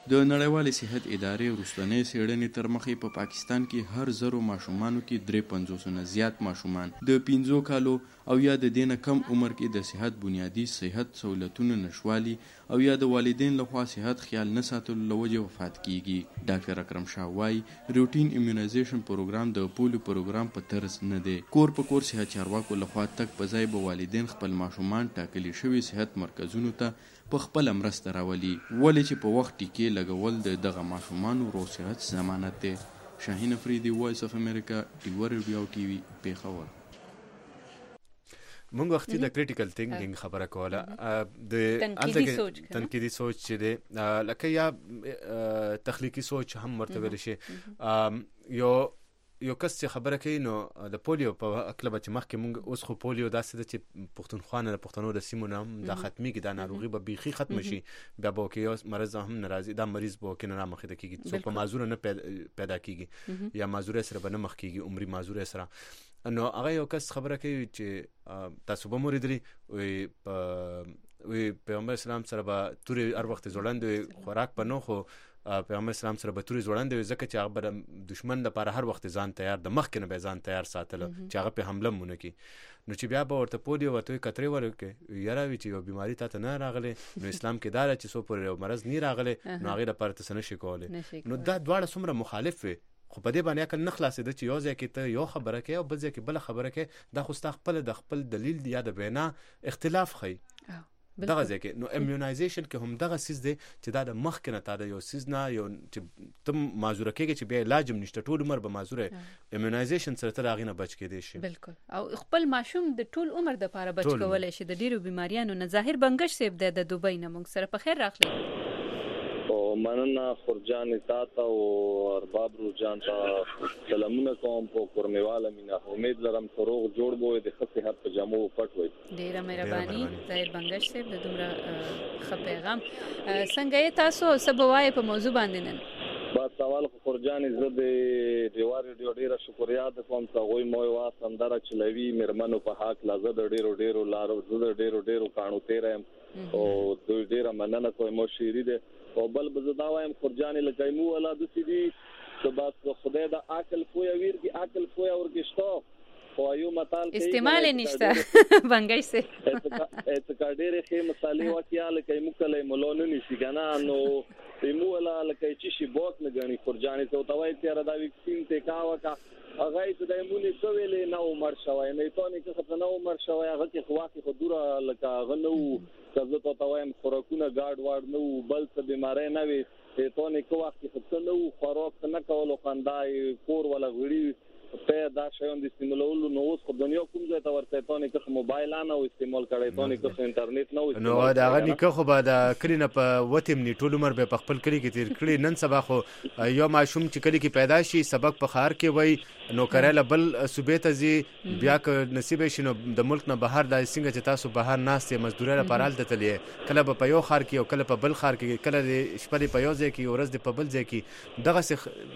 G: د نړیوالې صحت ادارې وروستنۍ څېړنې تر مخې په پا پاکستان کې هر زرو ماشومانو کې درې پنځوس نه زیات ماشومان د پنځو کالو او یا د دې نه کم عمر کې د صحت بنیادي صحت سهولتونو نشوالي او یا د والدین لخوا صحت خیال نه ساتلو له وجې وفات کیږي. ډاکټر اکرم شاه وایي روټین ایمیونایزیشن پروګرام د پولیو پروګرام په طرز نه دی. کور په کور صحت چارواکو لخوا تک په ځای به والدین خپل ماشومان ټاکلي شوي صحت مرکزونو ته په خپله مرسته راولي، ولې چې په وخت ټیکې لګول د دغه ماشومانو روغ صحت ضمانت دی. شاهین افریدي، وایس اف امریکا، ډیوه ریډیو او ټي وي، پیښور.
B: مونږ وختي د کریټیکل تھینکینګ خبره کوله، د تنقیدي سوچ چې دی لکه یا تخلیقي سوچ هم ورته ویل شي. یو یو کس چې خبره کوي نو د پولیو په اکله به چې مخکې مونږ اوس خو پولیو داسې ده چې پښتونخوا نه د پښتنو د سیمو نه هم دا ختمېږي، دا ناروغي به بیخي ختمه شي، بیا به وکې یو مرض هم نه راځي، دا مریض به وکې نه رامخېده کېږي، څوک په معذوره نه پیدا کېږي یا معذوره سره به نه مخ کېږي عمري معذوره سره. نو هغه یو کس خبره کوي چې تاسو به مو اورېدلي وي پیغمبر اسلام سره به تورې هر وخت ځوړندې خوراک به نه، خو پیغمبر اسلام سره به تورې ځوړندې وي ځکه چې هغه به د دشمن لپاره هر وخت ځان تیار د مخکې نه به ځان تیار ساتله چې هغه پې حمله مونه کړي. نو چې بیا به ورته پولیو ورته وي کترې ورکړې یاره وي چې یو بیماري تا ته نه راغلی، نو اسلام کې دا ده چې څو پورې یو مرض نه راغلی نو هغې لپاره ته څه نه شي کولی. نو دا دواړه څومره مخالف وي، خو په دې باندې عقل نه خلاصېده چې یو ځای کې ته یو خبره کوې او بل ځای کې بله خبره کوې، دا خو ستا خپله د خپل دلیل یا د وینا اختلاف ښیي دغه ځای کې. نو امیونایزیشن کې هم دغه سیز دی چې دا د مخکې نه تا د یو سیز نه یو چې ته معذوره کېږې چې بیا علاج هم نشته، ټول عمر به معذوره امیونایزیشن سره ته د هغې نه بچ کېدی شي.
A: بالکل، او خپل ماشوم د ټول عمر دپاره بچ کولی شي د ډېرو بیماریانو نه. ظاهر بنګش صاحب دی د دوبۍ نه موږ سره، په خیر راغلی.
I: مننه خورجان تاته او ارباب روجان ته سلامونه کوم په کورنیواله مینا، امید لرم چې روغ جوړ بوي د ښه صحت په جامو پټ وي.
A: ډیره مهرباني ظاهر بنګش صاحب د دومره ښه پیغام. څنګه یې تاسو څه به وایې په موضوع باندې نن؟
I: با سوال خو خورجان زه د ډیوه ریډیو ډیره شکریا ده کوم چې هغوی مو یوه سندره چلوي مېرمنو په حق لا زه د ډیرو ډیرو لارو زه د ډیرو ډیرو کاڼو تېره یم او دوی ډیره مننه کوم. مو شعري ده او بل به زه دا وایم خورجانې لکه مو ولا داسې دي چې بس خدای د عقل پویه ویرګي عقل پویه ورګشته خو یو متال کوي
A: استعمال نشته بنګای سه
I: اته ډېرې ښې مسالې واقعیا لکه مو کله مولونه نشي کنه نو مو ولا لکه چې شي بوت نه غني خورجانې ته توای تیر دا ویکسین ته کا وکا هغه ته د ایمونی کویلې نو عمر شوی نه ته نه څه نو عمر شوی هغه کې خواخي خدوره لکه غنو کله ته توایم خوراکونه گاډ واډ نو بل څه بیماری نه وي ته نه کوخي څه نو خوراک نه کولو خندای کور ولا غړي په دا شیان د استعمالولو نو اوس په دنیا کوم ځای ته ورته ته نه که موبایل نه او استعمال کړی ته نه که انټرنیټ نه
B: نو دا غنی که خو به د کلینه په وتیم نه ټول عمر به خپل کلی کې تیر کړی. نن سبا خو یو ماشوم چې کلی کې پیدا شي سبق په خار کې وای نو کړه بل صوبې ته زی بیا که نصیب شي نو د ملک نه بهر د څنګه چې تاسو بهر ناستې مزدوري لپاره حالت تلې کله په یو خار کې او کله په بل خار کې کله د شپې په یو ځای کې ورځ په بل ځای کې دغه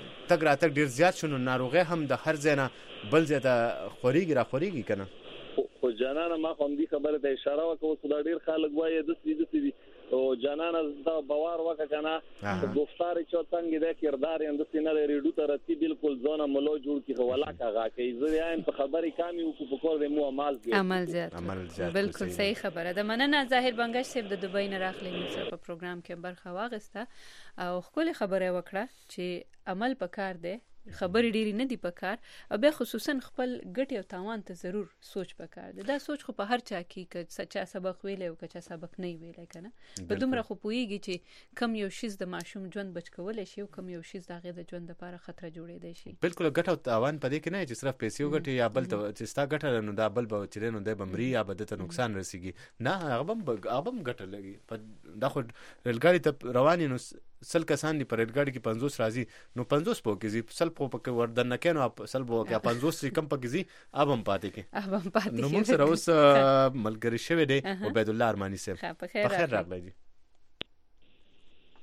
B: تګ راتګ ډیر زیات شونه ناروغه هم د هر ځای نه بل ځای ته خوريږي را خوريږي کنه.
I: خو جانانه ما هم دې خبره ته اشاره وکړه خو دا ډیر خلک وایي د دې د دې او جانانه دا باور وکړه کنه گفتار چا څنګه د کردار اند سینه ریډو ته رتی بالکل ځونه ملو جوړ کی ولا کاغه کوي زه یم په خبري کامي او په کور د مو عمل دی
A: عمل زیات عمل زیات بالکل صحیح خبره ده. مننه ظاهر بنګش صاحب د دوبۍ نه راغلی موږ په پروګرام کې برخه واغسته او خپل خبره وکړه چې عمل پکار دی، خبرې ډېری نه دي پکار او بیا خصوصا خپل ګټې او تاوان ته ضرور سوچ پکار دی. دا سوچ خو په هر چا کې که چا سبق ویلی او که چا سبق نه ویلی کنه په دومره خو پوهیږي چې کم یو شیز د ماشوم ژوند بچ کولی شي او کم یو شیز د هغې د ژوند لپاره خطره جوړېدی شي.
B: بالکل ګټه او تاوان په دې کې نه چې صرف پیسې وګټي یا بل ته چې ستا ګټه نو دا بل به چې نو دی به مري یا به دته نقصان رسیږي نه هغه هم هغه هم ګټه لګي. دا خو ریلګاډي ته روان نو سل کسان دي پر ریلګاډي کې پنځوس راځي نو پنځوس په کې زی سل په کې وردن نه کینو سل په کې پنځوس کم په کې زی اب هم پاتې کې
A: اب هم پاتې
B: نو موږ سره اوس ملګری شوی دی عبید الله ارمانی صاحب
A: په خیر
B: راغلی جی.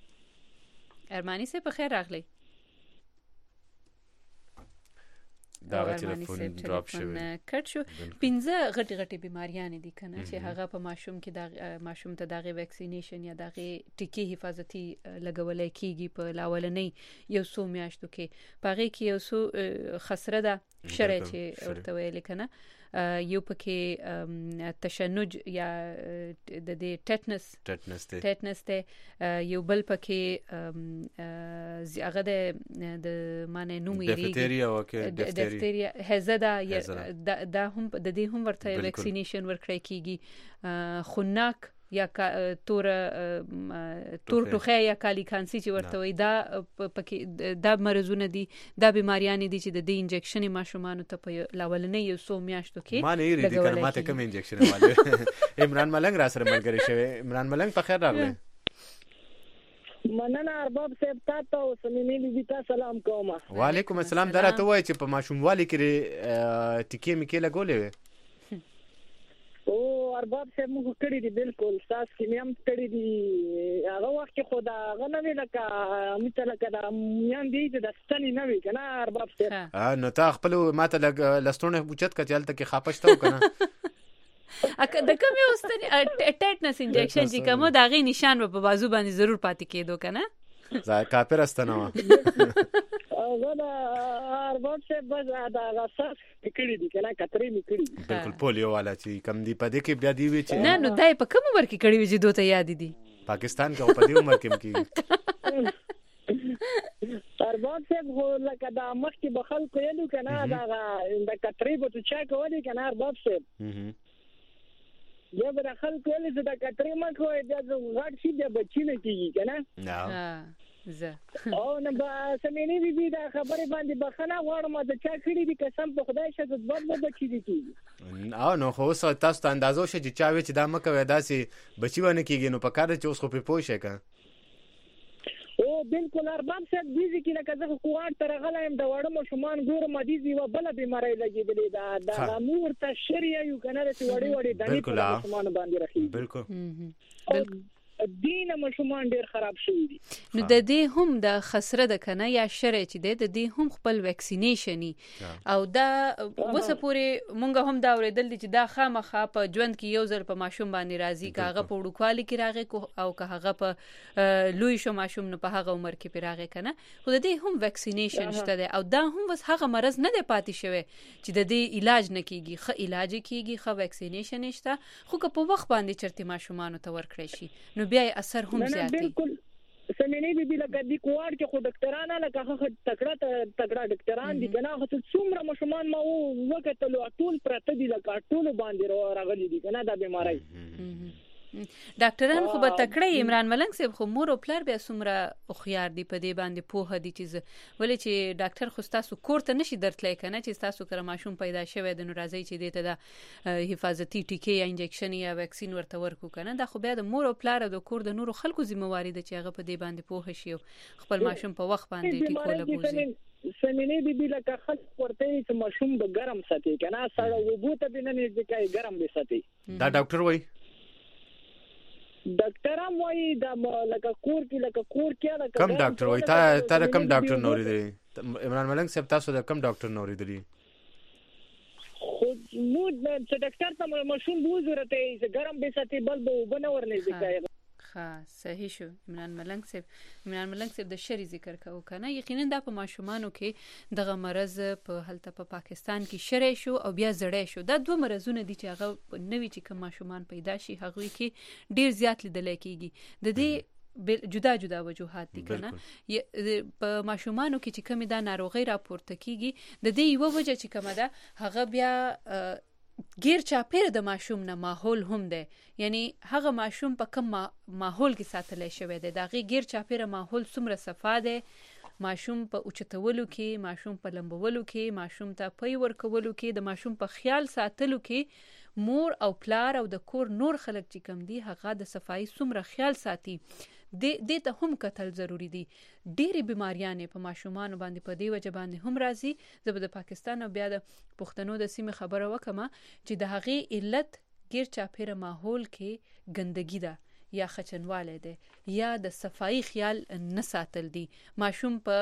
A: ارمانی صاحب په خیر راغلی.
B: دا ټلیفون ډراپ شوی
A: کټ شو. پنځه غټي غټي بیماریاں دي کنه چې هغه په ماشوم کې د ماشوم ته دغه ویکسینیشن یا دغه ټیکي حفاظتي لګولای کیږي په لاولنې یو څو میاشتو کې. پاره کې یو څو خسره ده شرع چې ورته ویل کنه، یو پکې تشنج یا د دې ټیټنس
B: ټیټنس ته
A: ټیټنس ته یو بل پکې هغه د معنی نوم یې
B: ډفتریا او کې
A: ډفتریا هزدا دا هم د دې هم ورته ویکسینیشن ورکړی کیږي. خنک یا تور تور ټوخه یا کالی کانسی چې ورته وي دا پکې دا مرزونه دي، دا بیماریاں دي چې د دې انجکشن ماشومان ته په لاولنې یو څو میاشتو کې
B: ما نه یې دي کنه ماته کوم انجکشن والے. عمران ملنګ را سره ملګری شوی. عمران ملنګ په خیر راغلی.
J: مننه ارباب صاحب تاسو او سمینی بي تاسو سلام کوم.
B: وعلیکم السلام. درته وای چې په ماشوم والی کې ټیکې میکې لګولې وي.
J: او ارباب صاحب موږ کړی دي بالکل ساس کې مم کړی دي. هغه وخت کې خدا غنه وی لکه متل کدا میان دي د ستنی نه وی کنه ارباب صاحب.
B: ها نو تا خپل ماته لګ لستونه بوچت کچل ته کې خاپشتو کنه.
A: اګه د کومه واستنی ټیټنس انجکشن چې کومه دغه نشان په بازو باندې ضرور پاتې کېدو کنه.
B: زای کاپر استنه
J: هغه دا ارباب صاحب بس دا غساس کړی دي کنه کترې میکړي.
B: بالکل پولیو والا چې کم دی پدې کې بیا دی وی چې
A: نه نو دای په کوم عمر کې کړی وی چې دوته یاد دي
B: پاکستان کې په دې عمر کې کې
J: ارباب صاحب هو لکه دا مخ کې بخل کوي کنه دا د کترې په تو چا کوي کنه ارباب صاحب یا به داخل کولی چې دا کترې ما کوي دا غټ شي د بچی نه کیږي کنه.
A: نه زه
J: او نه با سمینی بي بي دا خبره باندې بخنه غواړم د چا کړی دي قسم په خدای شه د بد بچی دي کیږي.
B: او نو خو تاسو ته اندازو شي چې چا وی چې دا مکه ودا سي بچی ونه کیږي نو په کار چې اوس خو په پوه شي کا.
J: او بالکل ارباب صاحب دې کې لکه زه کوړ تر غلایم د وړو مشمان ګورم دي دی و بل بیماری لګیدلې دا د مور ته شریه یو کنه چې وړي وړي د دې مشمان باندې راخي.
B: بالکل
J: بالکل دین مشمان ډیر خراب شوی دي.
A: نو د دې هم د خسره د کنه یا شرع چې د دې هم خپل ویکسینیشنی او دا وسه پوری مونږ هم دا اوریدل دي چې دا خامخا په ژوند کې یو ځل په ماشوم باندې راځي کاغه په وړوکوالي کې راغی او کاغه په لوی شو ماشوم نو په هغه عمر کې پیراغه کنه خو د دې هم ویکسینیشن شته او دا هم بس هغه مرز نه دی پاتې شوی چې د دې علاج نه کیږي، خو علاج کیږي، خو ویکسینیشن شته خو که په وخت باندې چرته ماشومان ته ورکړي شي نو بیا اثر هم زیات دی.
J: بالکل سمینی بي بي لکه د کوړ کې خو ډاکټرانه لکه خو تکړه تکړه ډاکټران دي کنه خو څومره مشمان ما وکړه ټول پرته دي لکه ټول باندې راغلي دي کنه دا بیماری.
A: ډاکټران خو به تکړه. عمران ملنګ صاحب خو مور او پلار بیا څومره خيار دي په دې باندې پوهه دي چې ولې چې ډاکټر خو تاسو کور ته نشي درتلای کنه چې تاسو کړه ماشوم پیدا شوی د نو راځي چې دته د حفاظتي ټیکې یا انجکشن یا ویکسین ورته ورکو کنه دا خو بیا د مور او پلار د کور د نورو خلکو ذمہواری ده چې هغه په دې باندې پوهه شي خپل ماشوم په وخت باندې ټیکول بوزي.
J: سمینی بي بي لکه خلک ورته چې ماشوم به ګرم ساتي کنه سړی وبوته بنه نه ځکه ګرم به ساتي.
B: دا ډاکټر وای
J: ډاکټر موي دا لکه کور کې لکه کور کې لکه
B: کم ډاکټر وای تا تا کم ډاکټر نوري دی. عمران ملنګ صاحب تاسو د کم ډاکټر نوري دی؟
J: خو مو چې ډاکټر ته ماشوم بوزرته چې ګرم به ساتي بل به وبنور نه ځکه.
A: ها صحیح شو. عمران ملنګ صاحب عمران ملنګ صاحب د شری ذکر کوي کنه یقینا دا په ماشومانو کې دغه مرز په هلته په پاکستان کې شری شو او بیا زړې شو. دا دوه مرزونه دي چې هغه نوې چې کوم ماشومان پیدا شي هغه کې ډیر زیات لیدل کېږي. د دې جدا جدا وجوهات دي کنه په ماشومانو کې چې کوم دا ناروغي راپورته کیږي د دې یو وجه چې کومه ده هغه بیا غیر چاپیر د ماشوم نه ماحول هم ده، یعنی هغه ماشوم په کوم ماحول کې ساتل شوی دی دا غیر چاپیر ماحول څومره صفا ده، ماشوم په اوچتولو کې، ماشوم په لمبولو کې، ماشوم ته پي ورکولو کې، د ماشوم په خیال ساتلو کې مور او پلار او د کور نور خلک چې کم دي هغه د صفائی څومره خیال ساتي د دې ته هم کتل ضروری دي. ډېری بیماریاں په ماشومان باندې په دی وجه باندې هم راځي. زه د پاکستان او بیا د پښتنو د سیمه خبره وکم چې د هغې علت غیر چاپیره ماحول کې ګندګي ده یا خچنواله ده یا د صفائی خیال نه ساتل دي. ماشوم په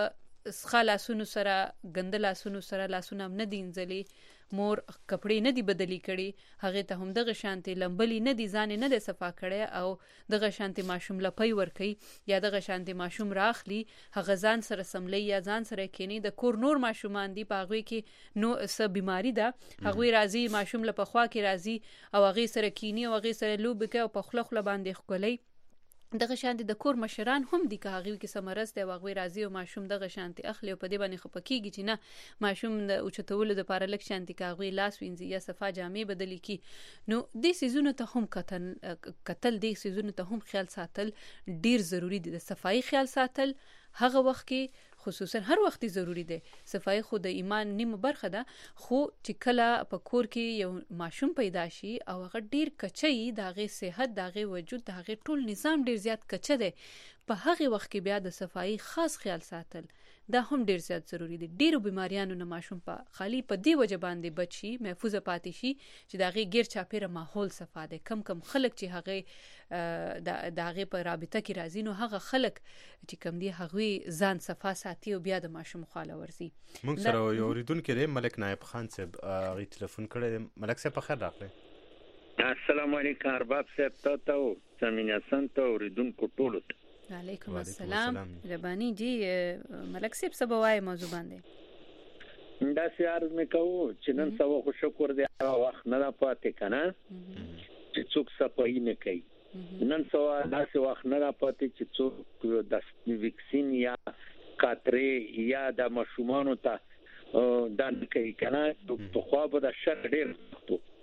A: ښه لاسونو سره ګنده لاسونو سره لاسونه هم نه دي انځلي، مور کپړې نه دي بدلی کړي، هغې ته هم دغه شانتې لمبلي نه دي ځان نه دی صفا کړی او دغه شانتې ماشوم لپی ورکوي یا دغه شانتې ماشوم راخلي هغه ځان سره سملی یا ځان سره کینی. د کور نور ماشومان دي په هغوی کې نو څه بیماری ده، هغوی راځي ماشوم له په خوا کې راځي او هغې سره کینی او هغې سره لوبې کوي او په خوله خوله باندې ښکلوي. دغه شانتې د کور مشران هم دي که هغوی کې څه مرض دی او هغوی راځي او ماشوم دغه شانتې اخلي او په دې باندې خفه کېږي چې نه ماشوم د اوچتولو دپاره لږ شانتې که هغوی لاس وینځي یا صفا جامې بدلې کړي. نو دې څیزونو ته هم کتل کتل دې څیزونو ته هم خیال ساتل ډیر ضروری دي. د صفایي خیال ساتل هغه وخت کې خصوصا هر وخت ضروری دی. صفای خو د ایمان نیمه برخه ده، خو چې کله په کور کې یو ماشوم پیدا شي او هغه ډیر کچه وي، د هغې صحت، د هغې وجود، د هغې ټول نظام ډیر زیات کچه دی، په هغې وخت کې بیا د صفایي خاص خیال ساتل دا هم ډیر زیات ضروری دی. ډیرو بیماریانو نه ماشوم په خالی په دې وجه باندې بچ شي، محفوظه پاتې شي چې د هغې ګیر چاپیره ماحول صفا دی. کم کم خلک چې هغې د هغې په رابطه کې راځي نو هغه خلک چې کم دي هغوی ځان صفا ساتي او بیا د ماشوم خواله ورځي.
B: موږ سره یو اورېدونکی دی ملک نایب خان صاحب، هغې تلیفون کړی دی. ملک صاحب په خیر راغلی.
K: السلام علیکم ارباب صاحب، تا ته او سمین حسن ته اورېدونکو ټولو ته
A: وعلیکم السلام. ربانی جی ملک صاحب څه به وایي موضوع باندې؟
K: داسې عرض مې کوو چې نن سبا خو شکر دی هغه وخت نه ده پاتې که نه چې څوک صفایي نه کوي. نن سبا داسې وخت نه ده پاتې چې څوک د ویکسین یا کاترې یا د ماشومانو ته دا نه کوي که نه. پخوا به د شر ډېر وخت و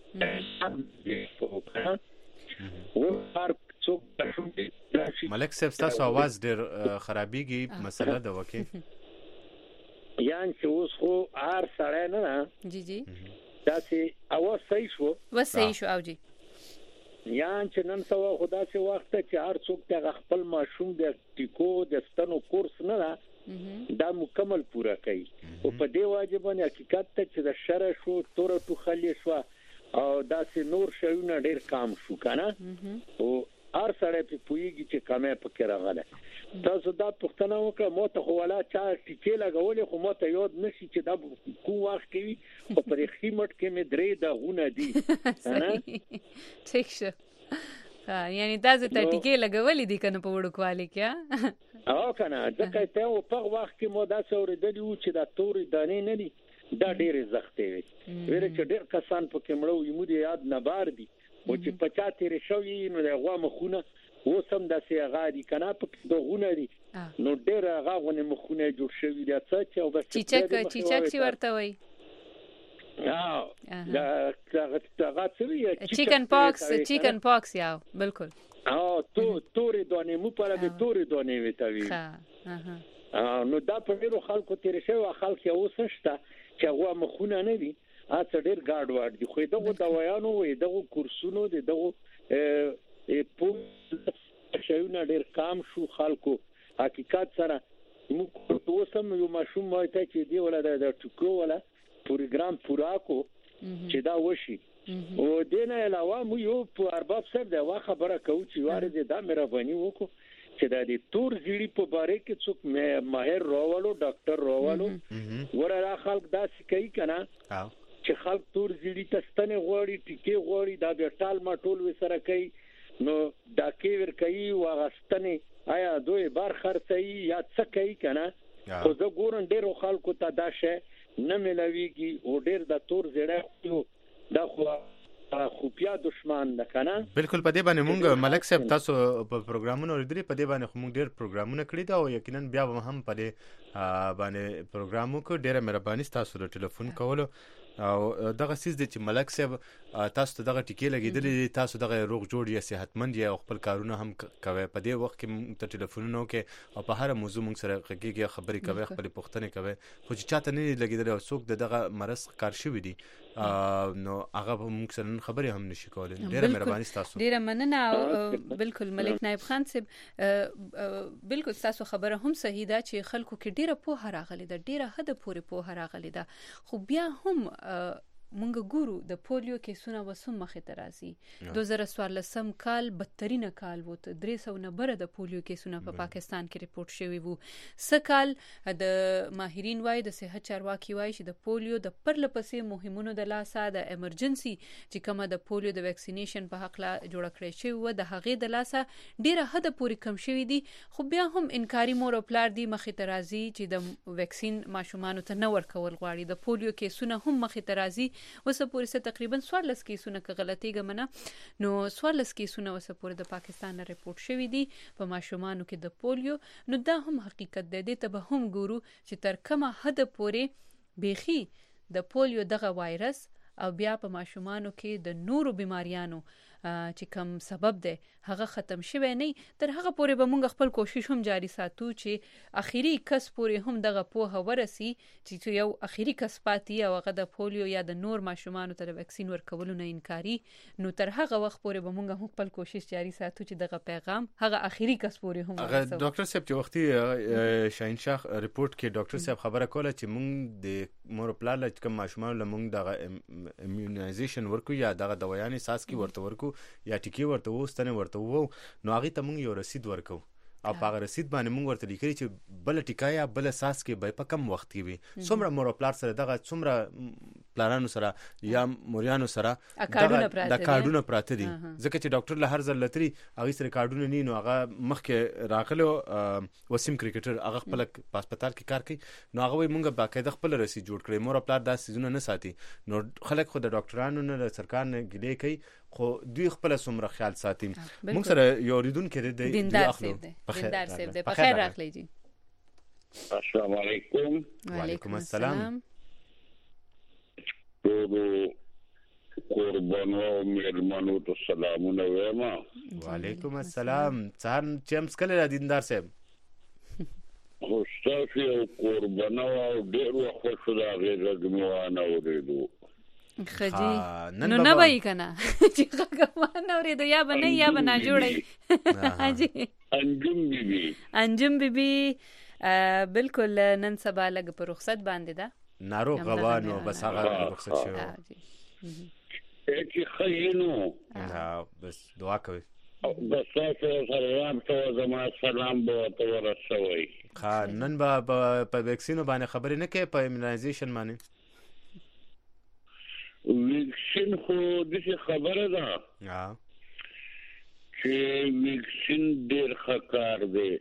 B: ملک صاحب ستاسو आवाज ډېر خرابېږي، مسله ده وکې
K: یان چې اوس خو هر سړی نه ده
A: جی جی
K: داسې اواز صحیح شو
A: بس صحیح شو او جی
K: یان چې نن سبا خو داسې وخت چې هر څوک ته خپل ماشوم د ټیکو د ستنو کورس نه ده دا مکمل پورا کوي او په دې واجب باندې حقیقت ته چې د شر شو توره ټوخلې شو او داسې نور شیونه ډېر کام شو که نه او هر سړی پې پوهېږي چې کمې پکې راغلی. تاسو دا پوښتنه وکړه ما ته خو ولا چا ټیکې لګولې خو ما ته یاد نه شي چې دا کوم وخت کې وي، خو په ریښې مټ کې مې درې داغونه دي.
A: ټیک شو، یعنی تاسو ته ټیکې لګولې دي که نه په وړوکوالي کې؟
K: او که نه ځکه ته په هغه وخت کې ما داسې اورېدلي وو چې دا تورې دانې نه دي دا ډېرې زښتې وي. ویره چې ډېر کسان پکې مړه وي مو د یاد نه بار دي او چې په چا تېرې شوي نو د هغو مخونه اوس هم داسې هغه دي که نه پکې دغونه دي نو ډېر هغه غونې مخونه یې جوړ شوي دي څه چې او بس
A: چیچک چیچک چې ورته وایي
K: هغه څه وي
A: چیکن پاکس چیکن پاکس یا بالکل
K: تورې دانې مو په هغه تورې دانې وي ته وي نو دا په ډېرو خلکو تېرې شوي خلک یې اوس شته چې هغه مخونه نه دي هڅه ډېر ګاډ واډ دي خو دغه دوايانو او دغه کورسونو د دغه په شیونه ډېر کام شو خلکو. حقیقت سره موږ اوس هم یو ماشوم وایي چې دی ولا د ټکو ولا پروګرام پورا کو چې دا وشي او دې نه علاوه مو یو په ارباب صاحب دا خبره کوي چې واره دې دا مهرباني وکړو چې دا د تور زیړی په باره کې څوک ماهر راولو ډاکټر راولو ورته خلک داسې کوي کنه چې خلک تور زیړی ته ستنې غوړي ټیکې غوړي دا به ټال ما ټول وسره کوي نو دا کې ور کوي واغستنې آیا دوی بار خرڅي یا څه کوي کنه خو زه ګورم ډېر خلکو ته دا شی نه ملويږي او ډېر د تور زیړی دا خو خوپیا دشمن ده کنه.
B: بالکل په دې باندې مونږ ملک صاحب تاسو په پروګرامونو لري په دې باندې خو مونږ ډېر پروګرامونه کړی دا او یقینا بیا هم په دې باندې پروګرامو کې ډېر مهرباني تاسو د ټلیفون کولو او دغه سیس د چې ملک صاحب تاسو ته دغه ټیکې لګېدلې تاسو دغه روغ جوړ یا صحتمند یا خپل کارونه هم کوي په دې وخت کې موږ ته ټلیفونونه وکړي او په هر موضوع موږ سره غږیږي خبرې کوي خپلې پوښتنې کوي خو چې چاته نه لګېدلې او څوک د دغه مرض کار شوي دي نو هغه موږ سره خبرې هم نشي کولی. ډېره مهرباني ستاسو.
A: ډېره مننه او بالکل ملک نایب خان صاحب بالکل ستاسو خبره هم صحیح ده چې خلکو کې ډېره پوهه راغلې ده ډېره حده پورې پوهه راغلې ده خو بیا هم مونږ ګورو د پولیو کیسونه وسم مخې ته راځي دوه زره څوارلسم کال بدترینه کال و ته درې سوه نه بره د پولیو کیسونه په پاکستان کې ریپورت شوي وو څه کال د ماهرین وایي د صحت چارواکي وایي چې د پولیو د پرله پسې مهمونو د لاسه د ایمرجنسي چې کومه د پولیو د ویکسینیشن په حق لا جوړه کړې شوې وه د هغې د لاسه ډېره حده پورې کم شوي دي خو بیا هم انکاري مور او پلار دي مخې ته راځي چې د ویکسین ماشومانو ته نه ورکول غواړي د پولیو کیسونه هم مخې ته راځي وسه پورې څه تقریبا څوارلس کیسونه که غلطیږم نه نو څوارلس کیسونه وسه پورې د پاکستان نه ریپورټ شوي دي په ماشومانو کې د پولیو نو دا هم حقیقت دی دې ته به هم ګورو چې تر کومه حده پورې بیخي د پولیو دغه وایرس او بیا په ماشومانو کې د نورو بیماریانو چې کوم سبب دی هغه ختم شوی نه تر هغه پورې به موږ خپل کوشش هم جاری ساتو چې اخیری کس پورې هم دغه پوهه ورسي چې یو اخیری کس پاتې او هغه د پولیو یا د نور ماشومانو ته د ویکسین ورکولو نه انکاري نو تر هغه وخت پورې به موږ هم خپل کوشش جاری ساتو چې دغه پیغام هغه اخیری کس پورې هم ورسوي
B: ډاکټر صاحب چې وختي شاهینشاه ریپورت کې ډاکټر صاحب خبره کوله چې موږ د مور پلار لچ کوم ماشومان لمونږ دغه ایمیونایزیشن ورکو یا دغه دوايانې ساس کی ورته ورکو یا ټیکی ورته وستنه ورته وو نو هغه ته مونږ یو رسید ورکو او په هغه رسید باندې مونږ ورته لیکلي چې بل ټیکا یا بل اساس کې به په کم وخت کې وي څومره مور پلار سره دغه څومره پلانانو سره یا موریانو سره دغه د کارډونه پراته دي ځکه چې ډاکټر له هر ځل لتري هغه سره کارډونه نه نو هغه مخکې راغلو وسیم کرکټر هغه خپل په هسپتال کې کار کوي نو هغه مونږ باقاعده خپل رسید جوړ کړی مور پلار دا سيزونه نه ساتي نو خلک خو د ډاکټرانو نه د سرکار نه ګلې کوي خو دوی خپل سمره خیال ساتي موږ سره یو ریدون کې دی
A: دیندار سیب دی دیندار سیب دی په خیر راغلی جی
L: السلام علیکم
B: وعلیکم السلام
L: ټول قربانو میرمنو ته سلامونه وایم
B: وعلیکم السلام څان چمس کله دیندار سیب
L: خو تاسو قربانو ډیر وخت شو دا غږ اوریدو
A: خجی نو نه وای کنه چې هغه نه اوریدو یا بنه یا بنا جوړي هاجی
L: انجم بیبي
A: انجم بیبي بالکل نن سبا لګ په رخصت باندې ده
B: ناروغ غوانو بس هغه رخصت شو
L: چې خینو
B: بس دعا کوي
L: بس تاسو سلام ته زما سلام به تو ورسوي
B: خان نن با په ویکسینو باندې خبرې نه کوي په ایمونایزیشن باندې
L: ویکسین خو دغه خبره ده چې ویکسین ډېر ښه کار دی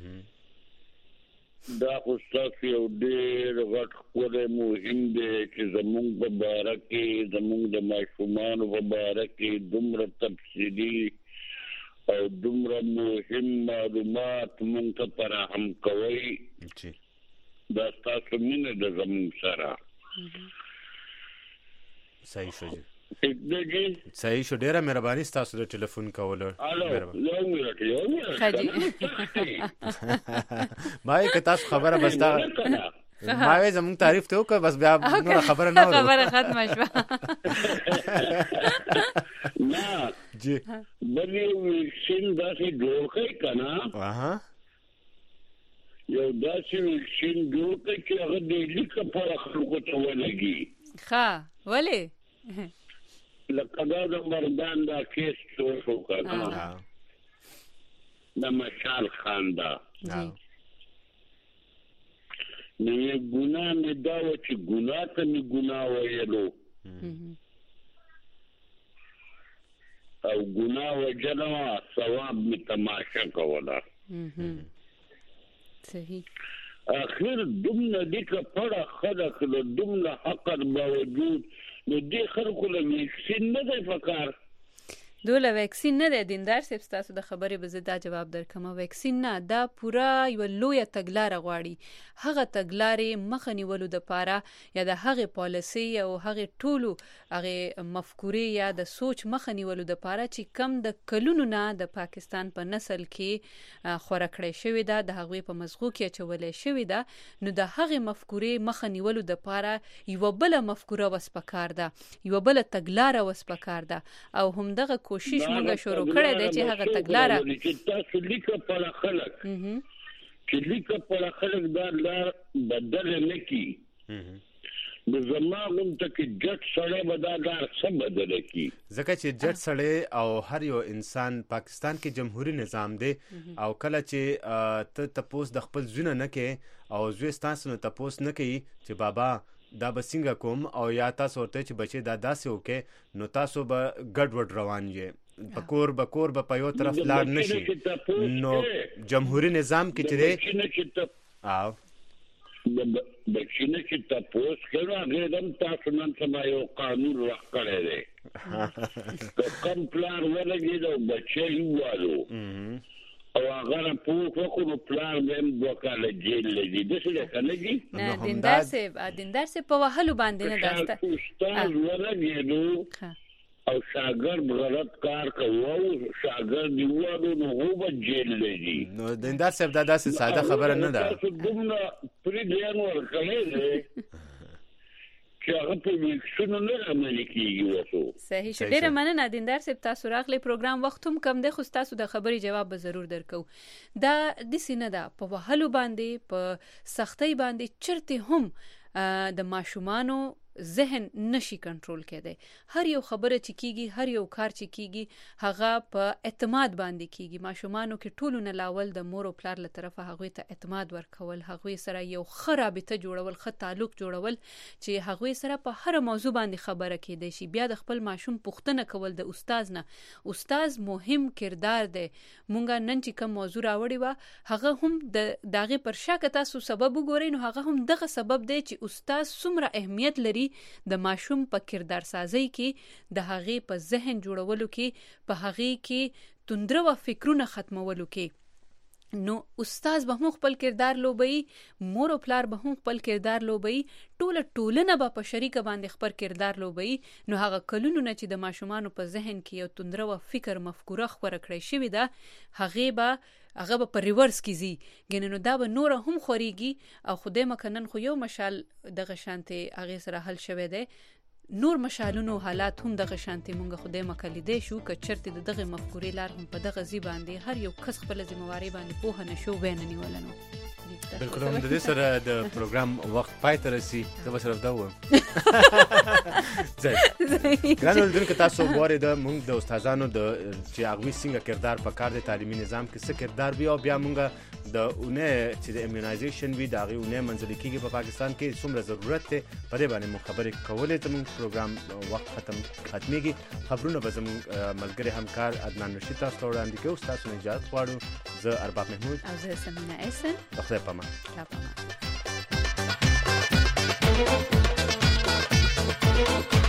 L: دا خو ستاسو یو ډېر غټ ښکلی مهم دی چې زموږ په باره کې زموږ د ماشومانو په باره کې دومره تفصیلي او دومره مهم معلومات موږ ته فراهم کوئ دا ستاسو مینه ده زموږ سره
B: صحیح شو جی صحیح شو ډیره مهرباني تاسو د ټلیفون کولو
L: یو منټ یو منټ
B: ما یې تاسو خبره بس تا ما یې زموږ تعریف ته وکړ بس بیا نور خبره نه وره
A: خبره ختمه شوه
L: نه
B: جی
L: بلې ویکسین داسې جوړ کړئ که نه
B: اها
L: یو داسې ویکسین جوړ کړئ چې هغه ډیلي کپاره خلکو ته ولګي
A: ښه ولې
L: لکه دا د مردان دا کیس جوړ شو که نه د مشال خان دا نو یې ګناه مې دا وه چې ګناه ته مې ګناه ویلو او ګناه وجنه وه ثواب مې تماشه کوله
A: صحیح
L: اخر دومره دې کپړه خلک له دومره حقر باوجود نو دې خلکو له ویکسین نه دی پکار
A: دوله ویکسین نه دی دیندار صاحب ستاسو د خبرې به زه دا جواب درکم ویکسین نه دا پوره یوه لویه تګلاره غواړي هغه تګلارې مخه نیولو دپاره یا د هغې پالیسۍ او هغې ټولو هغې مفکورې یا د سوچ مخه نیولو دپاره چې کم د کلونو نه د پاکستان په نسل کې خوره کړی شوې ده د هغوی په مزغو کې اچولی شوې ده نو د هغې مفکورې مخه نیولو دپاره یوه بله مفکوره وس پکار ده یوه بله تګلاره وس پکار ده او همدغه کوشش مونږ شروع کړی دی چې هغه تګلاره
L: چې تاسو لیکه پړه خلک چې لیکه پړه خلک دا لار بدل نه کړي د زما غونته کې جټ سړی به دا کار څه بدله کړي
B: ځکه چې جټ سړی او هر یو انسان پاکستان کې جمهوری نظام دی او کله چې ته تپوس د خپل زوی نه کې او زوی ستاسو نه تپوس نه کوي چې بابا دا به څنګه کوم او یا تاسو ورته چې بچي دا داسې وکړي نو تاسو به ګډ وډ روان یې بکور بکور به په یو طرف لاړ نشي نو جمهوری نظام کې چې او
L: بچینه چې تاسو کله هغه دم تاسو نن سبا یو قانون راکړی دی کوم پلان ولګي دا بچي یوالو او هغه په کوم پلان هم وکاله جیل لګي د څه کنه
A: نه دیندار سیب دیندار سیب په وهلو باندې نه داسته
L: استاد ولګي نو او شاګرد غلط کار کوي او شاګرد دیوالو نو هو به جیل لګي
B: نو دیندار صاحب دا داسې ساده خبره نه ده
L: تاسو دومره پری دیان ورکړی دی چې هغه په ویکسونو نه عملي کېږي وسو
A: صحیح شو ډېره مننه دیندار صاحب تاسو راغلی پروګرام وخت هم کم دی خو تاسو د خبرې جواب به ضرور درکو دا داسې نه ده په وهلو باندې په سختۍ باندې چرته هم د ماشومانو ذهن نشي کنټرول کېدی هر یو خبره چې کیږي هر یو کار چې کیږي هغه په اعتماد باندې کیږي ماشومانو کې ټولو نه لاول د مور او پلار له طرفه هغه ته اعتماد ورکول هغه سره یو خرابته جوړول خ تعلق جوړول چې هغه سره په هر موضوع باندې خبره کېدی شي بیا د خپل ماشوم پوښتنه کول د استاد نه استاد مهم کردار دی مونږه نن چې کوم موضوع راوړی و هغه هم د داغه پر شک تاسو سبب وګورئ نو هغه هم دغه سبب دی چې استاد څومره اهمیت لري د ماشوم په کردار سازی کې د هغې په ذهن جوړولو کې په هغې کې تندره و فکرونه ختمولو کې نو استاد به هم خپل کردار لوبوي مور او پلار به هم خپل کردار لوبوي ټوله ټولنه به په شریکه باندې خپل کردار لوبوي نو هغه کلونو نه چې د ماشومانو په ذهن کې یو تندره و فکر مفکوره خپره کړی شوې ده هغې به هغه به په ریورس کې زی ګنې نو دا به نور هم خوريږي او خدای مکنن خو یو مشال دغه شانتي هغه سره حل شوه دی نور مشالونو حالات هم دغه شانتي مونږ خدای مکلیدې شو ک چرته دغه مفکورې لار هم په دغه زی باندې هر یو کس خپل ذمہواری باندې په نشو ویننی ولنو
B: بالکل هم د دې سره د پروګرام وخت پای ته رسي زه به صرف دا وایم ځکه ګران ولدونکو تاسو غواړئ د موږ د استادانو د چې هغوی څنګه کردار په کار د تعلیمي نظام کې څه کردار وي او بیا موږ د اونۍ چې د امیونایزیشن وي د هغې اونۍ منځلې کېږي په پاکستان کې څومره ضرورت دی په دې باندې موږ خبرې کولې ته موږ پروګرام وخت ختم ختمېږي خبرونه به زموږ ملګری همکار عدنان رشید تاسو ته وړاندې کوو ستاسو نه اجازت غواړو زه ارباب محمود
A: او زه سمینا احسن
B: د خدای په امان
A: Thank you.